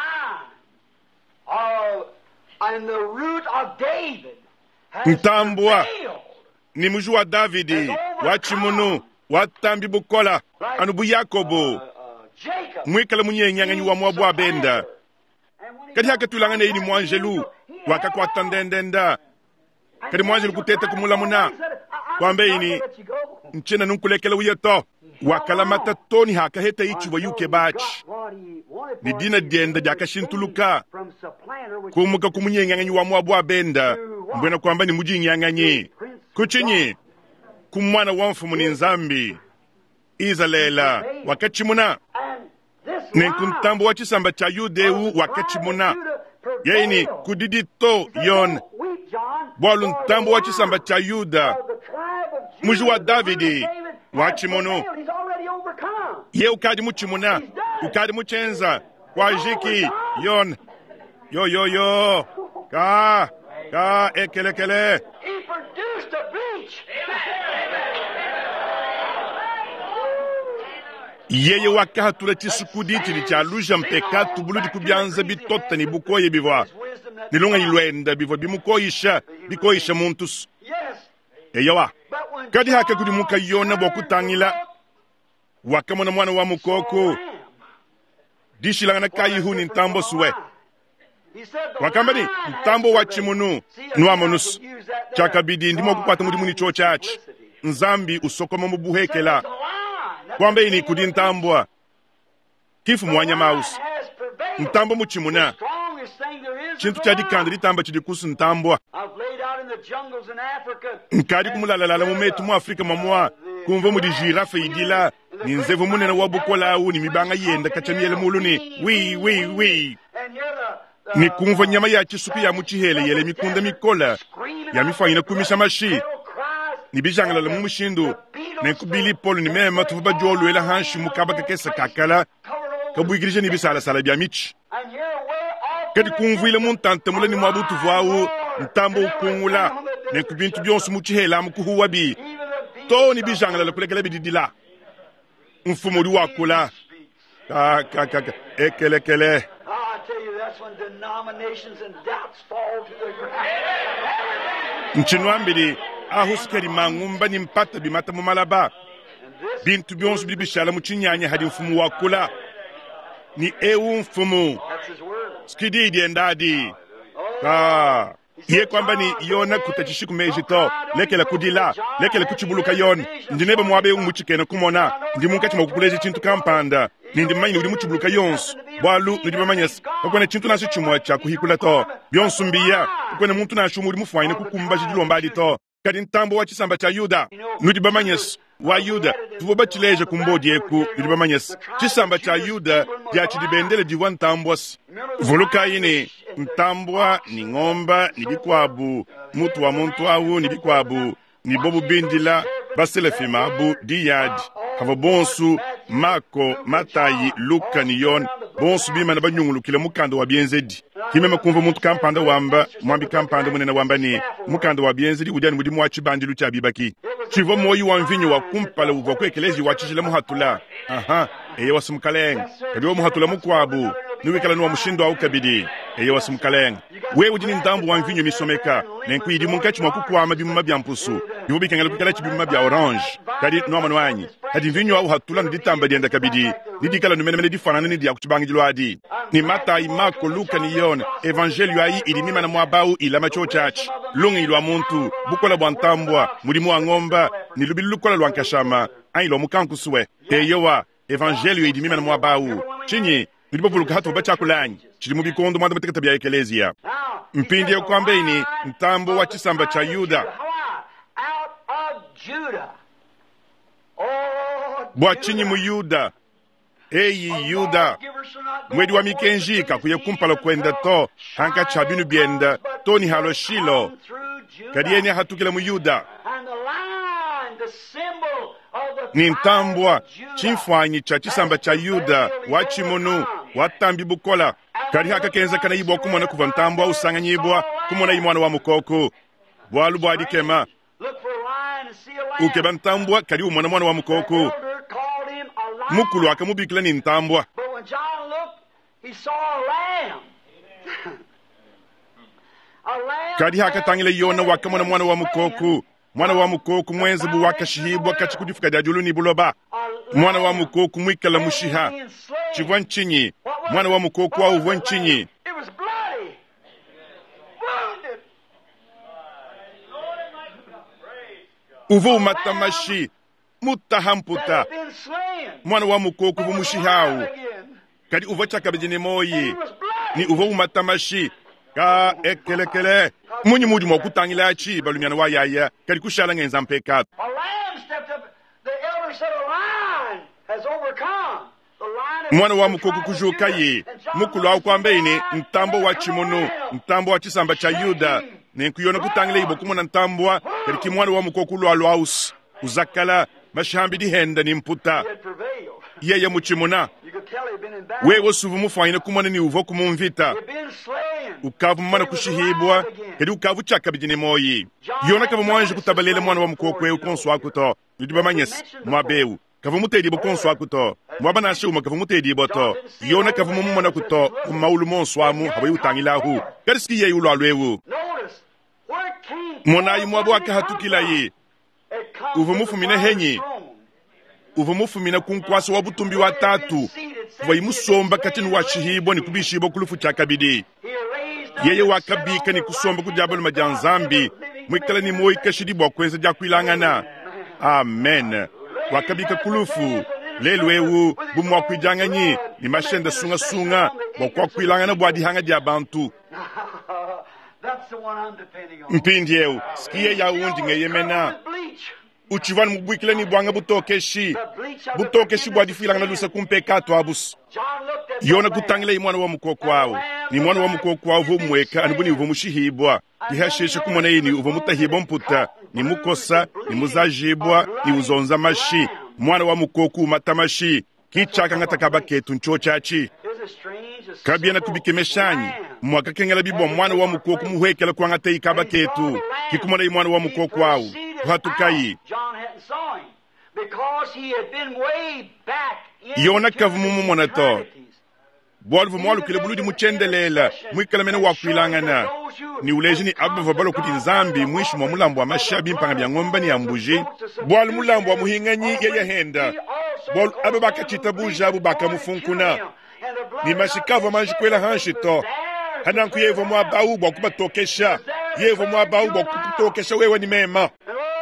ntambwa ni muju wa Davidi wachimuno watambi bukola anubu Yakobo mwikala munyenyanganyi wa mwabu abenda kadi haka tulangana ini mwanjelu wakakwata ndendenda kadi mwanjelu kutete kumula muna kwambe ini nchena nunkulekela uyeto wakala mata toni haka heta ichi wa yuke bachi ni dina dienda jaka shintuluka kumuka kumunyenyanganyi wa mwabu abenda mbwena kwamba ni mujinyanganyi kuchinyi kumwana wa mfumu ni nzambi izalela wakachimuna nenkuntambo wa chisamba cha Yudeu wakachimuna yaini kudidito yon bwalu ntambo wa chisamba cha Yuda muju wa Davidi wachimono ye ukadi muchimuna ukadi muchenza kwa jiki yon yo yo yo ka ka ekelekele yeye wakahatula chisukuditi ni chaluja mpeka tubulu di kubyanza bitota ni bukoye bivwa nilunga ilwenda bivwa bimukoyisha bikoyisha muntus eyawa kadi haka kudi muka yona bokutangila wakamona mwana wa mukoko dishilangana kayihu ni ntambo suwe wakambani ntambo wa chimunu nuamonus chakabidi ndimo kukwata muri muni cho church nzambi usokoma mubuhekela kwamba ini kudi ntambwa kifu mwanya maus ntambo muchimuna chintu chadi kandi litamba chidi kusu ntambwa nkadi kumulalala mumetu mu Afrika mamwa kumva mudi jirafe idila ni nzevu munena wabukola au ni mibanga yenda kachamiele muluni wi wi wi ni kumva nyama ya chisuku ya muchihele yele mikunda mikola ya mifanyina kumisha mashi ni bijangala la mumushindu na kubili polo ni mema tufuba jolu ela hanshi mukaba kakesa kakala kabuigirije ni bisala sala bya michi kadi kumva ile muntante mulani mwabutu vwao ntambo ukungula na kubintu byonsu muchihela mukuhuwabi to ni bijangala la kulekele bididila mfumo di wakula ka ka ka ekelekele. That's when denominations and doubts fall to the ground. Nchinuambiri ahuskeri mangumba ni mpata bimata mumalaba bintu byonsu bibishala muchinyanya hadi mfumu wakula ni ewu mfumu skididi endadi ah ye kwamba ni yona kutachishiku mejito lekela kudila lekela kuchibuluka yon ndinebe mwabe umuchikena kumona ndimunka chima kukuleje chintu kampanda nindi manyi uri muchibuluka yonsu bwalu ndiba manyas okone chintu naso chimwa cha kuhikula to byonsu mbiya okone muntu nasho muri mufanyine kukumba jidilomba to kadi ntambo wa chisamba cha Yuda ndiba manyas wa Yuda tuboba chileje kumbodi eku ndiba manyas chisamba cha Yuda ya chidibendele diwa ntambos voluka ine ntambwa ni ngomba ni bikwabu mutu wa muntu awu ni bikwabu ni bobu bindila basele fimabu diyad hava bonsu Mako Matayi Luka ni yon bonsu bima na banyungulu kile mukando wa bienzedi kimeme kumva muntu kampanda wamba mwambi kampanda munena wamba ni mukando wa bienzedi ujani mudi mwachi bandilu cha bibaki chivo moyi wa mvinyo wa kumpala uva kwekelezi wachijile muhatula aha eye wasumukaleng kadi wa muhatula mukwabu nuwekala nuwa mushindo au kabidi eye wasumukaleng we ujini ndambu wa mvinyo misomeka nenku idi munkachi mwakukwama bimuma byampusu yubi kengala kukala chibimuma bya orange kadi nuwa manuanyi hadi mvinyo au hatula nditamba dienda kabidi nidikala numenemene difanana nidi ya kuchibangijilo adi ni Matayi Mako Luka ni yon evangelio ayi ilimima na mwabau ilama cho church lungi ilwa muntu bukola bwantambwa mulimu wa ngomba ni lubi lukola lwankashama ayi lo mukankusuwe eyowa evangelio ilimima na mwabau chinyi nilipopuluka hatu bacha kulanyi chili mubikondo mwanda matekata bya ekelezia mpindi ya kwambeni ntambo wa chisamba cha Yuda bwa chinyi mu Yuda eyi Yuda mwedi wa mikenjika kuye kumpala kwenda to hanka chabinu bienda to ni halo Shilo kadieni hatukile mu Yuda ni ntambwa chimfanyi cha chisamba cha Yuda wachimonu watambi bukola kadi haka kenza kana yibwa kumona kuva ntambwa usanga nyibwa kumona imwana wa mukoko bwalu bwadi kema ukeba ntambwa kadi umwana mwana wa mukoko mukulu akamubikila ni ntambwa kadi haka tangile yona wakamona mwana wa mukoko mwana wa mukoko mwenzi bu wakashihibwa kachikudifika dajulu ni buloba mwana wa mukoko mwikala mushiha chivwa nchinyi mwana wa mukoko wa uvwa nchinyi uvu umatamashi mutahamputa mwana wa mukoko uvu mushihau kadi uva chakabijini moyi ni uva umatamashi ka ekelekele munyi mudi mwakutangila achi balumiana wa yaya kadi kushala ngenza mpeka mwana wa mukoko kujuka ye mukulu au kwambeni ntambo wa chimono ntambo wa chisamba cha Yuda nenkuyona kutangila ibo kumona ntambwa kadi kimwana wa mukoko lwa aus uzakala mashambi di henda ni mputa yeye muchimona wewe suvu mufanyine kumona ni uvo kumumvita ukavu mwana kushihibwa kedi ukavu chaka bijine moyi yona kavu mwanje kutabalele mwana wa mukokwe ukonso akuto yudiba manyes mwabeu kavu mutedi bukonso akuto mwaba na shuma kavu mutedi boto yona kavu mumona kuto maulu monso amu habayu tangilahu kadiski ye ulo alwewu mona yimwabo akahatukila ye uvu mufumine henyi uvu mufumine kunkwasa wabutumbi watatu kuva imusomba kati ni washihibo ni kubishibo kulufu chakabidi yeye wakabika ni kusomba kujabalo majanzambi mwikala ni moika shidibwa kwenza jakuilangana. Amen. Wakabika kulufu lelwewu bumwa kwijanganyi ni mashenda sunga sunga bokwa kuilangana bwadi hanga dia bantu. Mpindi eu skiye ya undi ngeyemena uchivan mubwikile ni bwanga butokeshi butokeshi bwadi filangana lusa kumpekato abus yona kutangile imwana wa mukoko wawo ni mwana wa mukoko wawo vomweka anibuni vomushihibwa ihasheshe kumona yini uvomutahibwa mputa ni mukosa ni muzajibwa ni uzonza mashi mwana wa mukoko matamashi kichaka ngatakaba ketu ncho chachi kabiana kubikemeshanyi mwaka kengela bibwa mwana wa mukoko muhwekela kwa ngata ikaba ketu kikumona yi mwana wa mukoko wawo hatukayi yona kavumumu monato bwalvu mwalu kile buludi muchendelela mwikala mena wakuilangana ni uleji ni abu vabalo kuti nzambi mwishu mwa mulambu wa mashabi mpanga bya ngomba ni ya mbuji bwalu mulambu wa muhinganyi yeye henda bwalu abu baka chitabuja abu baka mufunkuna ni mashikava manjikwela hanshito hananku yevo mwa bau bwa kubatokesha yevo mwa bau bwa kubutokesha wewe ni mema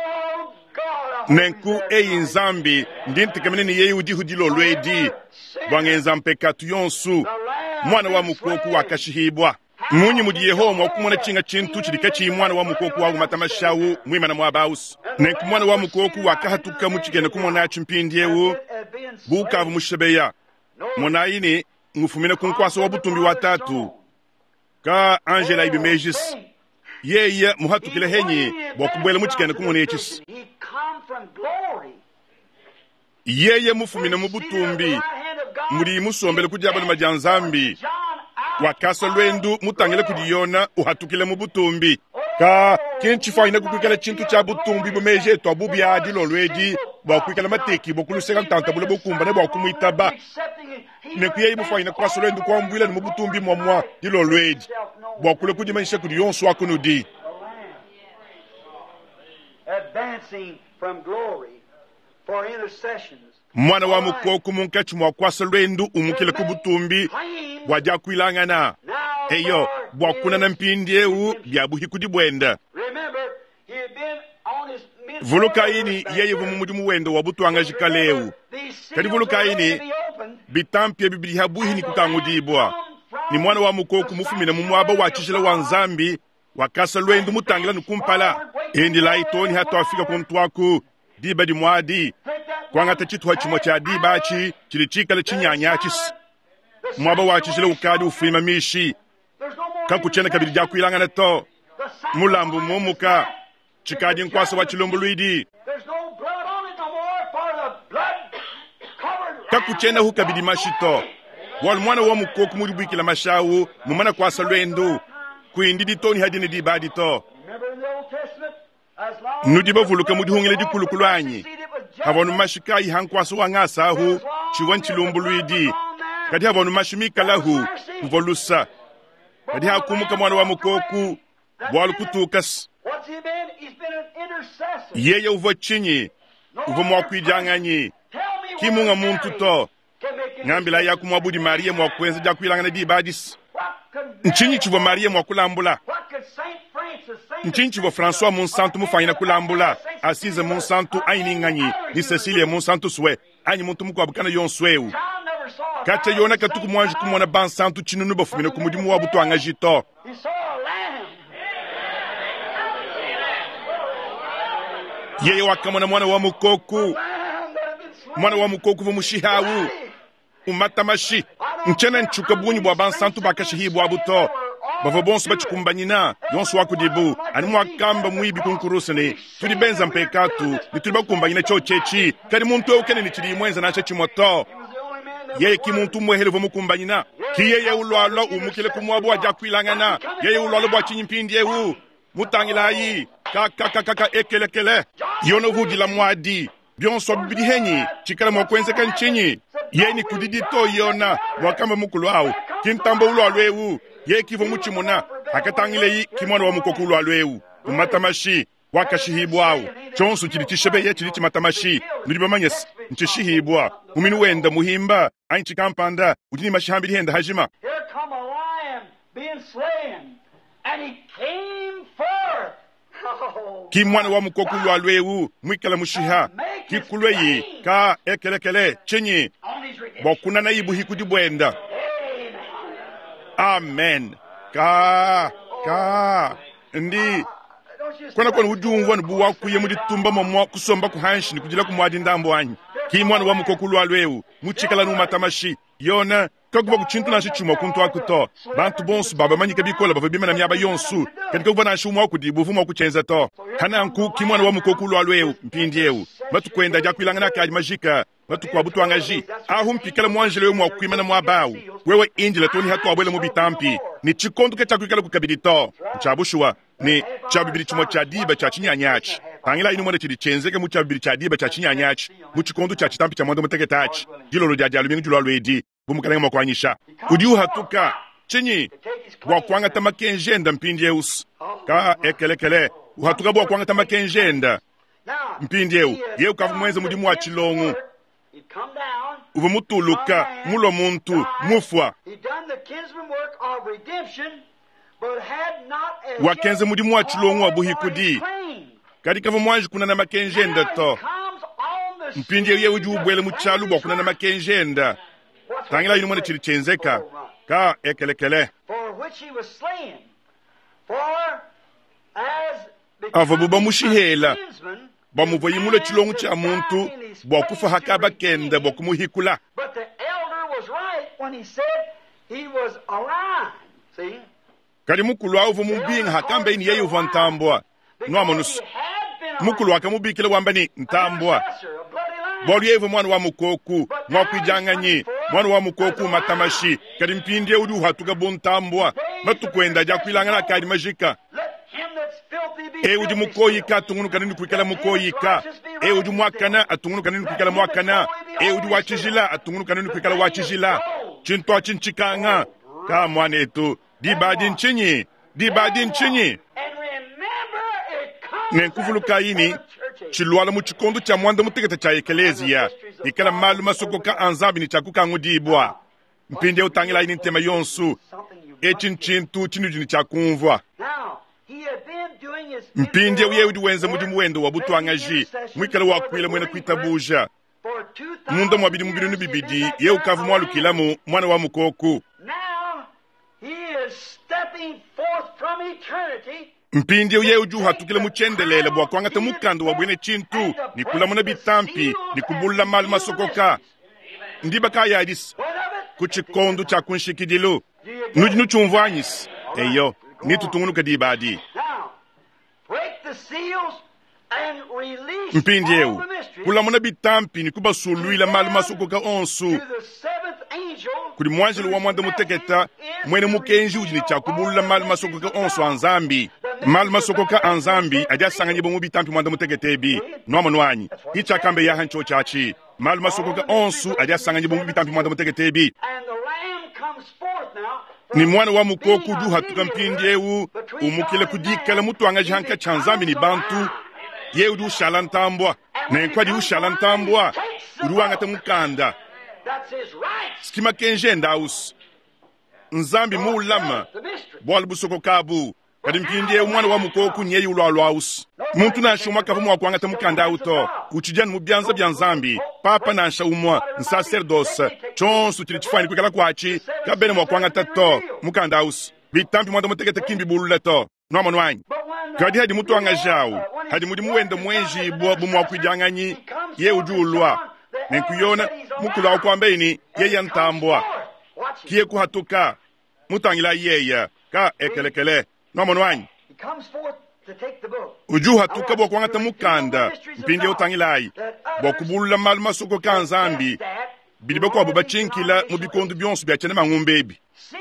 nenku eyi nzambi ndinti kamene ni yeye udi hudilo lwedi bwange nzampe katu yonsu mwana wa mukoku wakashihibwa munyi mudi yehoma wakumona chinga chintu chidika chi mwana wa mukoku wa matamashawu mwima na mwabaus nenku mwana wa mukoku wakahatuka muchigene kumona chimpindi yewu bukavu mushebeya monayini ngufumine kunkwasa wa butumbi watatu ka Angela ibimejis yeye muhatukile henyi bwakubwele muchigene kumona echis yeye mufumine mubutumbi muri musombele kujaba na majanzambi wakasa lwendu mutangile kudiyona uhatukile mubutumbi ka kenchi faina kukwikala chintu cha butumbi bumeje to abubi adilo lwedi bwakwikala mateki bokuluseka ntanta bule bokumba ne bwakumuitaba ne kuye ibufaina kwasa lwendu kwa mbwila ni mubutumbi momwa dilo lwedi bwakule kudimanisha kudiyonso akunudi advancing from glory for intercessions. Mwana wa mukoku munkachi mwakwasa lwendu umukile kubutumbi wajia kuilangana eyo bwakuna na mpindi ewu byabuhi kudibwenda vulukaini yeye vumumudimu wendo wabutwanga jikalewu kadi vulukaini bitampye bibili habuhi ni kukangudibwa ni mwana wa mukoku mufumina mumwaba wachishila wanzambi wakasa lwendu mutangila nukumpala endi laitoni hata wafika kumtwaku diba di mwadi kwangata chitu hachimwa cha dibachi chilichikala chinyanyachis mwaba wachishile ukadi ufima mishi kakuchena kabili jaku ilangana to mulambu mumuka chikadi nkwasa wachilombo luidi kakuchena hu kabili mashito wal mwana wa mukoku mudibwikila mashawu mumana kwasa lwendu kuindidi toni hadini dibadi to nudiba vuluka mudihungile dikulukulwanyi havonu mashikayi hankwaso wangasa ahu chiwan chilombo luidi kadi havonu mashimika lahu mvolusa kadi hakumuka mwana wa mukoku bwalu kutukas yeye uvo chinyi uvo mwakwijanganyi kimunga muntu to ngambila yaku mwabudi Maria mwakwenza jakuilangana dibadis nchinyi chivo Maria mwakulambula nchinyi chivo François Monsanto mufanyina kulambula Asize Monsanto aininganyi ni Cecilia Monsanto swe anyi muntu mukwabukana yonsweu kacha yona katuku mwanji kumwana bansantu chinunu bafumina kumudimu wabutwanga jito yeye wakamona mwana wa mukoku mwana wa mukoku vumushihawu umatamashi nchena nchuka bunyi bwa bansantu bakashihibu abuto bavo bonso bachikumbanyina yonso wakudibu ani mwakamba mwibi kunkurusini tuli benza mpekatu ni tuli bakumbanyina cho chechi kani muntu eukene ni chili mwenza na chechi moto yeye ki muntu mwehele vo mukumbanyina ki yeye ulwalo umukile kumwabu waja kuilangana yeye ulwalo bwa chinyimpindi ewu mutangila yi kaka kaka kaka ekelekele yono hudila mwadi byonso bibidi henyi chikala mwakwenze kanchinyi yeye ni kudidi to yona mwakamba mukulu au kintambo ulwalo ewu ye kivo muchimona akatangile yi kimwana wa mukoku ulwalo ewu umatamashi wakashihibu au chonsu chili chishabeye chili chimatamashi nulibamanyes nchishihibwa umini wenda muhimba ainchi kampanda ujini mashihambi henda hajima. Here come a lion being slain, and he came forth. Oh, ki mwana wa mukokulu alwewu mwikala mushiha ki kulweyi ka ekelekele chenyi on his redemption. bokuna na ibu hikudi bwenda. Amen. Ka ka ndi Don't you kwana kwana ujungwa nubuwa kuye mudi tumba momwa kusomba kuhanshi ni kujila kumwadi ndambo anyi ki mwana wa mukokulu alwewu muchikala numatamashi yona kakuba kuchintu na shichuma kuntu akuto bantu bonsu baba manyika bikola bava bima na myaba yonsu katika kuba na shumwa kudibu vuma kuchenza to hananku ki mwana wa mukokulu alwewu mpindi yewu matu kwenda jakwilanga na kaji majika matu kwa butu angaji ahu mpikala mwanjele wewu mwa kuimana mwa bawu wewe injile toni hatu wabwele mubitampi ni chikondu ke chakwikala kukabidito mchabushua ni chabibiri chimo cha diba cha chinyanyachi pangila inu mwende chidi chenzeke mu chabibiri cha diba cha chinyanyachi mu chikondu cha chitampi cha mwando muteketachi jilo lo jajalu mingu julo alwedi bumukalanga mwakwanyisha udiu hatuka chinyi bwakwanga tamakenjenda mpindi yeus ka ekelekele uhatuka bwakwanga tamakenjenda mpindi yewu yewu kafu mwenze mudimu wa chilongu uvu mutuluka mulo muntu mufwa wakenze mudimu wa chilongu wa buhikudi kadika vu mwanji kuna na makenjenda to mpindi yewu yewu juubwele muchalu bwa kuna na makenjenda tangila inu mwene chili chenzeka ka ekelekele avo buba mushihela bamuvo yimule chilongu cha muntu bwakufa hakaba kenda bwakumuhikula kali mukulu awo mubinga hakambe ini yeyu va ntambwa nwamonus mukulu akamubikile wambani ntambwa boli yevu mwana wa mukoku mwakwijanganyi mwana wa mukoku matamashi kali mpindi yewu uhatuka bontambwa matukwenda jakwilangana kali majika e uji mukoyika atungunu kanini kwikala mukoyika e uji mwakana atungunu kanini kwikala mwakana e uji wachijila atungunu kanini kwikala wachijila chinto chinchikanga ka mwana etu dibadi nchinyi dibadi nchinyi nenkufuluka yini chilwala muchikondu cha mwanda muteketa cha ekelezia ikala malu masoko ka anzambi ni chakuka ngudibwa mpinde utangila yini ntema yonsu e chinchintu chinuji ni chakumvwa mpindi yewu yewu diwenze mudi muwendo wa butu angaji mwikala wakwila mwene kuitabuja munda mwabidi mubili nubibidi yewu kavu mwalukilamu mwana wa mukoku mpindi yewu yewu juha tukile muchendelele bwa kwangata mukando wa bwene chintu nikula muna bitampi nikubula malu masokoka ndiba kaya adis kuchikondu cha kunshikidilu nuji nuchumvwanyis eyo nitutungunu dibadi mpindi yewu kula muna bitampi nikuba suluila malu masokoka onsu kuli mwanjilo wa mwanda muteketa mwene mukenji ujini chakubula malu masokoka onsu anzambi malu masokoka anzambi aja sanganyibo mu bitampi mwanda muteketa ebi nwama nwanyi hicha kambe ya hancho chachi malu masokoka onsu aja sanganyibo mu bitampi mwanda muteketa ebi ni mwana wa mukoku du hatuka mpindi yewu umukile kudikala mutu angaji hanka chanzambi ni bantu yewu du shalantambwa na enkwa di ushalantambwa uruwanga te mukanda skima kenjenda aus nzambi muulama bwali busoko kabu kadi mpindi yewu mwana wa mukoku nyeyi ulwalu aus muntu na shumwa kavu mwa kwanga te mukanda auto uchijani mubyanza bya nzambi papa na shaumwa nsacerdos chonsu chili chifani kwikala kwachi kabene mwa kwanga tato mukanda aus bitampi mwanda mutekete kimbi bulule to nwama nwanyi kadi hadi mutu angajawu hadi mudi muwende mwenji bwa bumwa kwijanganyi ye ujulwa nenkuyona mukulu wa kwambeni yeya ntambwa kiye kuhatuka mutangila yeya ka ekelekele nwama nwanyi uju hatuka bwa kwangata mukanda mpindi utangilayi bwa kubulula malu masoko ka nzambi bilibe kwa buba chinkila mubikondu byonsu bya chene mangumbebi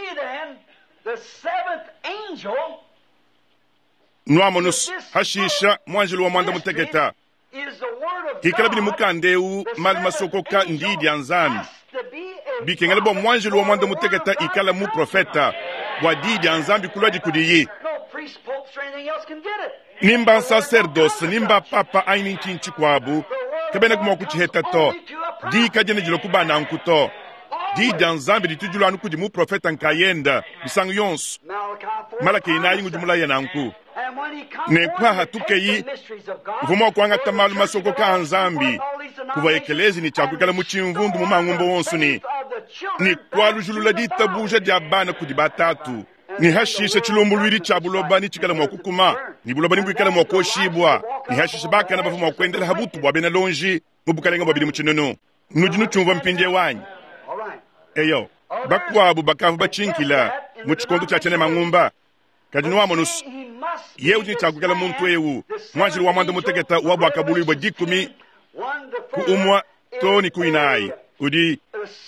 nwamonus hashisha mwanjilo wa mwanda muteketa kikala bini mukandewu malu masoko ka ndidi anzambi bikengele bwa mwanjilo wa mwanda muteketa ikala mu profeta bwa didi anzambi kulwaji kudiyi pastor or anything else can get it. nimba sacerdoce nimba papa aini nchinchi kwabu kabena kuma kuchiheta to di kajene jilo kubana nkuto di janzambi ditujulu anu kujimu profeta nkayenda bisangu yons malaki inayi ngujumula yananku ne kwa hatuke yi vumo kwanga tamalu masoko ka anzambi kuva ekelezi ni chakukala muchimvundu mu mangumbo wonsu ni ni kwalu julula di tabuja di abana kudibatatu ni hashisha chilumbulwiri chabuloba ni chikala mwakukuma ni buloba ni mbwikala mwakoshibwa ni hashisha baka na bafu mwakwendela habutu bwa bena lonji mubukalenga bwabili muchinono nujinu chumva mpinje wanyi eyo bakwabu bakavu bachinkila muchikondo cha chene mangumba kadinu wamonus yewu ni chakukala muntu ewu mwanjili wa mwanda muteketa wabu akabulu ibo jikumi ku umwa toni kuinai udi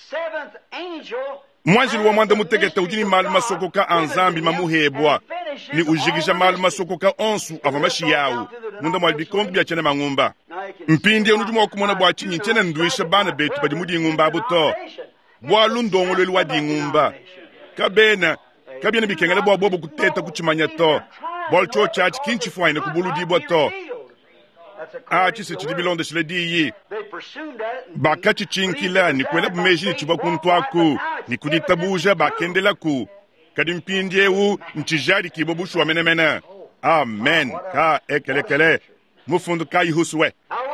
mwanjili wa mwanda muteketa ujini malu masoko ka anzambi mamuhebwa ni ujigisha malu masoko ka onsu avamashi yawu munda mwali bikombi bya chene mangumba mpindi unujumu wakumona bwa chinyi chene nduisha bana betu badi mudi ngumba abuto bwa lundongo lwelu wadi ngumba kabena kabyene bikengele bwa bobo kuteta kuchimanya to bwa lcho chachi kinchi fuwaine kubulu dibwa to achi se chidi bilonde shile diyi baka chichinkila ni kwele bumeji ni chiba kuntwaku ni kuditabuja bakendela ku kadi mpindi ewu nchijari kibobushu wa mene mene amen ka ekelekele mufundu ka ihuswe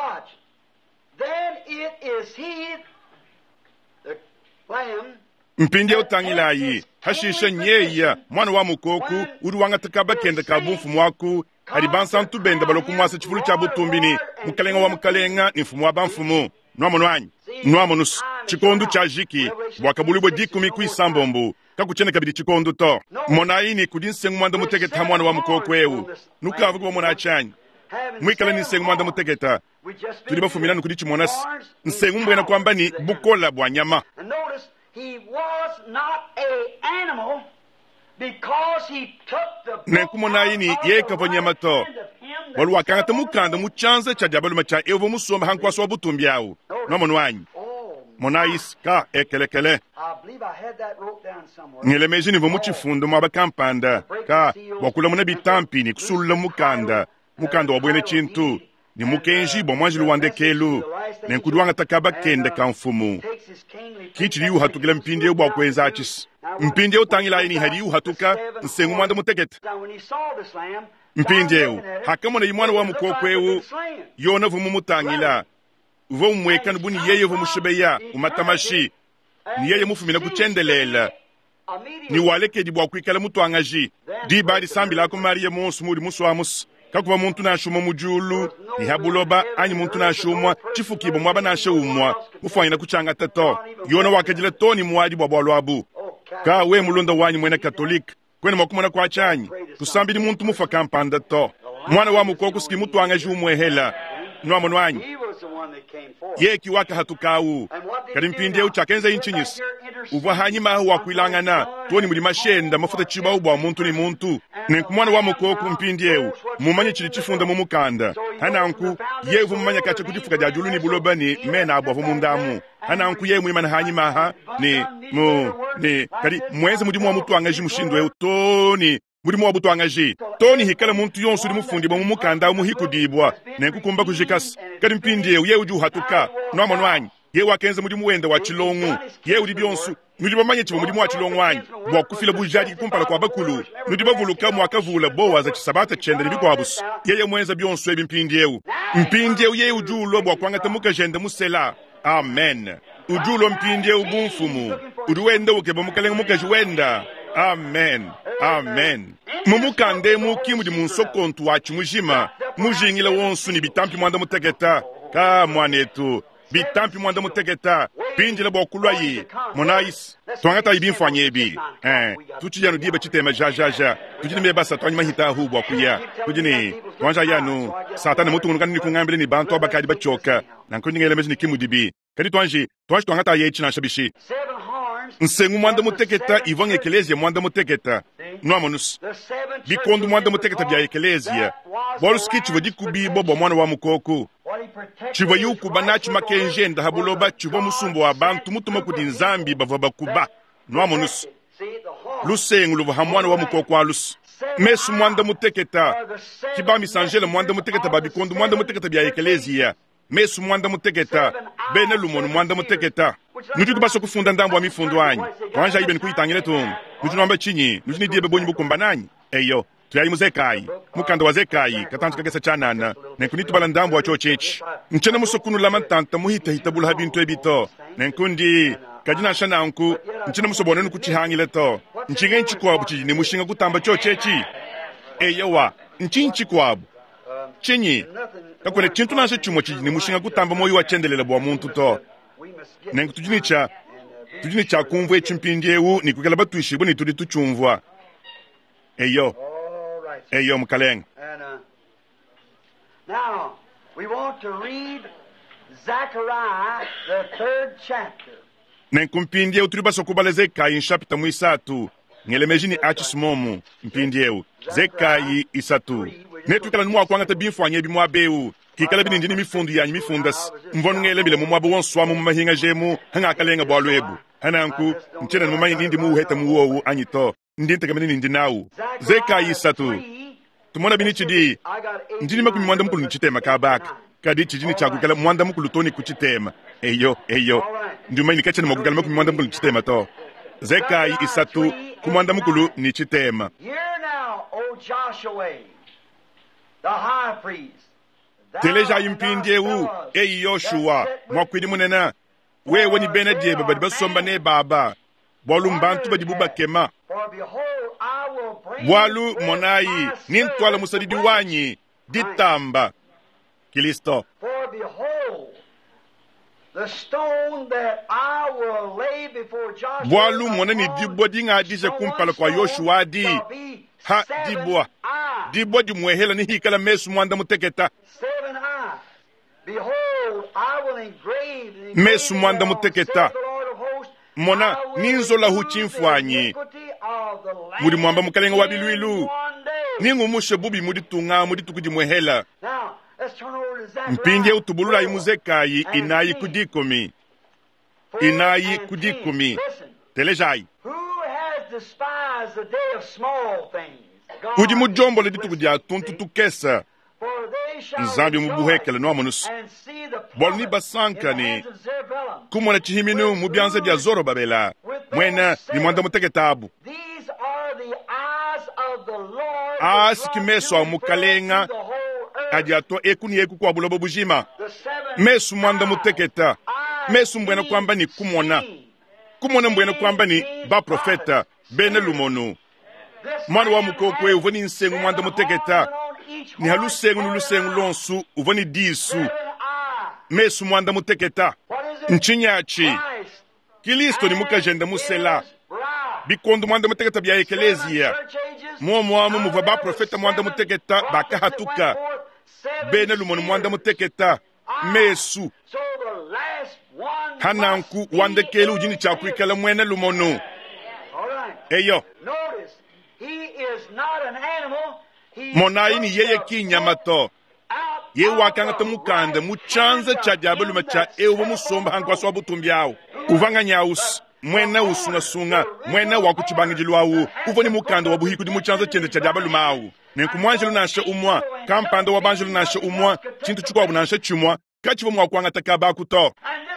mpindi utangila yi hashisha nyeya mwana wa mukoku uri wanga takaba kenda kabumfu mwaku ari bansantu benda baloku mwasa chifulu cha butumbini mukalenga wa mukalenga ni mfumu wa banfumu nwamono anyi nwamonus chikondu cha jiki bwakabulibwe dikumi kuisambombu kakuchene kabidi chikondu to mona ini kudinsengu mwanda muteketa mwana wa mukoku ewu nukavu kwa mona achanyi mwikala ni nsengu mwanda muteketa tuli bafumila nukudi chimonasi nsengu mbwena kwamba ni bukola bwa nyama. He was not a animal because he took the nenkumona ini yeka vonyama to walu wakangata mukanda muchanza cha jabalu macha evo musomba hankwa so butumbyao no monwanyi monais ka ekelekele I believe I had that wrote down somewhere. ngelemezi ni vomuchifundo mwa bakampanda ka wakula muna bitampi ni kusulla mukanda mukanda wabwene chintu ni mukenji bomwanjili wandekelu nenkudwanga takaba kende kamfumu kichiri yu hatukila mpindi ebu wakweza achis mpindi ebu tangila ini hadi yu hatuka nsengu mwanda muteketa mpindi ebu hakamona imwana wa mukokwe ebu yona vumu mutangila uvo umweka nubuni yeye vumu shibeya umatamashi ni yeye mufumina kuchendelela ni waleke dibu wakwikala mutu angaji di bari sambi lako mariye monsu muri musu amus kakuva muntu nashuma mujulu ni habuloba anyi muntu nashumwa chifukibo mwaba nashumwa mufanyina kuchanga tato yona wakajile toni mwadi bwa bwalwabu ka we mulonda wanyi mwene katolik kwene mwakumona kwa chanyi tusambidi muntu mufa kampanda to mwana wa mukoko siki mutu angaji umwehela nwamono wanyi ye kiwaka hatukawu kadi mpindi eu chakenza inchinyisi uva hanyima ahu wakuilangana tuoni muli mashenda mafuta chiba ubwa muntu ni muntu nenkumwana wa mukoko mpindi eu mumanye chili chifunda mumukanda hananku yevu mumanya kacha kutifuka jajulu ni bulobani mena abwa vumundamu hananku ye mwimana hanyima aha ni mu ni kadi mwezi mudimu wa mutu angaji mushindo eu toni mudimu wa butu angaji toni hikala muntu yonsu di mufundi bwa mumukanda umuhiku dibwa nenkukumba kujikas kadi mpindi eu ye uju hatuka noamo nwanyi ye wakenze mudimu wenda wa chilongu ye udi byonsu nudiba manye chibo mudimu wa chilongu wanyi bwa kufila bujaji kumpala kwa bakulu nudiba vuluka mwakavula bowa za chisabata chenda libi kwa busu ye ye mwenza byonsu ebi mpindi eu mpindi eu ye ujulo bwa kwangata muka jenda musela amen ujulo mpindi eu bumfumu uduwenda ukeba mukalenga muka juwenda amen amen mumukande muki mudi munsokontu wachi mujima mujingila wonsu ni bitampi mwanda muteketa ka mwanetu bitampi mwanda muteketa pinjile bokulwa yi monais twangata ibimfanye bi eh tuchi yanu diba chitema jajaja tujini mebasa twanyima hita hubwa kuya tujini twanja yanu satana mutu ngani ni kungambile ni bantu abakadi bachoka nankoni ngele mezi ni kimudibi kadi twanji twanji twangata ye china shabishi nsengu mwanda muteketa ivonge ekelezia mwanda muteketa nwamonus bikondu mwanda muteketa bya ekelezia boluski chivo dikubibo bo mwana wa mukoko chivo yuku banachi makenjenda habuloba chivo musumbo wa bantu mutuma kudi nzambi bava bakuba nwamonus lusengu luva hamwana wa mukoko alus mesu mwanda muteketa kiba misanjele mwanda muteketa babikondu mwanda muteketa bya ekelezia mesu mwanda muteketa bene lumonu mwanda muteketa nutu baso kufunda ndambo wa mifundu anyi wanja ibe nikuyitangile tu nutu nombe chinyi nutu ni diebe bonyi bukumba nanyi eyo tuyayi muzekai mukanda wa zekai katantu kagesa chanana nenkuni tubala ndambo wa chochechi nchene musokunu la mantanta muhita hitabula habintu ebito nenkundi kajina shananku nchene musobone nukuchihangile to nchinga nchikwabu chini mushinga kutamba chochechi eyo wa nchinchi kwabu chinyi kakone chintu nashe chumo chini mushinga kutamba moyo wa chendelele bwa muntu to nenku tujinicha tujinicha kumvwe chimpindiewu nikukela batuishibu ni tudi tuchumvwa eyo eyo mkalenga. And uh, now we want to read Zechariah the third chapter. Nenku mpindiewu tuli baso kubale Zekai nshapita mu isatu ngelemejini achismomu mpindiewu Zekai isatu netukala nuwa kwanga tabinfu anye bimu abeu kikala bini ndini mifundu yanyi mifundas mbonu ngele bile mu mwabu wonswa mu mahinga jemu hanga kalenga bwa lwebu hananku mchene mu mahinga ndi mu heta mu wowu anyito ndinte kamene ndi nawu Zekai isatu tumona bini chidi ndini makumi mwanda mukulu nchitema kabaka kadi chijini chakukala mwanda mukulu toni kuchitema eyo eyo nduma ini kachene makukala makumi mwanda mukulu nchitema to Zekai isatu kumwanda mukulu nichitema. Hear now, O Joshua, the high priest. Teleja yimpindiewu eyi Yoshua mwakwidi munena wewe ni benedie baba basomba ne baba bolu mbantu badibuba kema bwalu monayi nintwala musadidi wanyi ditamba Kristo. For behold, the stone that I will lay before Joshua. Bwalu monani dibwa dinga adije kumpala kwa Yoshua di ha dibwa dibwa di muehela ni hikala mesu mwanda muteketa Seven eyes. Behold, I will engrave the mesu mwanda muteketa mona ninzo la huchimfwanyi muri mwamba mukalenga wa bilwilu ningu mushe bubi mudi tunga mudi tukudi muehela mpinge utubulula imuzekai inayi kudikomi inayi kudikomi telejai kudi mujombo le ditukudi atuntu tukesa nzambi mubuhekele no amonus bolni basankani kumona chihiminu mubyanze bya zoro babela mwena ni mwanda muteketabu asiki meso mukalenga ajato ekuni eku kwa bulobo bujima mesu mwanda muteketa mesu mbwena kwamba ni kumona kumona mbwena kwamba ni ba profeta bene lumono mwana wa mukokwe uvoni nsengu mwanda muteketa ni halusengu nulusengu lonsu uvoni disu mesu mwanda muteketa nchinyachi Kristo ni mukajenda musela bikondo mwanda muteketa bya ekelezia momo amu muva ba profeta mwanda muteketa bakahatuka bene lumono mwanda muteketa mesu hananku wandekele ujini chakwikala mwene lumono eyo monayi ni yeye kinyamato ye wakanga temukanda muchanza cha jabeluma cha ewo musomba hankwa swa butumbyao uvanga nyaus mwena usunga sunga mwena wakuchibangijilwawu uvoni mukanda wa buhiku di muchanza chende cha jabeluma au nenkumwanjelu nashe umwa kampanda wa banjelu nashe umwa chintu chukwa bunashe chumwa kachivo mwakwanga takaba kuto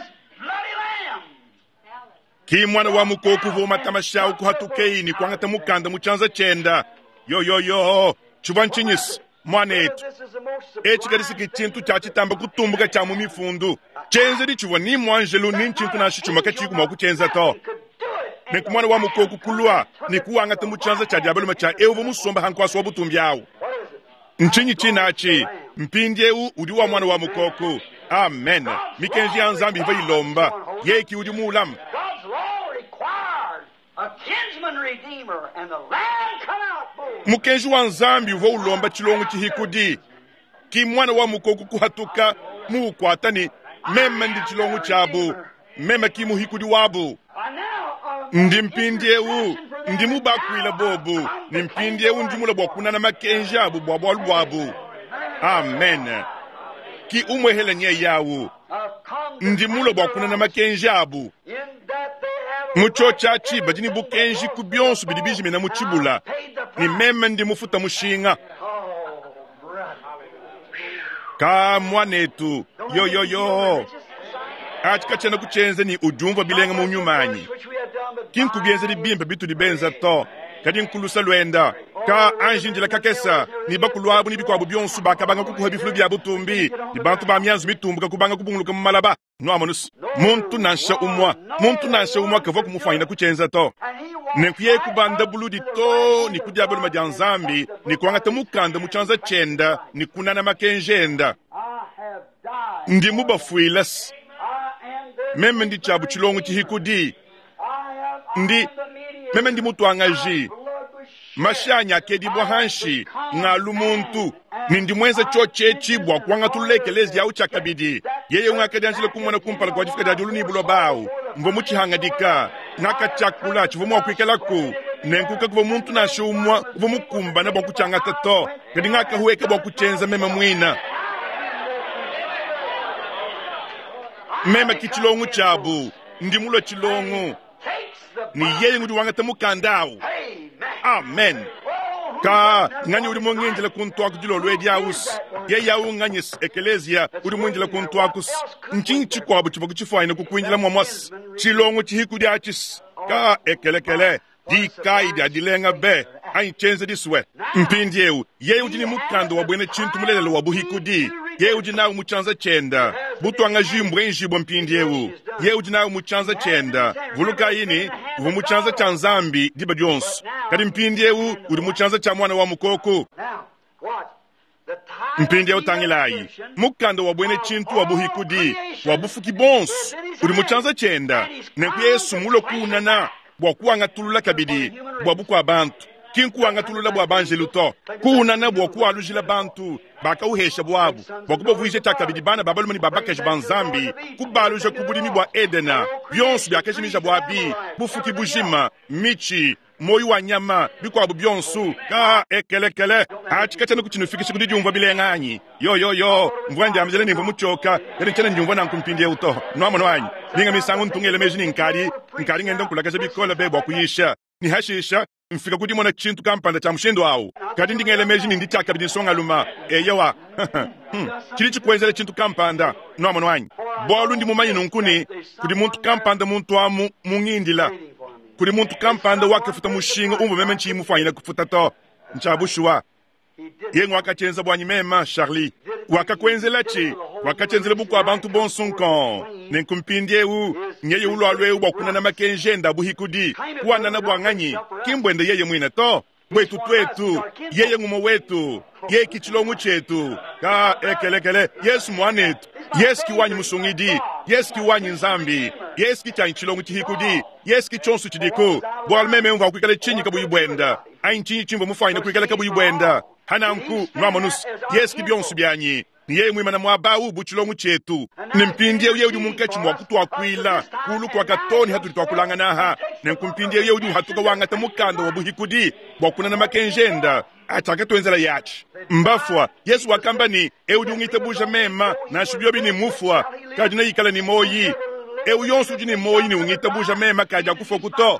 ki mwana wa mukoku vuma tamasha ukuhatukeini kwanga temukanda muchanza chenda yo yo yo chubanchinyis mwanetu echikarisi chintu chachitamba kutumbuka cha mumifundu chenze dichuva ni mwanjelu ni chintu nashichuma kachikuma kuchenza to nekumwana wa mukoku kulwa ni kuwanga temuchanza cha diabeluma cha ewo musomba hankwa swa butumbyao nchinyi chinachi mpindiewu udi wa mwana wa mukoku amen mikenji anzambi hiva ilomba yeki udi mulam a kinsman redeemer, and the lamb come out bold. Mukenji wa nzambi uva ulomba chilongo chihikudi ki mwana wa mukoku kuhatuka muukwatani mema ndi chilongo chabu mema ki muhikudi wabu ndi mpindiewu ndi mubakwila bobu ni mpindiewu ndi mula bwakuna makenji abu bwabwalu bwabu amen ki umwehele nye yawu ndi mula bwakuna makenji abu muchocha chiba jini bukenji kubyonsu bidibiji mina muchibula ni meme ndi mufuta mushinga ka mwanetu yo yo yo achika chena kuchenze ni ujumva bilenga munyumanyi kinku bienze di bimba bitu di benza to kadi nkulusa lwenda ka anjinjila kakesa ni bakulwabu ni bikwabu byonsu bakabanga kukuha bifulu bya butumbi ni bantu ba myanzu bitumbu kakubanga kubunguluka mumalaba no amanus muntu nansha umwa muntu nansha umwa kavo kumufanyina kuchenza to nenkuye kubanda buludi to ni kudiabulu majanzambi ni kuangata mukanda muchanza chenda ni kunana makenjenda ndi mubafuilas meme ndi chabu chilongo chihikudi ndi meme ndi mutu angaji mashanya kedi bwahanshi ngalu muntu nindi mwenza choche chibwa kwanga tulekelezi ya uchakabidi yeye ungakedi anjile kumwana kumpala kwa jifika dadulu ni bulo bao mvo muchihangadika ngaka chakula chivumu kwikela ku nenkuka kuvo muntu na shumwa kuvo mukumba na bonku changa tato kedi ngaka huweke bonku chenza meme mwina meme kichilongu chabu ndi mulo chilongu ni yeye ngudi wangata mukandao amen ka ngani uri mongenjela kuntu akujilo lwedi aus ye yawu ngani ekelezia uri mongenjela kuntu akus nchinchi kwabu chibaku chifaina kukwinjela mwamwas chilongo chihikudi achis ka ekelekele di kaidi adilenga be ayi chenze diswe mpindi yewu ye ujini mukando wabwene chintu mulelele wabuhikudi ye ujina umuchanza chenda butu anga jimbo enjibo mpindi yewu ye ujina umuchanza chenda vuluka yini vumuchanza chanzambi diba jonsu kadi mpindi yewu uri muchanza cha mwana wa mukoko mpindi yewu tangilayi mukando wabwene chintu wabuhikudi wabufuki bonsu uri muchanza chenda neku yesu mulo kunana bwakuanga tulula kabidi bwabuku abantu kinkuanga tulula bwa banjelu to kunana bwaku alujila bantu baka uhesha bwabu bwakuba vuije takabidi bana babalu mani babakaje banzambi kubaluje kubulimi bwa edena byonsu byakeshimisha bwabi bufuki bujima michi moyo wa nyama bikwabu byonsu ka ekelekele achikatana kuchinufikisha kudi jumva bilenganyi yo yo yo mvwanja amjele nimva muchoka yari chana njumva na nkumpindi uto no amano anyi ninga misango ntungele mejini nkari nkari ngenda nkulakaje bikola bebo kuyisha ni hashisha mfika kudi mona chintu kampanda cha mshendo awu kadi ndingele mejini nditaka bidisonga luma eyewa hmm. chili chikwenzele chintu kampanda no amano anyi bolu ndi mumanyi nunkuni kudi muntu kampanda muntu amu mungindila kuri muntu kampanda wake futa mushinga umva meme nchi mufanyina kufuta to nchabushwa yengu wakachenza bwanyi mema Charlie wakakwenzela chi wakachenzela buku abantu bonsunko nenkumpindie u nyeye ulo alwe u bakuna na makenjenda buhikudi kuwana na bwanganyi kimbwende yeye mwina to bwetu twetu yeye ngumo wetu ye kichilongu chetu ka ekelekele yesu mwanetu yes kiwanyi musungidi yes kiwanyi nzambi yes kichanyi chilongu chihikudi yes kichonsu chidiko bwal meme umva kwikale chinyi kabuyibwenda ayin chinyi chimbo mufanyina kwikale kabuyibwenda hanamku nwamonus yes kibyonsu byanyi niye mwimana mwabawu buchilongu chetu nimpindie uye udi munkechi mwakutu akwila kulu kwa katoni hatu lituakulanga naha nenkumpindie uye udi hatuka wangata mukando wabuhikudi wakuna na makenjenda ataka tuenzela yachi mbafwa yesu wakamba ni eudi ungite buja mema na shubiobi ni mufwa kajina yikala ni moyi eu yonsu jini moyi ni ungite buja mema kaja kufo kuto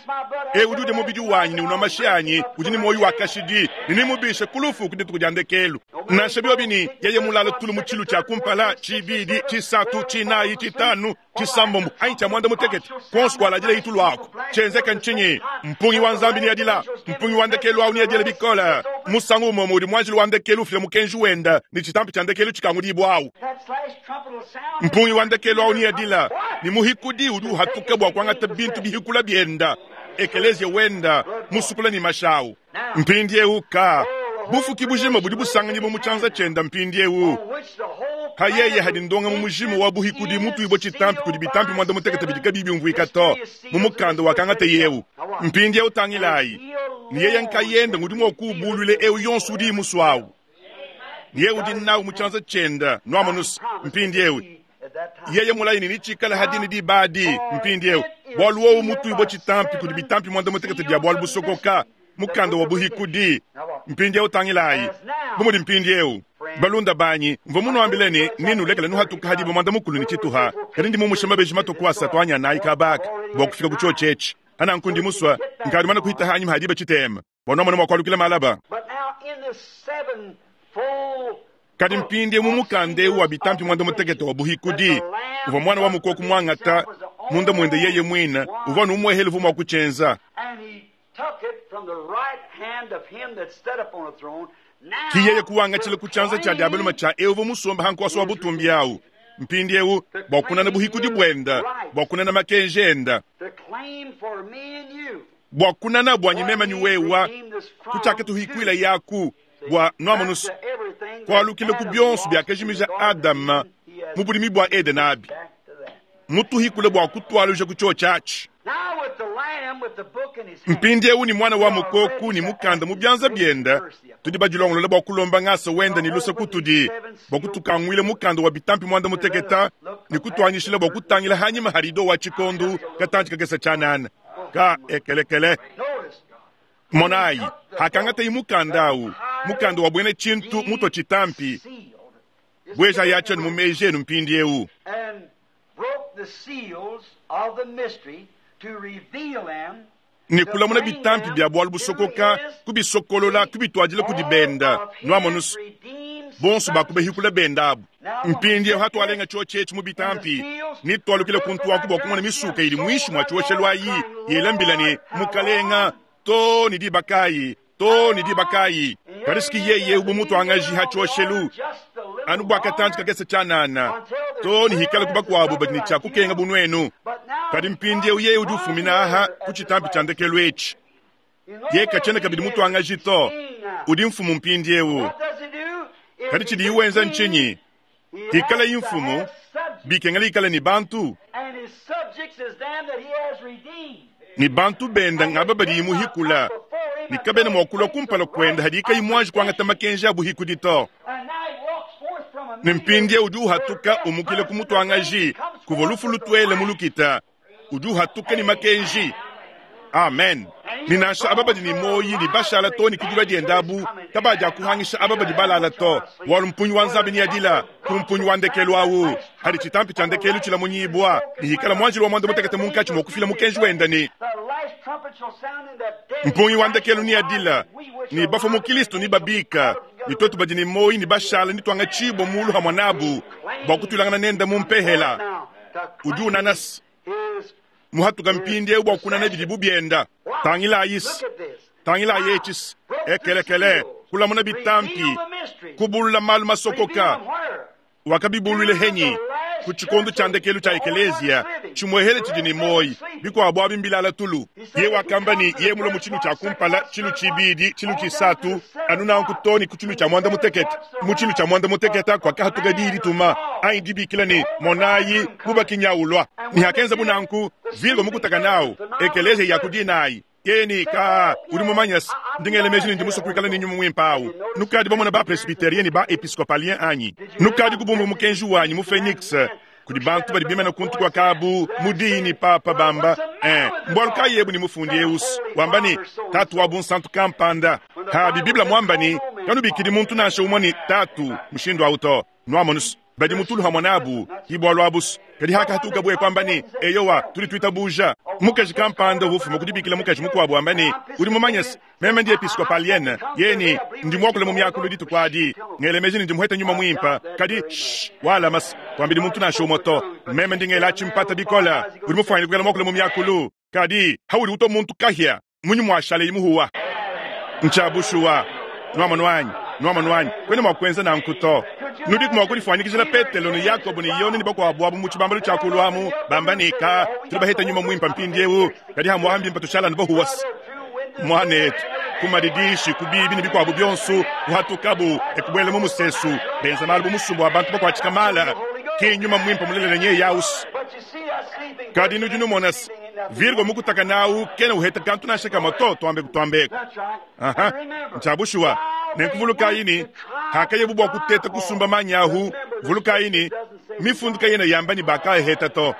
eu dude mubidi wanyi ni unamashianyi ujini moyi wakashidi nini mubishe kulufu kuditu kujandekelu na shubiobi ni yeye mulala tulu muchilu cha kumpala chibidi chisatu chinayi chitanu chisambombu aincha mwanda muteketi konsu kwa lajile itulu wako chenzeka nchinyi mpungi wanzambi ni adila mpungi wandekelu au ni adile bikola musangu momudi mwanjilu wandekelu file mukenju wenda ni chitampi chandekelu chikangudi ibu au mpungi wandekelu au ni adila ni muhikudi udu hatukebwa kwa ngata bintu bihikula bienda ekeleze wenda musupula ni mashau mpindie uka bufu kibujima budi busangani bo muchanza chenda mpindie u hayeye hadi ndonga mumujima wa buhikudi mutu ibo chitampi kudi bitampi mwanda mutekete bidika bibi mvuika to mumukando wakangata yewu mpindie utangilai ni yeye nkayenda ngudi mwokubulule ewu yonsu di muswawu ni yewu di nawu muchanza chenda no amanus mpindie ewu yeye mulaini ni chikala hadini di badi mpindi ewu bolu wo mutu ibo chitampi kudi bitampi mwanda mutekete dia bolu busokoka mukando wa buhikudi mpindi ewu tangilai bumudi mpindi ewu balunda banyi mvomuno ambileni ninu lekele nuhatuka hadi bomanda mukulu ni chituha kadi ndi mumushema bejima to kwasa twanya na ikabak bokufika kucho church ana nkundi muswa ngari mana kuhita hanyi hadi bechitem bono mwana mwakwalukile malaba kadi mpindi mumukande wa bitampi mwanda mutegeto wa buhikudi uva mwana wa mukoku mwangata munda mwende yeye mwina uva numwe helifu mwa kuchenza kiyeye kuwanga chile kuchanza cha diabeluma cha evo musomba hanko waswa butumbi yau mpindi ewu bokuna na buhikudi bwenda bokuna na makenjenda bokuna na bwanyimema nyuwewa kuchake tuhikuila yaku bwa nwamanus kwa lukile kubyonsu byakejimija Adam mubulimi bwa Eden abi mutuhikule bwa kutwaluje kucho chachi mpindi ewu ni mwana wa mukoku ni mukanda mubyanza byenda tudi bajulongolo bwa kulomba ngasa wenda ni lusa kutudi bwa kutukangwile mukanda wa bitampi mwanda muteketa ni kutwanyishile bwa kutangila hanyi maharido wa chikondu katanchi kakesa chanana ka ekelekele monayi hakangata imukandau mukanda wa bwene chintu muto chitampi bweja yacha ni mumejenu mpindi ewu ni kulamuna bitampi bya bwalu busokoka kubisokolola kubitwajile kudibenda nwamonus bonsu bakube hikule bendabu mpindi ewu hatu alenga chuo chechi mubitampi ni twalukile kuntuwa kubwa kumwana misuka ili mwishi mwa chuo shelwayi yelembilani mukalenga to ni di bakayi to ni di bakayi kariski yeye ubu mutu angaji hacho shelu anu bwaka tanchi kakese chanana to ni hikala kubakwa abu bagni chaku kenga bunwenu kadi mpindi yeye udu fumina aha kuchitampi chandeke lwechi ye kachene kabidi mutu angaji to udi mfumu mpindi yewu kadi chidi iwenza nchinyi hikala imfumu bikengali hikala ni bantu ni bantu benda ngaba badi imuhikula ni kabene mwakula kumpala kwenda hadika imwaji kwa ngata makenja buhiku dito ni mpindie uju hatuka umukile kumutu angaji kuvolufu lutuele mulukita uju hatuka ni makenji amen ninasha ababadi ni moyi ni bashala to ni kujula diendabu tabaja kuhangisha ababadi balala to walumpunyu wanzabi ni adila kumpunyu wandekelu awu hadi chitampi chandekelu chila munyibwa ni hikala mwanjilu wa mwanda mutekete munkachi mwakufila mukenji wendani mpunyu wandekelu ni adila ni bafo mukilisto ni babika ni totu badi ni moyi ni bashala ni tuanga chibo mulu hamwanabu bakutulangana nenda mumpehela uju nanas muhatuka mpindi ewu wakuna na bidibu bienda tangila ayis tangila ayechis ekelekele kula muna bitampi kubula malu masokoka wakabibulwile henyi kuchikondu chandekelu cha ekelezia chumwehele chidini moi biko abwabi mbilala tulu ye wakambani ye mulo muchilu cha kumpala chilu chibidi chilu chisatu anuna nkutoni kuchilu cha mwanda muteketa muchilu cha mwanda muteketa kwa kahatuka diri tuma ayi dibi kilani monayi kuba kinyaulwa ni hakenza bunanku vilgo mukutaka nao ekeleze ya kudinai keni ka urimo manyas ndingele mejini ndimuso kwikala ni nyumu mwimpau nukadi bomona ba presbyterieni ba episcopalien anyi nukadi kubumbu mukenju wanyi mu Phoenix kudi bantu bari bimena kuntu kwa kabu mudini papa bamba eh mbwaluka yebu ni mufundi eus wambani tatu wabu santu kampanda ha biblia mwambani kanu bikidi muntu nasho umoni tatu mushindo auto nwamonus badi mutulu hamwanabu hibwalu abus kadi haka hatuka bwe kwambani eyowa tuli twita buja mukaji kampanda hufu mukudibikila mukaji mukwabu ambani uri mumanyas meme ndi episcopalien yeni ndi mwakule mumyakulu ditu kwadi ngele mejini ndi muheta nyuma mwimpa kadi shh, wala mas kwambidi muntu na shomoto meme ndi ngela chimpata bikola uri mufanya kwela mwakule mumyakulu kadi hawuri uto muntu kahia munyu mwashale imuhuwa nchabushuwa nwama nwanyi nwama nwanyi kwene mwakwenza na nkuto nudik mwakuli fanyikijela petelo ni Yakobo ni yoni ni bakwa abwabu muchibambalo chakulwamu bambanika tulibaheta nyuma mwimpa mpindiewu kadi hamu wahambi mpatushala nibo huwas mwanetu kumadidishi kubibi ni bikwa byonsu uhatukabu ekubwele mu musesu benza malubu musumbu abantu bakwa chikamala kinyuma mwimpa mulele nye yaus kadi nujunu monas virgo mukutaka nau kena uheta kantu na shaka matoto ambe kutwambe aha nchabushuwa nekuvuluka yini hakaye bubwa kuteta kusumba manyahu vuluka yini mifundika yena yambani baka heta to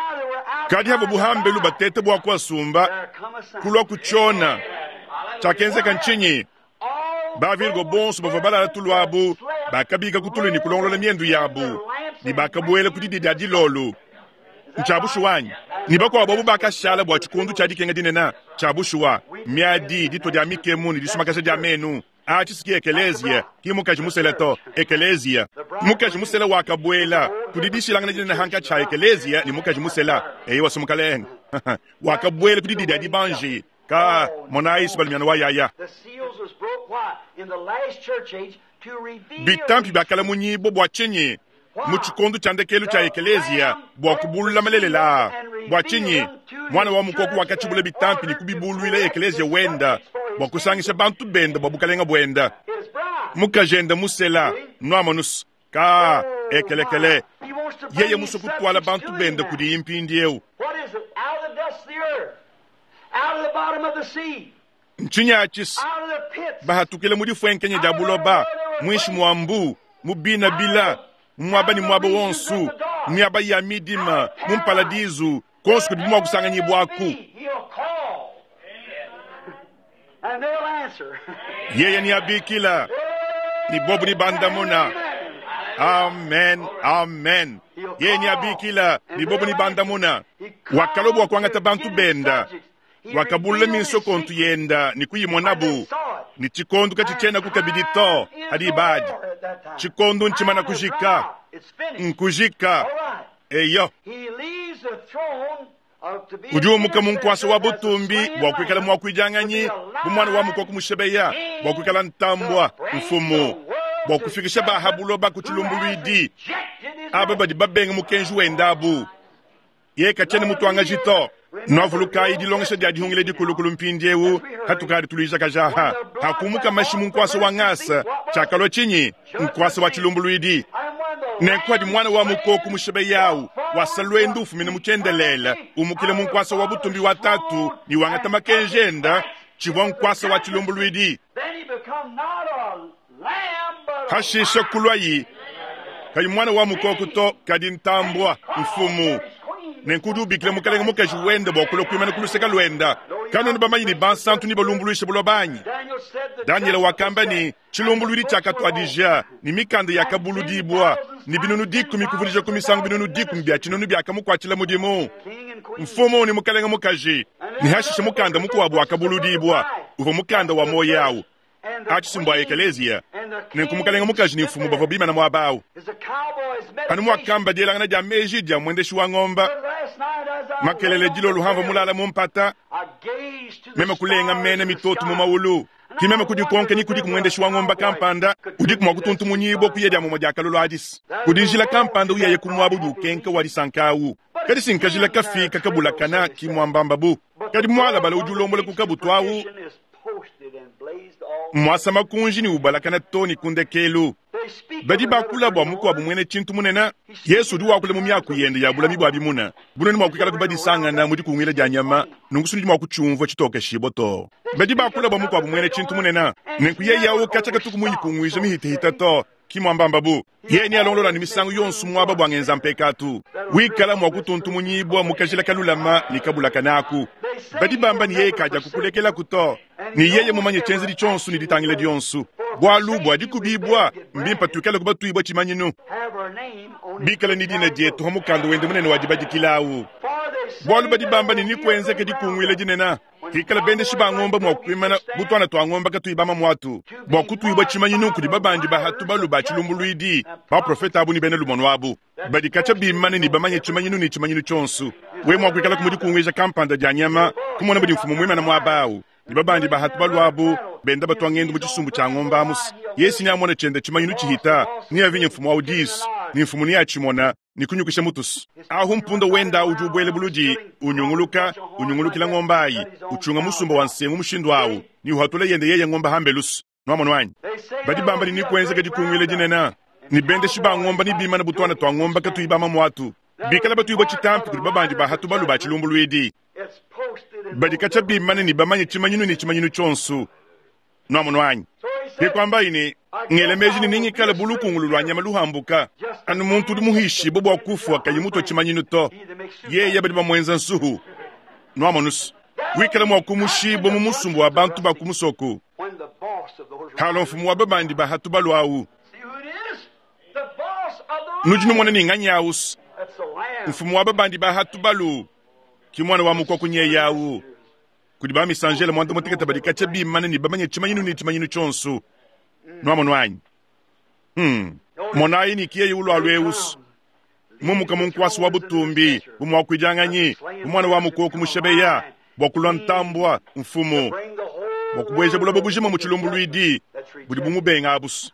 kadi habo buhambe lu batete bwa kwa sumba kulwa kuchona chakenze kanchinyi ba virgo bonsu bavabala tulwabu bakabiga kutulu ni kulongola miendu yabu ni bakabuele kudidi dadi lolo nchabushuwanyi ni bako wabobu baka shala bwa chikundu chadi kenga dinena chabushuwa miadi dito dia mikemu ni disumaka dia menu achi siki ekelezia ki mukaji museleto ekelezia mukaji musela wakabuela kudidi shilanga dinena hanka cha ekelezia ni mukaji musela ewa sumukalen wakabuela kudidi dadi banji ka monai subal wa yaya bitampi bakala munyibo bwa chenye muchikondu chandekelu cha ekelezia bwa kubulula malele la bwa chinyi mwana wa mukoku wakachibule bitampi ni kubibulu ile ekelezia wenda bwa kusangisha bantu benda bwa bukalenga bwenda mukajenda musela nwamonus ka ekelekele yeye musu kutwala bantu benda kudi impindieu nchinyachis bahatukile mudi fwenkenye jabuloba mwishi mwambu mubina bila mwaba ni mwaba wonsu mwaba ya midima mumpaladizu konsu kudi mwa kusanga nyibu aku yeye ni abikila ni bobu ni bandamona amen amen yeye ni abikila ni bobu ni bandamona wakalobu wakwangata bantu benda wakabule minso kontu yenda ni kuyimonabu ni chikondu kachichena kukabidito hadi ibadi chikondu nchimana kujika nkujika eyo kujumuka munkwasa wa butumbi wakwikala mwakwijanganyi kumwana wa mukoku mushebeya wakwikala ntambwa mfumu wakufikisha bahabulo bakuchulumbulwidi ababadi babenga mukenju wendabu yeka chene mutu angajito novuluka idi longesha dia dihungile di kulukulu mpindiewu hatukari tulisha kajaha hakumuka mashimu nkwasa wa ngasa chakalo chinyi nkwasa wa chilumbuluidi nenkwa di mwana wa mukoku mushebe yawu wasalwe ndufu mine muchendelela umukile munkwasa wa butumbi wa tatu ni wangata makenjenda chiwa nkwasa wa chilumbuluidi hashisha kulwayi kayi mwana wa mukoku to kadi ntambwa mfumu nenkudu bikile mukalenga mukaji wenda bokulo kwimana kuluseka lwenda kano ni bamanyi ni bansantu ni balumbuluishe bulobanyi Daniel wakamba ni chilumbulwidi chakatu adija ni mikanda yakabulu dibwa ni binunu diku mikuvulija kumisangu binunu diku mbya chinunu byaka mukwachila mudimu mfumo ni mukalenga mukaji ni hashisha mukanda mukuwabu wakabulu dibwa uvo mukanda wa moyawu achisimbo ekelezia nenkumukalenga mukaji ni mfumu bavo bima na mwabawu anu mwakamba dielanga na jameji dia mwendeshi wa ngomba makelele jilo luhamba mulala mumpata mema kulenga mene mitotu mumawulu kimema kudikonke ni kudiku mwendeshi wa ngomba kampanda kudiku mwakutuntu munyibo kuyedia mumajaka lolo hadis kudijila kampanda uyaye kumwabudu kenka wadi sankawu kadi sinkajila kafika kabula kana kimwambambabu kadi mwala bala ujulombole kukabutwawu mwasa makunji ni ubalakana toni kundekelu badi bakula bwa muko abumwene chintu munena Yesu duwa kule mumya kuyende ya bulami bwa bimuna buno ni mwakukala kubadi sanga na mudi kungwile ja nyama nungusu ndi mwakuchumva chitoke shiboto badi bakula bwa muko abumwene chintu munena nenkuye yawo kachaka tukumuyi kungwisha mihite hitato kimwambamba bu ye ni alongola ni misangu yonsu mwaba bwangenza mpekatu wikala mwakutuntu munyibwa mukajila kalulama nikabula kanaku badi bamba ni yeye kaja kukulekela kuto ni yeye mumanye chenzi di chonsu ni ditangile dionsu bwalu bwa dikubibwa mbimpa tukala kuba tuibwa chimanyinu bikala ni dina dietu homukando wende munene wajiba dikilawu bwalu badi bamba ni nikwenze ke dikungwile dinena kikala bende shiba ngomba mwakwimana butwana twa ngomba katuibama mwatu bwa kutuibwa chimanyinu kudi babandi bahatu balu ba chilumbuluidi ba profeta abu ni bene lumono wabu badi kacha bimane ni bamanye chimanyinu ni chimanyinu chonsu we mwakwikala kumudi kungwisha kampanda janyama kumona budi mfumu mwema na mwabawu ni babandi bahatu balu wabu benda batwangendo mu chisumbu cha ngomba amusi yesi ni amona chende chimanyinu chihita ni avinye mfumu wa udis ni mfumu ni achimona ni kunyukisha mutus ahu mpundo wenda ujubwele buludi unyunguluka unyungulukila ngombayi uchunga musumba wansengu mushindu awu ni uhatule yende yeye ngomba hambelus noamono wanyi badi bamba ni nikwenze kedi kungwile jinena ni bende shiba ngomba ni bima na butwana twa ngomba katu ibama mwatu bikala batu ibo chitampi kudi babandi bahatu balu ba chilumbuluidi badi kacha bimane ni bamanye chimanyinu ni chimanyinu chonsu noamono wanyi kekwamba ini ngelemeji ni ningi kala buluku ngululwa nyama luhambuka anu muntu di muhishi bobo akufu akayimuto chimanyinu to ye yabadi bamwenza nsuhu noamonus wikala mwakumushi bomu musumbu wa bantu bakumusoko halo mfumu wa babandi bahatu balu awu nujinu mwana ni nganyaus mfumu wa babandi ba hatu balu ki mwana wa mukwa kunye yawu kudi ba misangele mwanda muteketa badika chabi mana ni babanye chimanyinu ni chimanyinu chonsu no amonwanyi hmm monayi ni kiye yulo alweus mumu kamunkwasu wa butumbi bumwa kwijanganyi umwana wa mukwa kumushebeya bokulontambwa mfumu bokubweje bulobo bujima mu chilombu lwidi budi bumubenga abus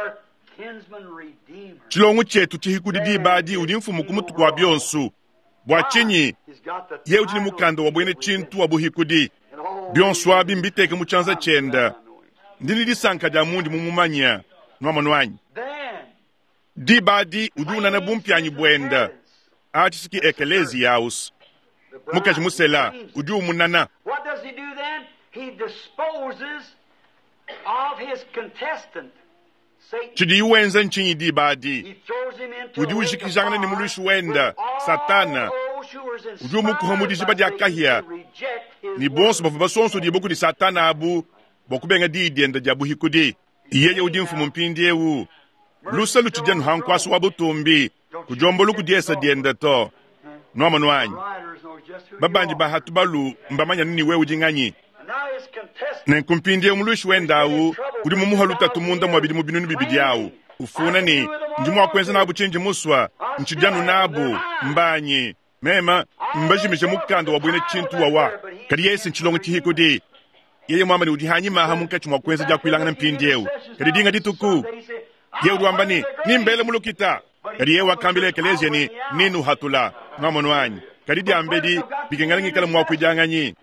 chilongu chetu chihikudidi badi udi mfumu kumutu kwa byonsu bwachinyi ye udi mukando wabwene chintu wabuhikudi byonsu abi mbiteke muchanza chenda ndini disanka ja mundi mumumanya nwamanwanyi di badi uduna na bumpyanyi bwenda ati siki ekelezi yaus mukaji musela udu munana. What does he do then? He disposes of his contestant. Chidi yuwenza nchinyi di badi udu ushikizangana ni mulushu wenda satana udu mukuhamudishi badi akahia ni bonsu bafubasonsu di boku di satana abu boku benga di dienda jabu hikudi iyeye udi mfumu mpindi ewu lusa luchijanu hankwasu wabu tumbi kujombolu kudiesa dienda to Noma nwanyi babanji ba hatu balu mbamanya nini wewe jinganyi nenkumpindi eumulushu wendawu udi mumuhaluta tumunda mwabidi mubinuni bibidi yawu ufuna ni njimu wakwenza nabu chinji muswa nchijanu nabu mbanyi mema mbajimishe mukando wabwene chintu wawa kadi yesi nchilongo chihiko di yeye mwamba ni udihanyi maha munkachi mwakwenza ja kuilanga na mpindi ewu kadi dinga dituku ye uduambani ni mbele mulukita kadi ye wakambile ekelezia ni ninu hatula Noma nwanyi kadi di ambedi bikengarangi kala mwakwijanganyi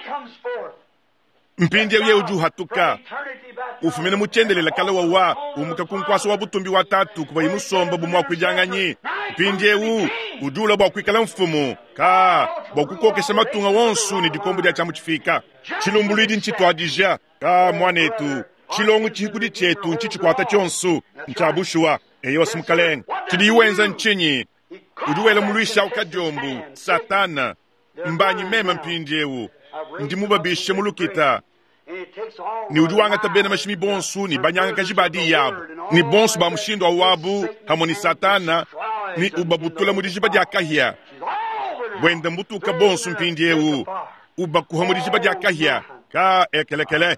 mpindi ye uju hatuka ufumene muchendelela kala wawa umuka kunkwasa wabutumbi watatu kuba imusomba bumwa kwijanganyi mpindi ewu udula bwa kwikala mfumu ka bokukokesha matunga wonsu ni dikombo dia chamu chifika chilumbulidi nchito adija ka mwanetu chilongu chihikudi chetu nchichikwata chonsu nchabushua eyo simukaleng chidi yuwenza nchinyi uduwele muluisha ukajombu satana mbanyi mema mpindi ewu ndimubabishe mulukita ni uduwanga tabena mashimi bonsu ni banyanga kajibadi yabu ni bonsu ba mshindo wabu hamo ni satana ni ubabutula mudijibadi akahia wenda mbutuka bonsu mpindi ewu ubakuha mudijibadi akahia ka ekelekele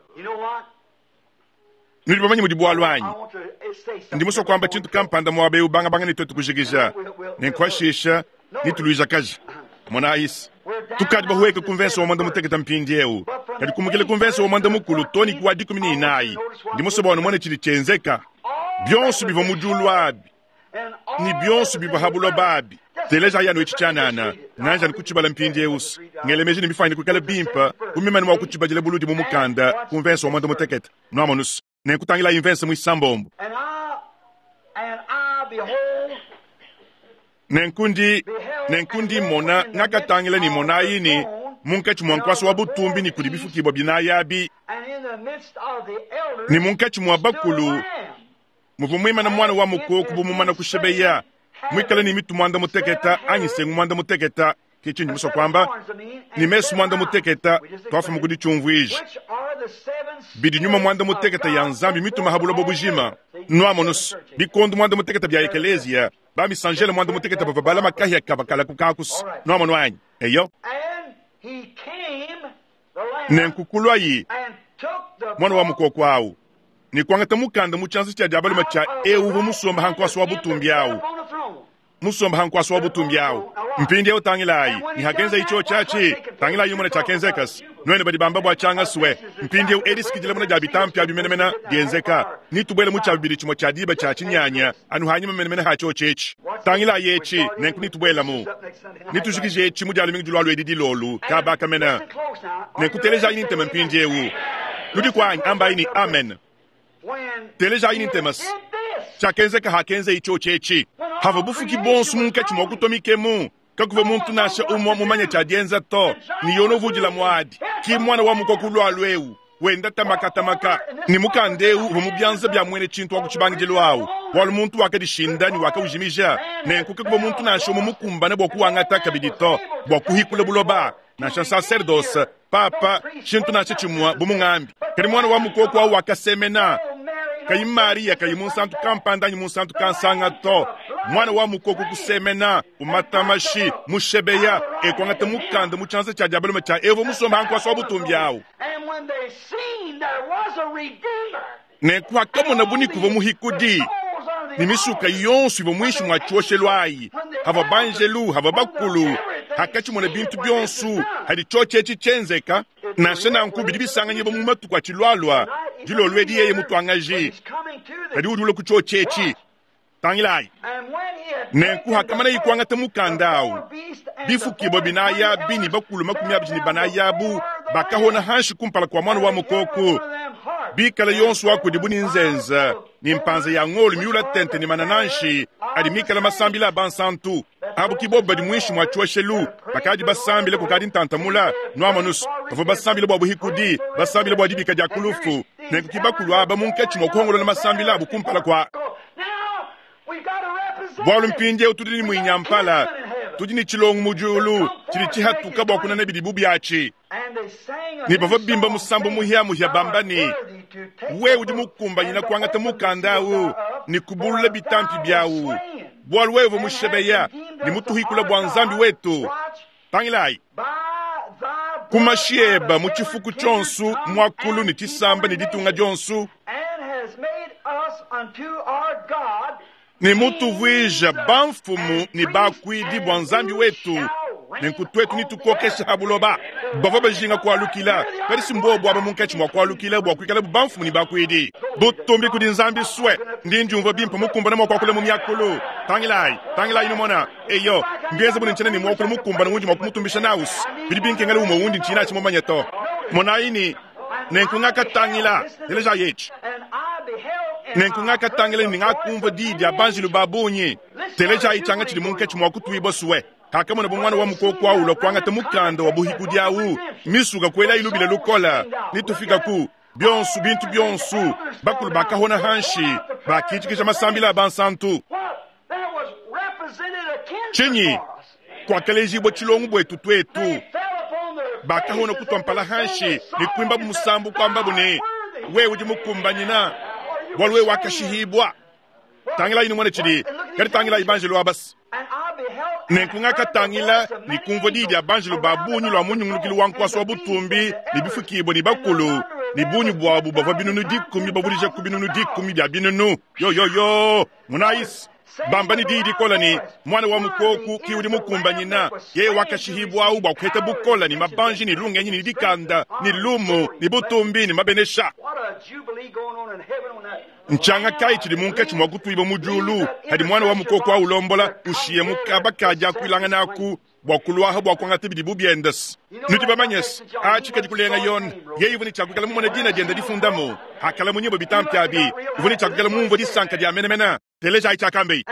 nuli bamanyi mudibu alwanyi ndimuso kwamba chintu kampanda mwabe ubanga banga nitotu kujigija nenkwashisha nituluiza kaji mona isi tukadi bahuweke konvenso wa manda muteketa mpindi ewu kadi kumukile konvenso wa manda mukulu toni kuwa diku mini inayi ndimuso bawana mwana chili chenzeka byonsu biva mujulu abi ni byonsu biva habulo babi teleja yanu echi chanana nanja nikuchibala mpindi ewusi ngelemeji ni mifani kukala bimpa umimani wa kuchibajile buludi mumukanda konvenso wa manda muteketa nuamonus nenkutangila invensa muisambombo nenkundi nenkundi mona ngakatangila ni mona yini munkachi mwankwaso wabutumbi ni kudibifu kibwa binayabi ni munkachi mwabakulu muvumwima na mwana wa mukoku bumumana kushebeya mwikala ni mitu mwanda muteketa anyise mwanda muteketa kichinji muso kwamba ni mesu mwanda muteketa twafa mugudi chumvuiji bidi nyuma mwanda muteketa ya nzambi mitu mahabula bobujima nuamonus bikondu mwanda muteketa bya ekelezia bami sanjele mwanda muteketa babala makahia kabakala kukakus nuamonwanyi eyo nenkukulwa yi mwana wa mukoko awu ni kwangata mukanda muchansi cha jabali macha ewu musomba hankwaso wabutumbi awu musomba hankwaso wabutumbi awu mpindi ewu tangilayi ni hakenza icho chachi tangilayi umana chakenzekas nwene badi bamba bwa changa suwe mpindi ewu edis kijile muna jabi tampi abu menemena dienzeka ni tubwele mucha bibiri chimo cha diba cha chinyanya anu hanyima menemena hacho chechi tangilayi echi nenku ni tubwela mu ni tushikije echi mujali mingi julu alu edidi lolu kabaka mena nenku teleja ini ntema mpindi ewu ludi kwa amba ini amen teleja ini ntemas chakenzeka hakenze icho chechi hava bufuki bonsu munkachi mwakutomikemu kakuve muntu nashe umwa mumanya cha dienza to ni yono vujila mwadi ki mwana wa mukokulu alwewu wenda tamaka tamaka ni mukandeu humubyanza bya mwene chintu wakuchibangijelo awu walu muntu wakadishinda ni wakawujimija nenku kakuve muntu nashe umumukumbane bokuwangata kabidito bokuhikule buloba nasha sacerdos papa chintu nashe chimwa bumungambi kari mwana wa mukoko awu wakasemena kayi Maria kayi munsantu kampanda nyi munsantu kansanga to mwana wa mukoko kusemena umatamashi mushebeya ekwangate mukanda muchanze cha jabalo cha evo musomba hankwa so butumbyao And when they seen there was a redeemer, ne kwa kamo na buni kuvo muhikudi ni misuka yonsu ivo mwishi mwachoshelwai hava banjelu hava bakulu hakachi mwana bintu byonsu hadi choche chicenzeka na shena nkubidi bisanga nyebo mumatu kwa chilwalwa jilo lwedi yeye mutu angaji hadi udule kuchoche chi tangilai nenku hakamana yikwanga temukandao bifu kibo binaya bini bakulu makumi abijini banayabu bakahona hanshi kumpala kwa mwana wa mukoko bikala yonsu wako dibuni nzenza ni mpanza ya ngoli miula tente ni manananshi adi mikala masambila bansantu abu kiboba di mwishi mwachuashelu bakadi basambile kukadi ntantamula nuamanus kafo basambile bwa buhikudi basambile bwa dibika jakulufu nenku kibakulu aba munkechi mwakuhongolo na masambila abu kumpala kwa bwalu mpinje utudini mwinyampala tudini chilongu mujulu chili chihatuka bwa kuna nebi bubi achi ni bava bimba musambo muhia muhia bambani we udi mukumba nyina kwangata mukandawu ni kubulula bitampi byawu bwalu wevo mushebeya ni mutuhikula bwa nzambi wetu tangilai kumashieba muchifuku chonsu mwakulu ni chisamba ni ditunga jonsu ni mutu vwija banfumu ni bakwidi bwa nzambi wetu ninkutwetu nitukokesha habuloba bava bajinga kwa lukila perisi mbobo aba munkechi mwa kwa lukila bwa kwikala banfumu ni bakwidi butombi kudi nzambi swe ndi njumva bimpa mukumba na mwa kule mu myakulu tangilai tangilai no mona eyo ngeze buni nchene ni mwa kule mukumba na ngunji mwa kumutumbisha naus bilibinke ngale umo wundi nchina chimo manyeto mona ini nenkungaka tangila eleja yechi nenkungaka tangila ni ngakumva didi abanjilu babunyi teleja ichanga chili munkechi mwa kutuibo suwe hakama na bumwana wa mukoko au lokwanga temukando wa buhikudi au misuka kwela ilubile lukola nitufika ku byonsu bintu byonsu bakulu bakahona hanshi bakichikisha masambila bansantu chenyi kwa kaleji bo chilongu bwetu twetu bakahona kutwampala hanshi ni kwimba musambu kwamba bune we uji mukumba nyina walwe wakashihibwa tangila inu mwana chidi kari tangila ibanjelo abas nenkungaka tangila ni kumvo didi abanjelo babunyu lwa munyu ngulukili wankwa swa butumbi ni bifukibo ni bakulu ni bunyu bwabu bava binunu dikumi babulija kubinunu dikumi bya binunu yo yo yo munais bamba ni didi kola ni mwana wa mukoku kiudi mukumba nyina ye wakashihibwa au bakweta bukola ni mabanji ni lunga nyini dikanda ni lumu ni butumbi ni mabenesha nchanga kai chili munkechi mwa kutuiba mujulu hadi mwana wa mukoko wa ulombola ushiye mukaba kaja kuilanga naku bwakulwaha bwakwanga tibi bubiendas nuti bamanyes achika dikulenga yon ye yivuni chakukala mumone dina jenda difundamo hakala munyebo bitampi abi yivuni chakukala mumvo disanka dia menemena teleja ichakambe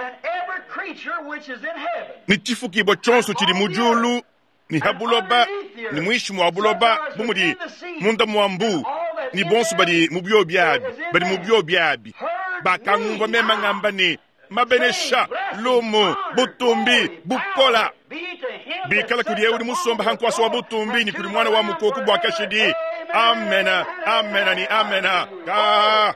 ni chifuki bo chonso chili mujulu ni habuloba ni mwishi mwa buloba bumudi munda mwambu ni bonsu badi mubyo biabi badi mubyo biabi bakangumva mema ngambani mabenesha lumu butumbi bukola bikala kudi eudi musomba hankwa swa butumbi ni kudi mwana wa mukoko bwa kashidi amena amena ni amena ka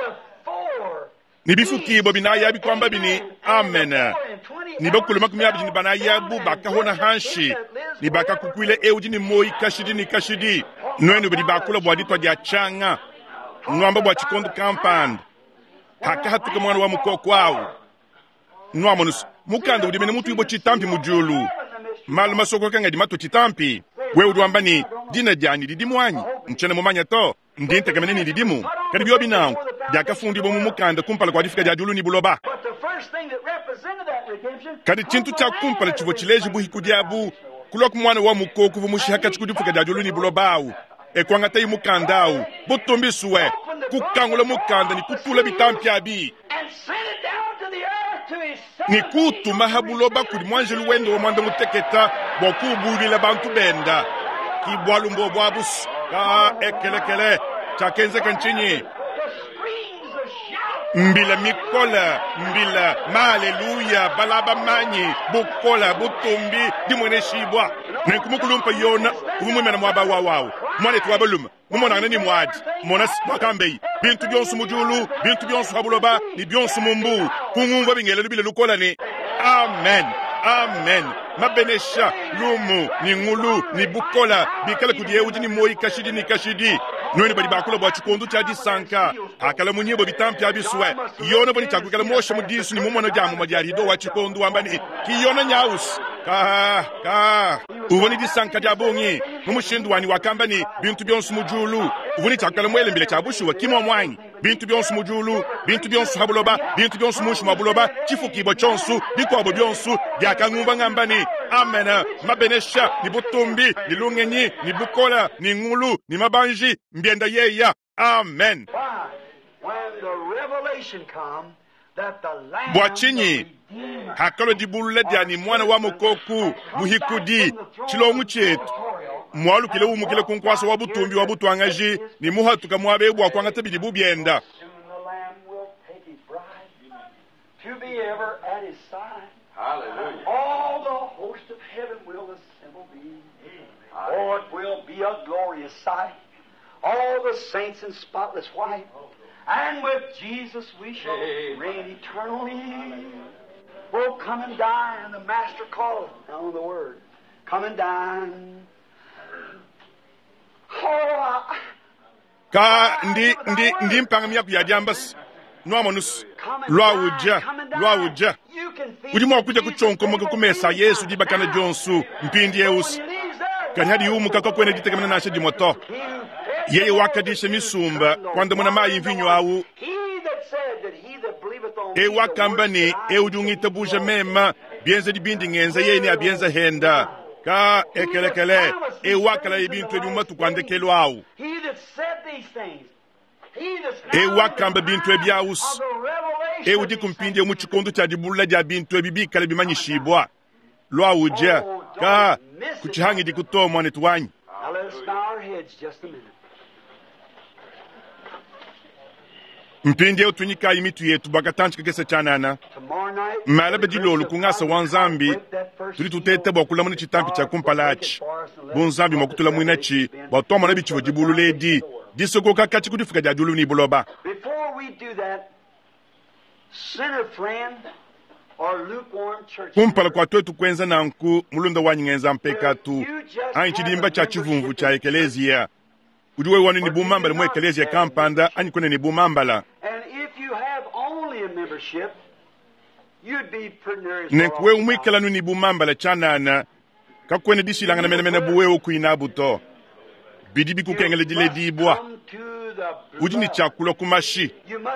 ni bifuki bo binaya bi kwamba bini amena ni bakulu makumi abiji ni banaya bu bakahona hanshi ni bakakukwile eudi ni moi kashidi ni kashidi nwenu bidi bakula bwa ditwa dia changa nwamba bwa chikondo kampand haka hatuka mwana wa mukoko wao nwamonus mukanda udimene mutu ibo chitampi mujulu malu masoko kanga di matu chitampi we udwambani dina jani didimwanyi mchene mumanya to ndinte kameneni didimu kadi biobi nawo jakafundi bo mumukanda kumpala kwa difika jajulu ni buloba kadi chintu cha kumpala chivo chileji buhikudiabu kulok mwana wa mukoko vumushi haka chikudifika jajulu ni bulobawu ekwanga tayi mukandawu butumbi suwe kukangula mukanda ni kutula bitampi abi ni kutu mahabuloba kudi mwanjelu wendo wa mwanda muteketa bokubulila bantu benda kibwalu mbobo abus ka ekelekele chakenze kanchinyi mbila mikola mbila maleluya balaba manyi bukola butumbi dimwene shibwa nen kumukulumpa yona kumumwemena mwaba wawawo mwana tuwabalum mumona ni mwadi mona makambe bintu byonsu mujulu bintu byonsu habuloba ni byonsu mumbu kungumva bingele lubile lukola ni amen amen mabenesha lumu ni ngulu ni bukola bikala kudiye uji ni moyi kashidi ni kashidi nweni bali bakula bwa chikondu cha disanka akala munyebo bitampi abiswe yona boni chakukala moshe mudisu ni mumona jamu majari do wa chikondu ambani kiyona nyaus ka ka uboni disanka jabongi mumushindu wani wakambani bintu byonsu mujulu uboni chakukala mwele mbile chabushu wa kimo mwanyi bintu byonsu mujulu bintu byonsu habuloba bintu byonsu mushu mabuloba chifu kibo chonsu bikobo byonsu byakangumba ngambani amena mabenesha ni butumbi ni lungenyi ni bukola ni ngulu ni mabanji mbienda yeya amen bwachinyi hakalo dibulule dyani mwana wa mukoku muhikudi chilongu chetu mwalu kile umukile kunkwasa wa butumbi wa butwangaji ni muhatuka mwabe bwa kwanga tabidi bubyenda to be ever at his side. Hallelujah. All the host of heaven will assemble thee. Oh, it will be a glorious sight. All the saints in spotless white. And with Jesus we shall reign eternally. Oh, come and dine, the Master calleth on the word. Come and dine. Oh, I... Ka ndi ndi ndi mpanga myaku ya jambas. Nuamonus lwa uja lwa uja udi mwa kuja kuchonko mwa kumesa Yesu di bakana jonsu mpindi yeus kanyadi umu kako kwene ditekamana nashe di moto yeye wakadishe misumba kwanda mwana maa invinyo awu e wakambani e udungita buja mema bienza di bindi ngenza yeye ni abienza henda ka ekelekele e wakala ibintu ebi umatu kwande kelu awu e wakamba bintu ebyawus e udi kumpindi mu chikondo cha dibula dia bintu ebibi kale bimanyishibwa lwa uja ka kuchihangi dikutomwa netwanyi mpindi utunyika imitu yetu bakatanchika kese chanana malabe dilolu kungasa wanzambi tuli tutete bokula mu chitampi cha kumpalachi bunzambi mokutula mwinachi batoma na bichivo dibulu ledi disoko kakati kudifika jadulu ni buloba. Before we do that, sinner friend or lukewarm church. Kumpala kwa twetu kwenza na nku mulunda wanyenza mpekatu. Anyi chidimba cha chivumvu cha ekelezia. Ujuwe wani ni bumambala mwe ekelezia kampanda anyi kune ni bumambala. And if you have only a membership, you'd be pretty Nekwe umwikala nuni bumambala chanana. Kakwene disi langana mena mena buwe ukuinabuto. Bidibi kukengele dile dibwa. Uji ni chakula kumashi.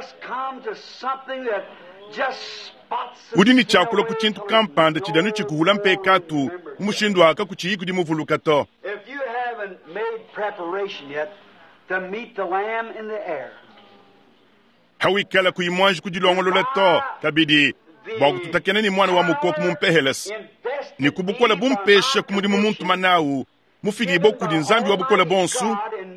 Uji ni chakula kuchintu kampanda chidanu chikuhula mpekatu. Umushindu waka kuchihiku di muvulukato. If you haven't made preparation yet to meet the lamb in the air. Hawikala kuimwanji kujilongolo leto. Kabidi. Bagu tutakene ni mwana wa mukoku mumpeheles. Ni kubukola bumpeshe kumudi mumuntu manawu. Mufidi boku di nzambi wabukola bonsu.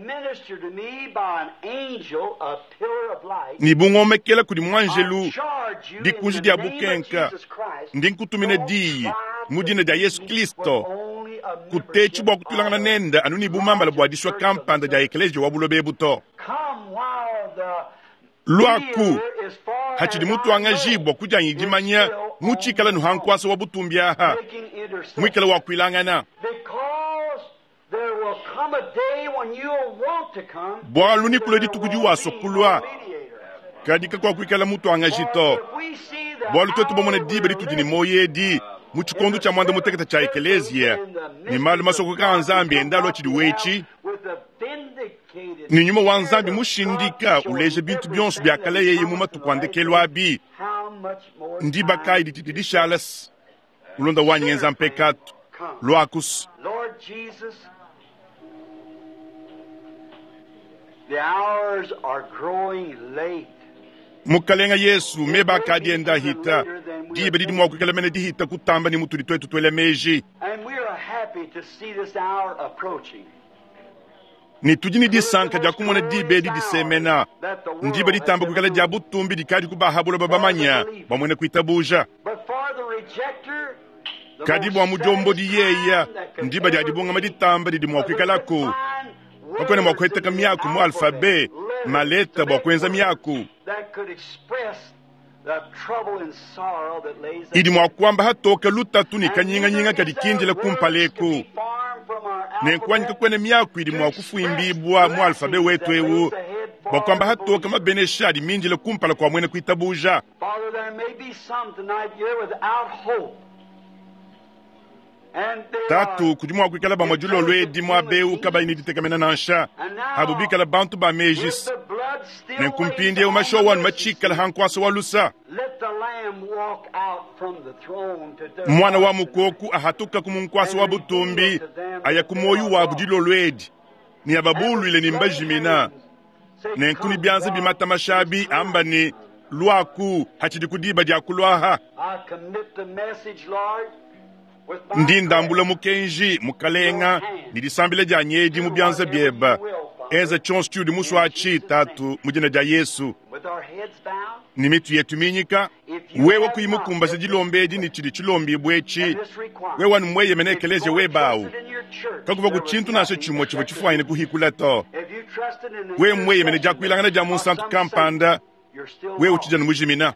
Ni bungome kela kudi mwanjelu. Di kunji dia bukenka. Ndi nkutumine di. Mudine dia Yesu Kristo. Kutechi boku tulangana nenda. Anu ni bumamba bwa diswa kampanda dia ekeleji wabulobe buto. Luaku. Hachidi mutu angajibwa kuja njimanya. Muchikala nuhankwasa wabutumbia ha. Mwikala wakuilangana. There will come a day when you'll want to come. Bwa luni kuledi tukujuwa sokulwa. Kadika kwa kuikala mutu angajito. Bwa lutetu bomone diberi tutini moye di. Muchikondo cha mwanda muteketa cha ekelezia. Ni malu masoko ka anzambi endalo chidi wechi. Ni nyuma wanzambi mushindika uleje bintu byonsu byakala yeye mumatu kwandekelwa bi. Ndiba kai ditidi shalas. Ulonda wanyenza mpekatu. Luakus. Lord Jesus, the hours are growing late. Mukalenga Yesu meba kadienda hita. Dibe di mwa kukela mene di hita kutamba ni mutu ditwetu twele meji. And we are happy to see this hour approaching. Ni tujini di sanka ja kumona dibe di disemena. Ndibe di tamba kukela jabu tumbi di kadi kubahabula babamanya. Bamwene kuitabuja. But for the rejecter, kadibu wa mujombo di yeya ndiba di adibunga maditamba di mwakuikalako wakwene mwakuheteka miyaku mu alfabe maleta bwakwenza miyaku idi mwakuamba hatoka lutatu ni kanyinga nyinga kadikindile kumpaleku nenkwanyi kwene miyaku idi mwakufuimbibwa mu alfabe wetu ewu bwakwamba hatoka mabenesha adi minjile kumpala kwa mwene kuitabuja. Tatu kudimwa kwikala ba majulo lwedi mwa beu kaba iniditekamena nansha habubika la bantu ba mejis nenkumpinde umashowan machikala hankwaso walusa mwana wa mukoku ahatuka kumunkwaso wa butumbi ayakumoyu wa bujilo lwedi ni ababulu ile ni mbajimina nenkuni byanze bimata mashabi amba ni lwaku hachidi kudiba diakulwaha ndindambula mukenji mukalenga nidisambile dia nyeji mubyanza byeba eza chonstu di muswachi tatu mujina dia Yesu nimitu yetu minyika wewe kuyimukumba sijilombeji ni chidi chilombi bwechi wewe numweye menekeleje webau kakuva kuchintu nashe chimo chivo chifuaine kuhikulato wewe mweye meneja kuilangana dia munsantu kampanda wewe uchija numujimina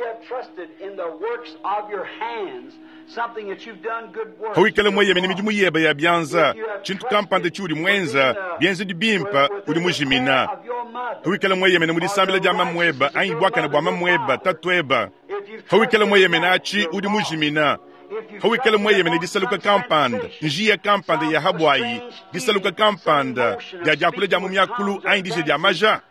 hawikala mweye mene mijimu yeba ya byanza chintu kampande churi mwenza byenze di bimpa uri mujimina hawikala mweye mene mudisambila jama mweba ayi bwaka na bwama mweba tatweba hawikala mweye mene achi uri mujimina hawikala mweye mene disaluka kampanda njia kampanda ya habwayi disaluka kampanda ya jakule jamu myakulu ayi dise jamaja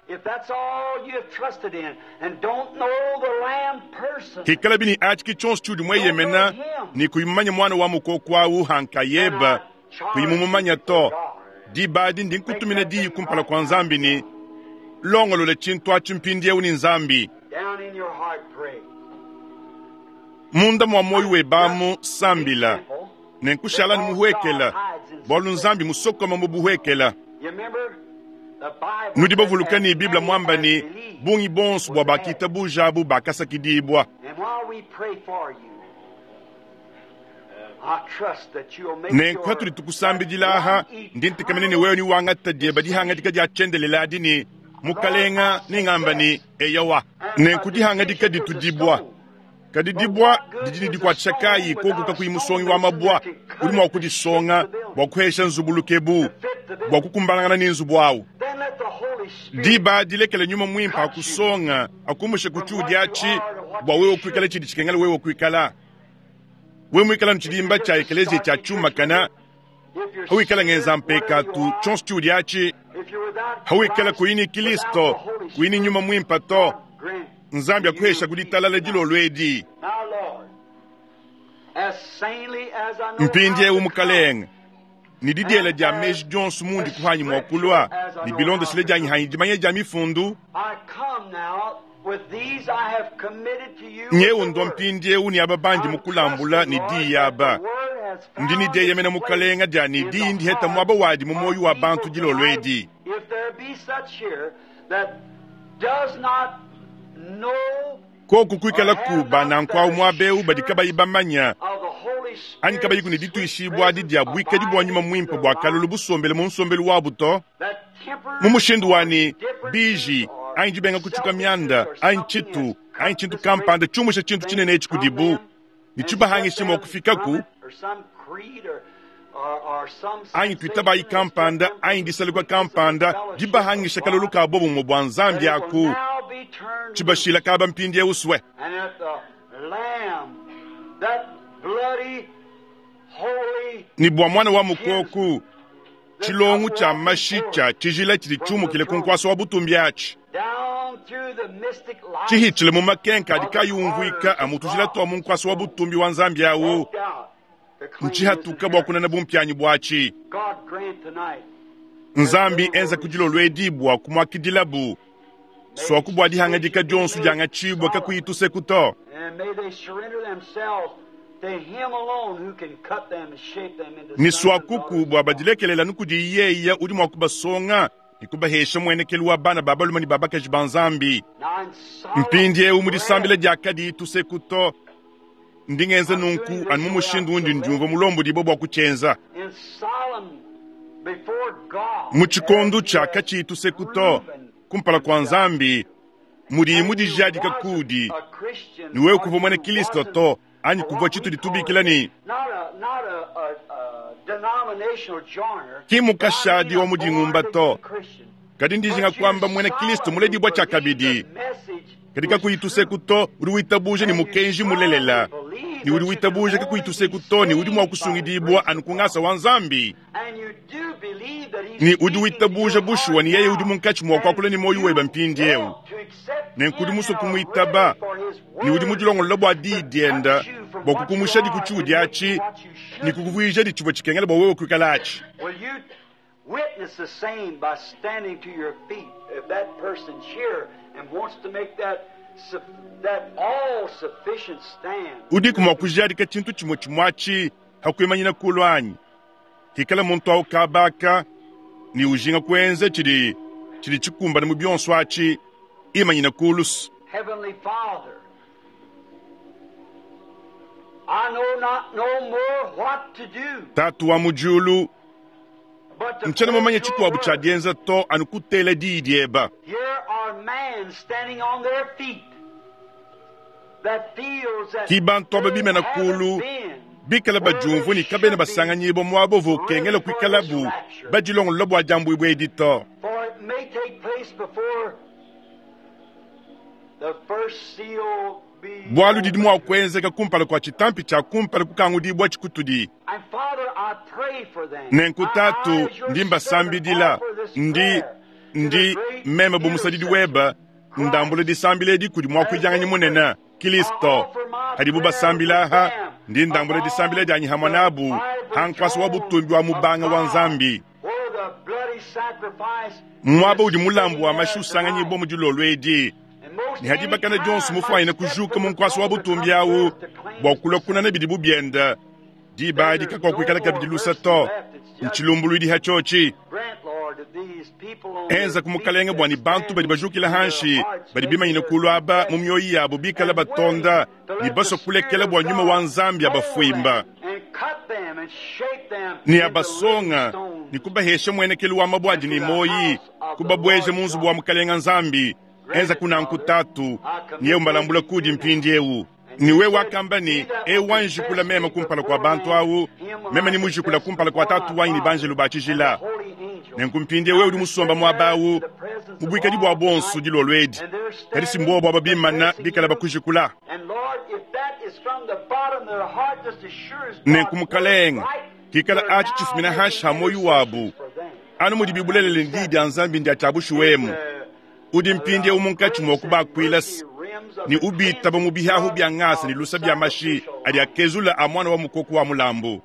hikala bini achiki chonsu chudi mweye mena ni kuyimumanya mwana wa mukokwawu hankayeba kuyimumanya to di badi ndi nkutumina di kumpala kwa nzambi ni longolo le chintu achimpindie uni nzambi munda mwa moyu webamu sambila nenkushala ni muhuekela bolu nzambi musokoma mubuhuekela nudiba vulukani bibla mwamba ni bungi bonsu bwa bakita bujabu bakasa kidibwa nenkwa tuli tukusambijilaha ndintikamene ni wewe ni wangata dieba dihanga dika dia chendelela dini mukalenga ni ngamba ni eyawa nenkudihanga dika ditudibwa kadi dibwa dijini dikwa chakayi koku kakuyimusongi wa mabwa ulima wakudisonga wakuhesha nzubulukebu wakukumbalangana ni nzubwawu diba dilekele nyuma mwimpa akusonga akumushe kuchudi achi bwa wewe kwikala chidi chikengala wewe kwikala wewe mwikala nchidimba cha ekelezi cha chuma kana hawikala ngenza mpeka tu chons chudi achi hawikala kuini kilisto kuini nyuma mwimpa to nzambi akuhesha kuditalala jilo lwedi mpindie umukalenga ni didiela dia meji jonsu mundi kuhanyi mwakulwa ni bilondo sile janyi hanyi jimanye jami fundu nye undo mpindie uni ababanji mukulambula ni di yaba ndini de yemena mukalenga dia ni di ndi heta mwaba wadi mumoyu wa bantu jilo lwedi koku kwikala kuba na nkwa umwabeu badikaba ibamanya ani kaba yikuni ditu ishibwa di dia bwike di bwanyuma mwimpa bwa kalulu busombele munsombele wabuto mumushindu wani biji ayi jibenga kuchuka myanda ayi chitu ayi chintu kampanda chumusha chintu chinene echi kudibu ni chuba hangi shimo kufika ku ayi twitaba ayi kampanda ayi disalikwa kampanda jiba hangi shakalulu ka bobu mu bwanzambi yaku chiba shila kaba mpindie uswe ni bwa mwana wa mukoku chilongu cha mashicha chijila chili chumu kile kunkwaso wa butumbiachi chihichile mu makenka adika yungwika amutujila toa munkwaso wa butumbi wa nzambi yawo nchihatuka bwa kunana bumpyanyi bwachi nzambi enza kujilo lwedi bwa kumwakidilabu so kubwa dihanga dika jonsu janga chibwa kakuyituse kuto ni swakuku bwa badilekelela nukudi yeya udi mwakuba songa nikuba hesha mwenekeli wa bana baba lumani baba kajibanzambi mpindie umudi sambile jakadi ituse kuto ndingenze nunku anu mushindu undi ndumva mulombo dibo bwa kuchenza muchikondo chaka chitu sekuto kumpala kwa nzambi muri mudi jadi kakudi niwe kuva mwana Kristo to ani kuva chitu ditubikilani kimukashadi wa mudi ngumba to kadindi jinga kwamba mwana Kristo muledi bwa chakabidi kadika kuituse kuto uruwitabuje ni mukenji mulelela ni uruwitabuje kuituse kuto ni uri mwa kusungidibwa anukungasa wanzambi ni uruwitabuje bushwa ni yeye uri munkachi mwa kwa kule ni moyo weba mpindi yeu nenkudi muso kumuitaba ni uri mujulongo lobo adidienda bwa kukumusha di kuchudi achi ni kukuvuija di chubo chikengele bwa wewe kukalachi. Witness the same by standing to your feet if that person's here and wants to make that that all sufficient stand. Udi kuma kujari ka chintu chimo chimwachi hakwemanyina kulwanyi hikala muntu au kabaka ni ujinga kwenze chiri chiri chikumba na mubyonso achi imanyina kulus. Heavenly Father, I know not no more what to do. Tatu wa mujulu mchana mamanya chitu wa buchadienza to anukutele didieba. Here are men standing on their feet that feels that kibanto babime na kulu bikala bajumvu ni kabene basanga nyibo mwabo vokengela kwikalabu bajilongo lobo ajambu ibwe edito. For it may take place before the first seal be bwalu didimu wa kwenze kakumpala kwa chitampi cha kumpala kukangu bwa chikutudi. And Father, I pray for them. Nenkutatu ndimba sambidila ndi ndi meme bumusadidi weba ndambule di sambile di kudi mwa kujanga nyimunena Kristo hadibu basambilaha ndi ndambule di sambile di anyihamabu hankwasu wabutumbi wa mubanga wa nzambi mwaba udi mulambu wa mashu sanga nyibo mujulolwedi ni hadiba kana Johnson mufayina kujuka munkwasu wabutumbi yawu bwakula kuna na bidibu bienda di baadi kakwa kwikala kabidilusa to nchilumbulu di hachochi enza kumukalenga bwani bantu badi bajukila hanshi badi bima ina kulwaba mumyoyi yabo bikala batonda ni baso kulekela bwa nyuma wa nzambi abafuimba ni abasonga ni kubahesha mwenekeli wa mabwaji ni moyi kubabweje munzu bwa mukalenga nzambi enza kuna nkutatu niye umbalambula kudi mpindi ewu niwe wakambani e wanjikula mema kumpala kwa bantu awu mema ni mujikula kumpala kwa tatu waini banjelu bachijila nenkumpinde we uri musomba mwabawu mubwika dibu abonsu dilo lwedi kadi simbo baba bimana bikala bakujikula nenkumukalenga kikala achi chifumina hasha moyu wabu anu mudi bibulele ndidi anzambi ndi achabushu wemu udi mpinde umunkachi mwokuba kwilas ni ubita ba mubihahu bya ngasa ni lusa bya mashi ali akezula amwana wa mukoko wa mulambo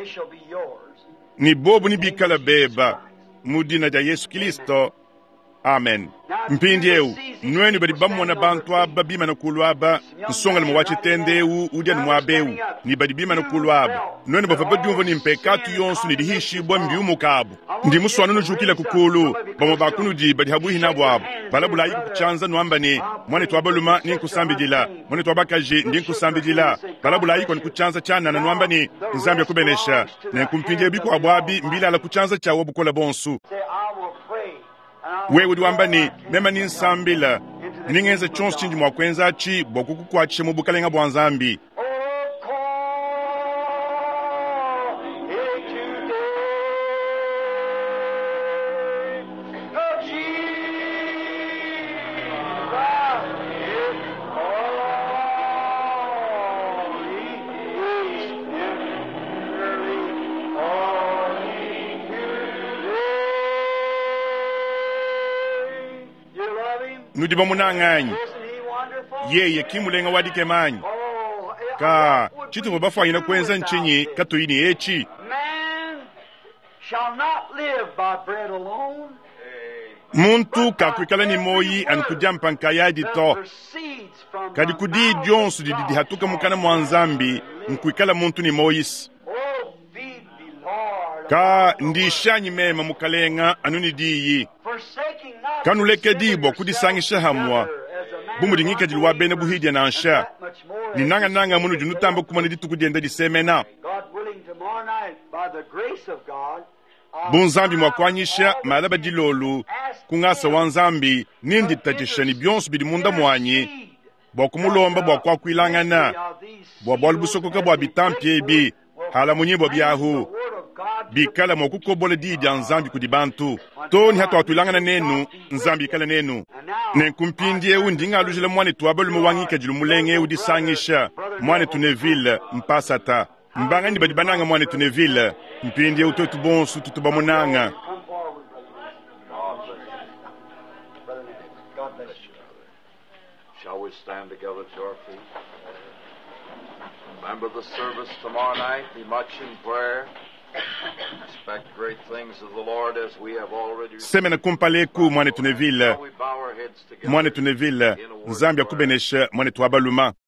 ni bobu ni bikala beba mudina ja Yesu Kristo. Amen. Mpindi eu nweni badi bamona bantu aba bima na kulwaba nsonga na mwache tendeu udia ni mwabeu ni badi bima na kulwaba nweni bafaba diumvo ni mpekatu yonsu ni dihishi bwa mbiumu kabu ndi musu anunu jukila kukulu bama bakunu di badi habuhi na bwabu balabula yi kuchanza nwamba ni mwane tuwabaluma ni nkusambi dila mwane tuwabakaji ndi nkusambi dila balabula yi kwa ni kuchanza chana na nwamba ni nzambi ya kubenesha na nkumpindi ebiku abwabi mbila ala kuchanza cha wabukola bonsu wewe diwambani mema ni nsambila ningenza chonsu chinji mwakwenza achi bokuku kwa chishe mubukalenga bwanzambi. Nudiba munanganyi yeye kimulenga wadike manyi ka chitu bafa ina kwenza nchinyi katoyini echi muntu kakwikala ni moyi ankujampa nkayadi to kadi kudi jonsu didi hatuka mukana mwanzambi nkwikala muntu ni moyis ka ndishanyi mema mukalenga anuni diyi kanuleke dibo kudisangisha hamwa bumudingika dilwa bene buhidia na ansha ni nanga nanga munu junu tambo kumani ditu kujenda disemena bunzambi mwakwanyisha malaba dilolu kungasa wanzambi nindi tatishani byonsu bidi munda mwanyi bwa kumulomba bwa kwa kuilangana bwa bwa lubusokoka bwa bitampye ebi hala munyi bwa byahu bikala mwakukobola didi ya nzambi kudibantu toni hatu watulangana nenu nzambi ikala nenu nenkumpindie undi nga alujile mwane tuwabelu mwangika jilu mulenge udisangisha mwane tuneville mpasata mbanga ndi badibananga mwane tuneville mpindie utotu bonsu tutubamunanga. Shall we stand together to our feet? Remember the service tomorrow night. Be much in prayer. Expect great things of the Lord as we have already. Semena kumpaleku mwane tuneville. Mwane tuneville. Nzambi akubenesha mwane tuwabaluma.